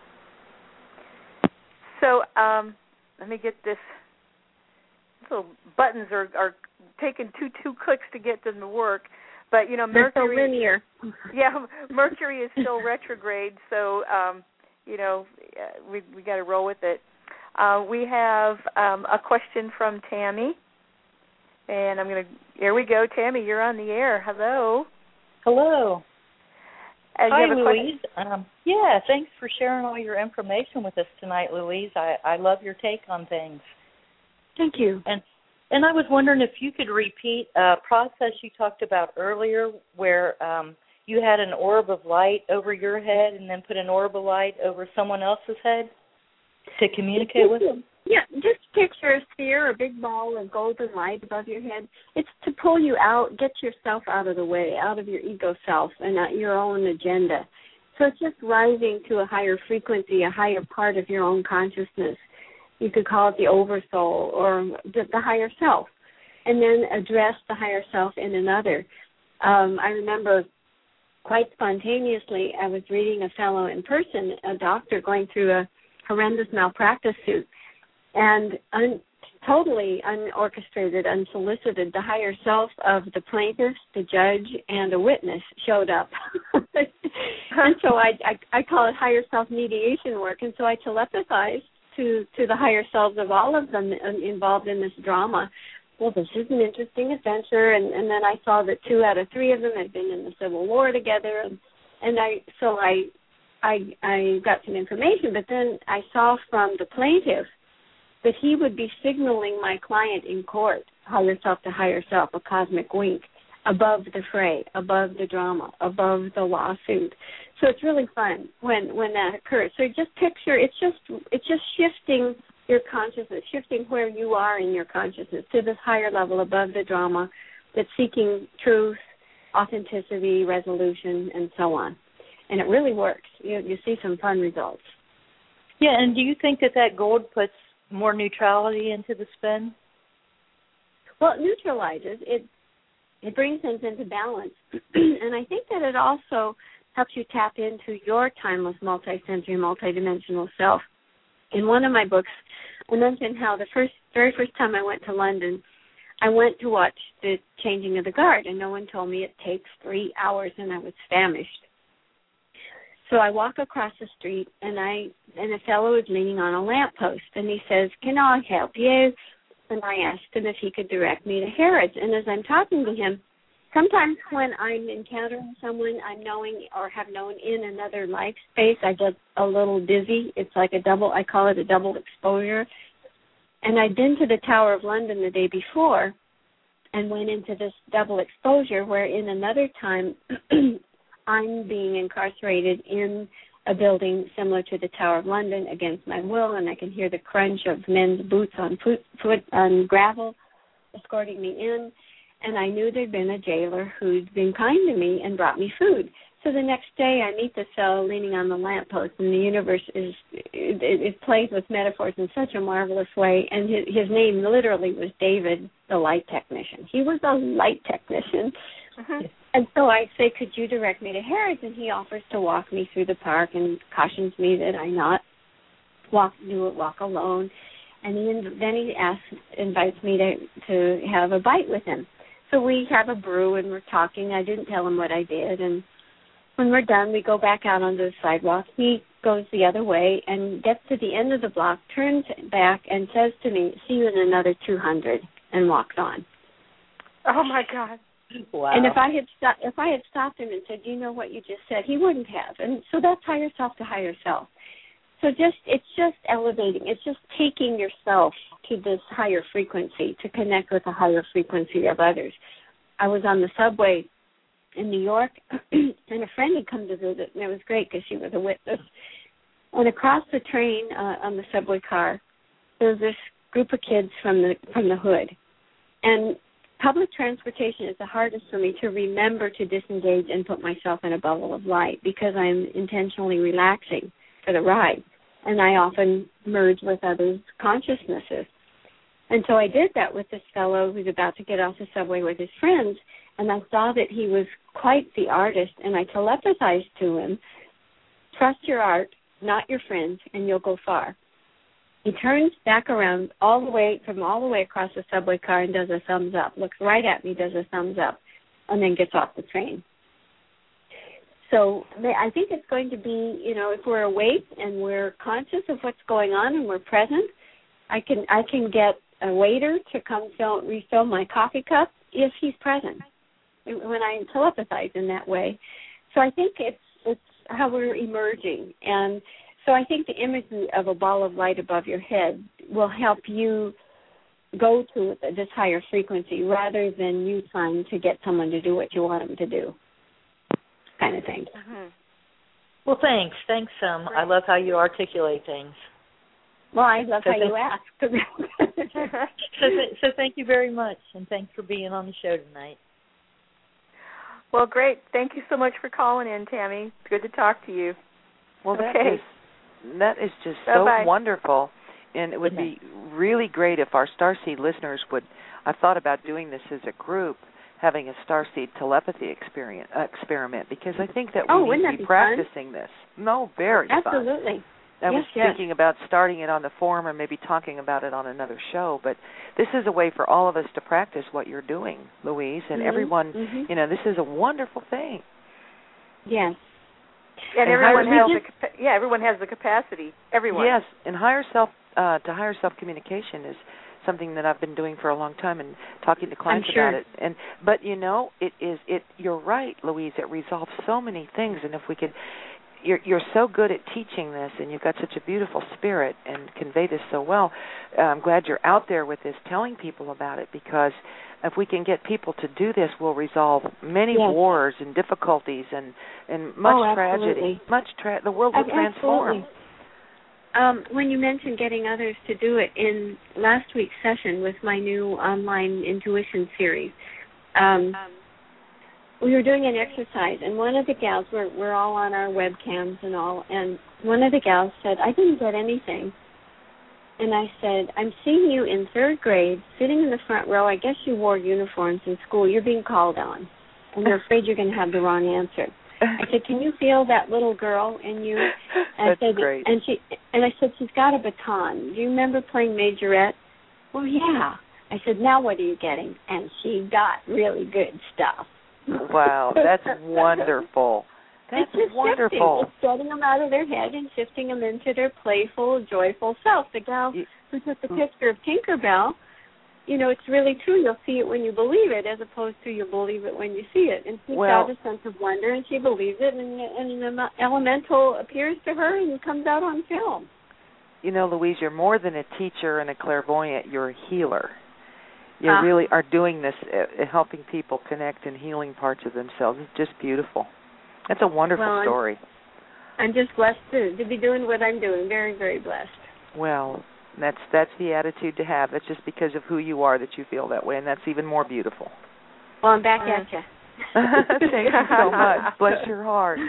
[SPEAKER 5] So um, let me get this. Little buttons are, are taking two two clicks to get them to work. But, you know, Mercury...
[SPEAKER 4] They're so linear.
[SPEAKER 5] Yeah, Mercury is still retrograde, so, um, you know, we we got to roll with it. Uh, we have um, a question from Tammy, and I'm going to, here we go, Tammy, you're on the air. Hello.
[SPEAKER 9] Hello.
[SPEAKER 5] Uh,
[SPEAKER 9] Hi,
[SPEAKER 5] you have a
[SPEAKER 9] Louise. Um, yeah, thanks for sharing all your information with us tonight, Louise. I, I love your take on things.
[SPEAKER 4] Thank you.
[SPEAKER 9] And and I was wondering if you could repeat a process you talked about earlier where um, you had an orb of light over your head and then put an orb of light over someone else's head to communicate with them?
[SPEAKER 4] Yeah, just picture a sphere, a big ball of golden light above your head. It's to pull you out, get yourself out of the way, out of your ego self and not your own agenda. So it's just rising to a higher frequency, a higher part of your own consciousness. You could call it the oversoul or the, the higher self, and then address the higher self in another. Um, I remember quite spontaneously, I was reading a fellow in person, a doctor going through a horrendous malpractice suit, and un, totally unorchestrated, unsolicited, the higher self of the plaintiff, the judge, and a witness showed up. And so I, I, I call it higher self mediation work, and so I telepathized to, to the higher selves of all of them involved in this drama. Well, this is an interesting adventure, and, and then I saw that two out of three of them had been in the Civil War together, and, and I so I, I I got some information, but then I saw from the plaintiff that he would be signaling my client in court, higher self to higher self, a cosmic wink, above the fray, above the drama, above the lawsuit. So it's really fun when, when that occurs. So just picture it's just it's just shifting your consciousness, shifting where you are in your consciousness to this higher level above the drama that's seeking truth, authenticity, resolution, and so on. And it really works. You, you see some fun results.
[SPEAKER 9] Yeah, and do you think that that gold puts more neutrality into the spin?
[SPEAKER 4] Well, it neutralizes. It it brings things into balance. And I think that it also helps you tap into your timeless, multi-sensory, multidimensional self. In one of my books, I mentioned how the first, very first time I went to London, I went to watch the changing of the guard, and no one told me it takes three hours, and I was famished. So I walk across the street, and I and a fellow is leaning on a lamppost, and he says, "Can I help you?" And I asked him if he could direct me to Harrods. And as I'm talking to him, sometimes when I'm encountering someone I'm knowing or have known in another life space, I get a little dizzy. It's like a double, I call it a double exposure. And I'd been to the Tower of London the day before and went into this double exposure where in another time I'm being incarcerated in a building similar to the Tower of London against my will, and I can hear the crunch of men's boots on foot, foot on gravel escorting me in. And I knew there'd been a jailer who'd been kind to me and brought me food. So the next day I meet this fellow leaning on the lamppost, and the universe is, it, it plays with metaphors in such a marvelous way. And his, his name literally was David, the light technician. He was a light technician. Mm-hmm. And so I say, could you direct me to Harrods? And he offers to walk me through the park and cautions me that I not walk, do it, walk alone. And he, then he asks, invites me to, to have a bite with him. So we have a brew and we're talking. I didn't tell him what I did. And when we're done, we go back out onto the sidewalk. He goes the other way and gets to the end of the block, turns back and says to me, "See you in another two hundred," and walks on.
[SPEAKER 5] Oh, my God.
[SPEAKER 9] Wow.
[SPEAKER 4] And if I had sto- if I had stopped him and said, "You know what you just said," he wouldn't have. And so that's higher self to higher self. So just it's just elevating. It's just taking yourself to this higher frequency to connect with a higher frequency of others. I was on the subway in New York, and a friend had come to visit, and it was great because she was a witness. And across the train uh, on the subway car, there was this group of kids from the from the hood. And public transportation is the hardest for me to remember to disengage and put myself in a bubble of light because I'm intentionally relaxing for the ride. And I often merge with others' consciousnesses. And so I did that with this fellow who's about to get off the subway with his friends, and I saw that he was quite the artist, and I telepathized to him, trust your art, not your friends, and you'll go far. He turns back around all the way, from all the way across the subway car and does a thumbs up, looks right at me, does a thumbs up, and then gets off the train. So I think it's going to be, you know, if we're awake and we're conscious of what's going on and we're present, I can I can get a waiter to come fill, refill my coffee cup if he's present when I telepathize in that way. So I think it's it's how we're emerging. And so I think the imagery of a ball of light above your head will help you go to this higher frequency rather than you trying to get someone to do what you want them to do, kind of thing.
[SPEAKER 9] Mm-hmm. Well, thanks. Thanks, um, I love how you articulate things.
[SPEAKER 4] Well, I love
[SPEAKER 9] so
[SPEAKER 4] how you ask.
[SPEAKER 9] so, th- so thank you very much, and thanks for being on the show tonight.
[SPEAKER 5] Well, great. Thank you so much for calling in, Tammy. It's good to talk to you.
[SPEAKER 3] Well,
[SPEAKER 5] okay.
[SPEAKER 3] that is that is just so
[SPEAKER 5] Bye-bye.
[SPEAKER 3] wonderful, and it would be really great if our Starseed listeners would. I thought about doing this as a group, having a Starseed telepathy experience, uh, experiment, because I think that we
[SPEAKER 4] oh,
[SPEAKER 3] need to
[SPEAKER 4] that
[SPEAKER 3] be,
[SPEAKER 4] be
[SPEAKER 3] practicing this. No, very
[SPEAKER 4] Absolutely.
[SPEAKER 3] fun. I
[SPEAKER 4] yes,
[SPEAKER 3] was
[SPEAKER 4] yes.
[SPEAKER 3] thinking about starting it on the forum and maybe talking about it on another show, but this is a way for all of us to practice what you're doing, Louise, and
[SPEAKER 4] mm-hmm.
[SPEAKER 3] everyone,
[SPEAKER 4] mm-hmm.
[SPEAKER 3] you know, this is a wonderful thing.
[SPEAKER 4] Yes.
[SPEAKER 5] And,
[SPEAKER 3] and
[SPEAKER 5] everyone
[SPEAKER 3] higher,
[SPEAKER 5] has the capa- yeah, everyone has the capacity. Everyone.
[SPEAKER 3] Yes, and higher self uh, to higher self communication is something that I've been doing for a long time and talking to clients
[SPEAKER 4] I'm sure.
[SPEAKER 3] about it. And but you know, it is it. You're right, Louise. It resolves so many things, and if we could. You're, you're so good at teaching this, and you've got such a beautiful spirit and convey this so well. Uh, I'm glad you're out there with this, telling people about it, because if we can get people to do this, we'll resolve many
[SPEAKER 4] yes.
[SPEAKER 3] wars and difficulties and, and much
[SPEAKER 4] oh,
[SPEAKER 3] tragedy. Much tra- the world will
[SPEAKER 4] uh,
[SPEAKER 3] transform.
[SPEAKER 4] Um, when you mentioned getting others to do it, in last week's session with my new online intuition series, um, um we were doing an exercise, and one of the gals, we're, we're all on our webcams and all, and one of the gals said, I didn't get anything. And I said, I'm seeing you in third grade, sitting in the front row. I guess you wore uniforms in school. You're being called on, and you're afraid you're going to have the wrong answer. I said, can you feel that little girl in you? And
[SPEAKER 3] That's
[SPEAKER 4] I said,
[SPEAKER 3] great.
[SPEAKER 4] And, she, and I said, she's got a baton. Do you remember playing Majorette? Well, yeah. I said, now what are you getting? And she got really good stuff.
[SPEAKER 3] Wow, that's wonderful. That's
[SPEAKER 4] it's just
[SPEAKER 3] wonderful.
[SPEAKER 4] Shifting. It's getting them out of their head and shifting them into their playful, joyful self. The gal who took the picture of Tinkerbell, you know, it's really true. You'll see it when you believe it, as opposed to you believe it when you see it. And she's
[SPEAKER 3] well,
[SPEAKER 4] got a sense of wonder, and she believes it, and, and an elemental appears to her and comes out on film.
[SPEAKER 3] You know, Louise, you're more than a teacher and a clairvoyant. You're a healer. You
[SPEAKER 4] uh,
[SPEAKER 3] really are doing this, uh, helping people connect and healing parts of themselves. It's just beautiful. That's a wonderful
[SPEAKER 4] well,
[SPEAKER 3] story.
[SPEAKER 4] I'm, I'm just blessed to, to be doing what I'm doing. Very, very blessed.
[SPEAKER 3] Well, that's that's the attitude to have. It's just because of who you are that you feel that way, and that's even more beautiful.
[SPEAKER 4] Well, I'm back uh, at you.
[SPEAKER 3] Thank you so much. Bless your heart.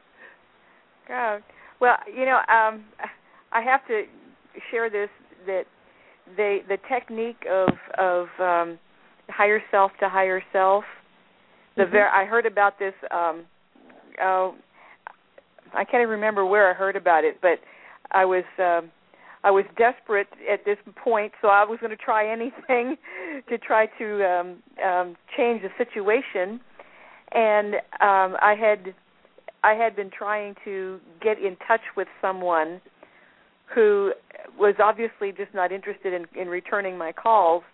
[SPEAKER 5] God. Well, you know, um, I have to share this, that the the technique of of um, higher self to higher self. The
[SPEAKER 4] mm-hmm.
[SPEAKER 5] ver- I heard about this. Um, uh, I can't even remember where I heard about it, but I was um, I was desperate at this point, so I was going to try anything to try to um, um, change the situation. And um, I had I had been trying to get in touch with someone who was obviously just not interested in, in returning my calls,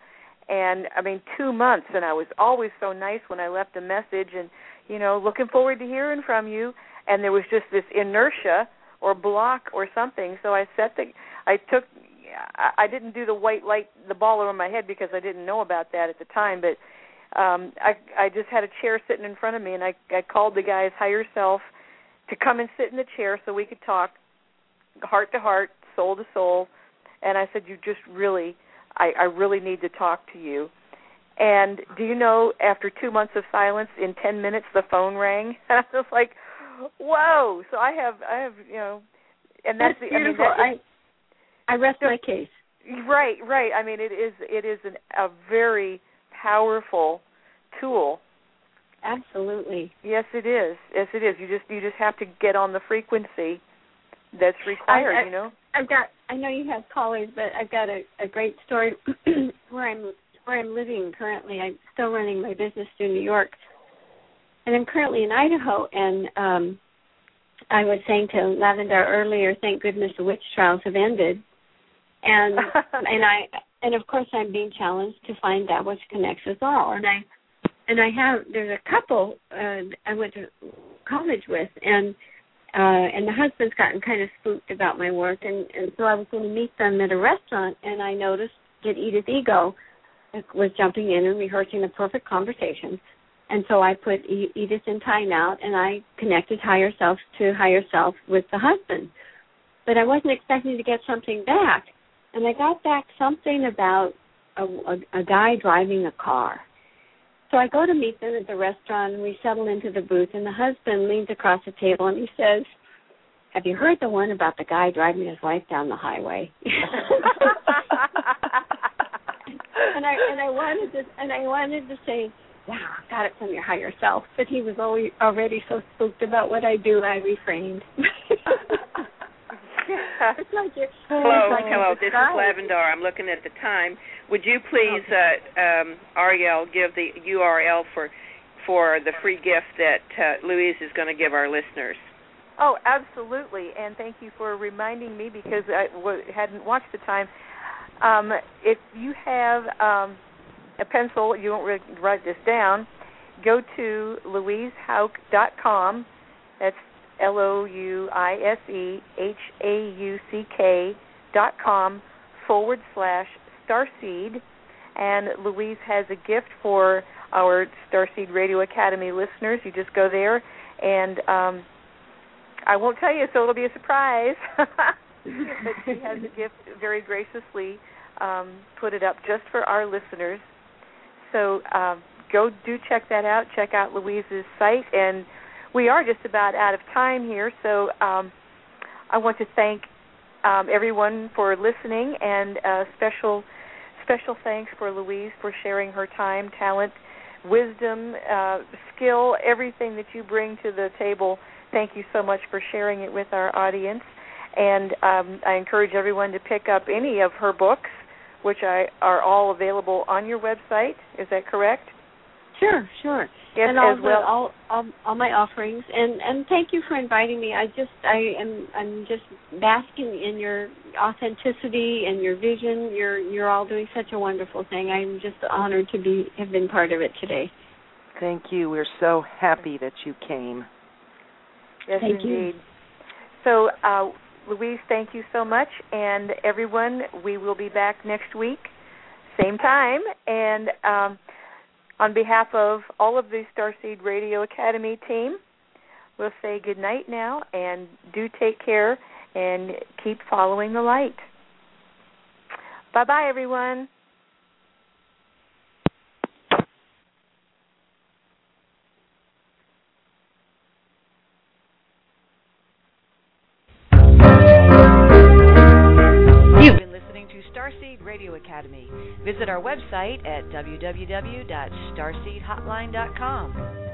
[SPEAKER 5] And, I mean, two months, and I was always so nice when I left a message and, you know, looking forward to hearing from you. And there was just this inertia or block or something. So I set the, I took, I didn't do the white light, the ball over my head because I didn't know about that at the time. But um, I, I just had a chair sitting in front of me, and I, I called the guy's higher self to come and sit in the chair so we could talk heart to heart, soul to soul. And I said, you just really, I, I really need to talk to you. And do you know, after two months of silence, in ten minutes the phone rang. And I was like, whoa! So I have, I have, you know, and that's,
[SPEAKER 4] that's
[SPEAKER 5] the,
[SPEAKER 4] beautiful.
[SPEAKER 5] I, mean,
[SPEAKER 4] that, I, I rest so, my case.
[SPEAKER 5] Right, right. I mean, it is, it is an, a very powerful tool.
[SPEAKER 4] Absolutely.
[SPEAKER 5] Yes, it is. Yes, it is. You just, you just have to get on the frequency that's required.
[SPEAKER 4] I, I,
[SPEAKER 5] you know.
[SPEAKER 4] I've got. I know you have callers, but I've got a, a great story where I'm where I'm living currently. I'm still running my business through New York. And I'm currently in Idaho, and um, I was saying to Lavendar earlier, thank goodness the witch trials have ended. And and I and of course I'm being challenged to find that which connects us all. And I and I have there's a couple uh, I went to college with, and uh, and the husband's gotten kind of spooked about my work, and, and so I was going to meet them at a restaurant, and I noticed that Edith Ego was jumping in and rehearsing the perfect conversation. And so I put Edith in timeout, and I connected higher self to higher self with the husband. But I wasn't expecting to get something back. And I got back something about a, a, a guy driving a car. So I go to meet them at the restaurant, and we settle into the booth, and the husband leans across the table, and he says, have you heard the one about the guy driving his wife down the highway? and I and I wanted to and I wanted to say, wow, I got it from your higher self. But he was always, already so spooked about what I do, I refrained. It's like you're,
[SPEAKER 1] hello,
[SPEAKER 4] it's like
[SPEAKER 1] hello. This is Lavendar. I'm looking at the time. Would you please, uh, um, Ariel, give the U R L for for the free gift that uh, Louise is going to give our listeners?
[SPEAKER 5] Oh, absolutely. And thank you for reminding me, because I w- hadn't watched the time. Um, if you have um, a pencil, you won't really write this down, go to louise hauck dot com. That's L O U I S E H A U C K dot com forward slash Starseed. And Louise has a gift for our Starseed Radio Academy listeners. You just go there, and um, I won't tell you, so it'll be a surprise. But she has a gift very graciously um, put it up just for our listeners. So um, go do check that out. Check out Louise's site. And we are just about out of time here, so um, I want to thank um, everyone for listening, and uh, special special thanks for Louise for sharing her time, talent, wisdom, uh, skill, everything that you bring to the table. Thank you so much for sharing it with our audience. And um, I encourage everyone to pick up any of her books, which I, are all available on your website. Is that correct?
[SPEAKER 4] Sure, sure.
[SPEAKER 5] Yes,
[SPEAKER 4] and all,
[SPEAKER 5] as well.
[SPEAKER 4] the, all, all all my offerings, and, and thank you for inviting me. I just I am I'm just basking in your authenticity and your vision. You're you're all doing such a wonderful thing. I'm just honored to be have been part of it today.
[SPEAKER 3] Thank you. We're so happy that you came.
[SPEAKER 5] Yes,
[SPEAKER 4] thank
[SPEAKER 5] indeed.
[SPEAKER 4] you.
[SPEAKER 5] So, uh, Louise, thank you so much, and everyone, we will be back next week, same time, and. Um, On behalf of all of the Starseed Radio Academy team, we'll say good night now, and do take care and keep following the light. Bye-bye, everyone.
[SPEAKER 10] You've been listening to Starseed Radio Academy. Visit our website at w w w dot starseed hotline dot com.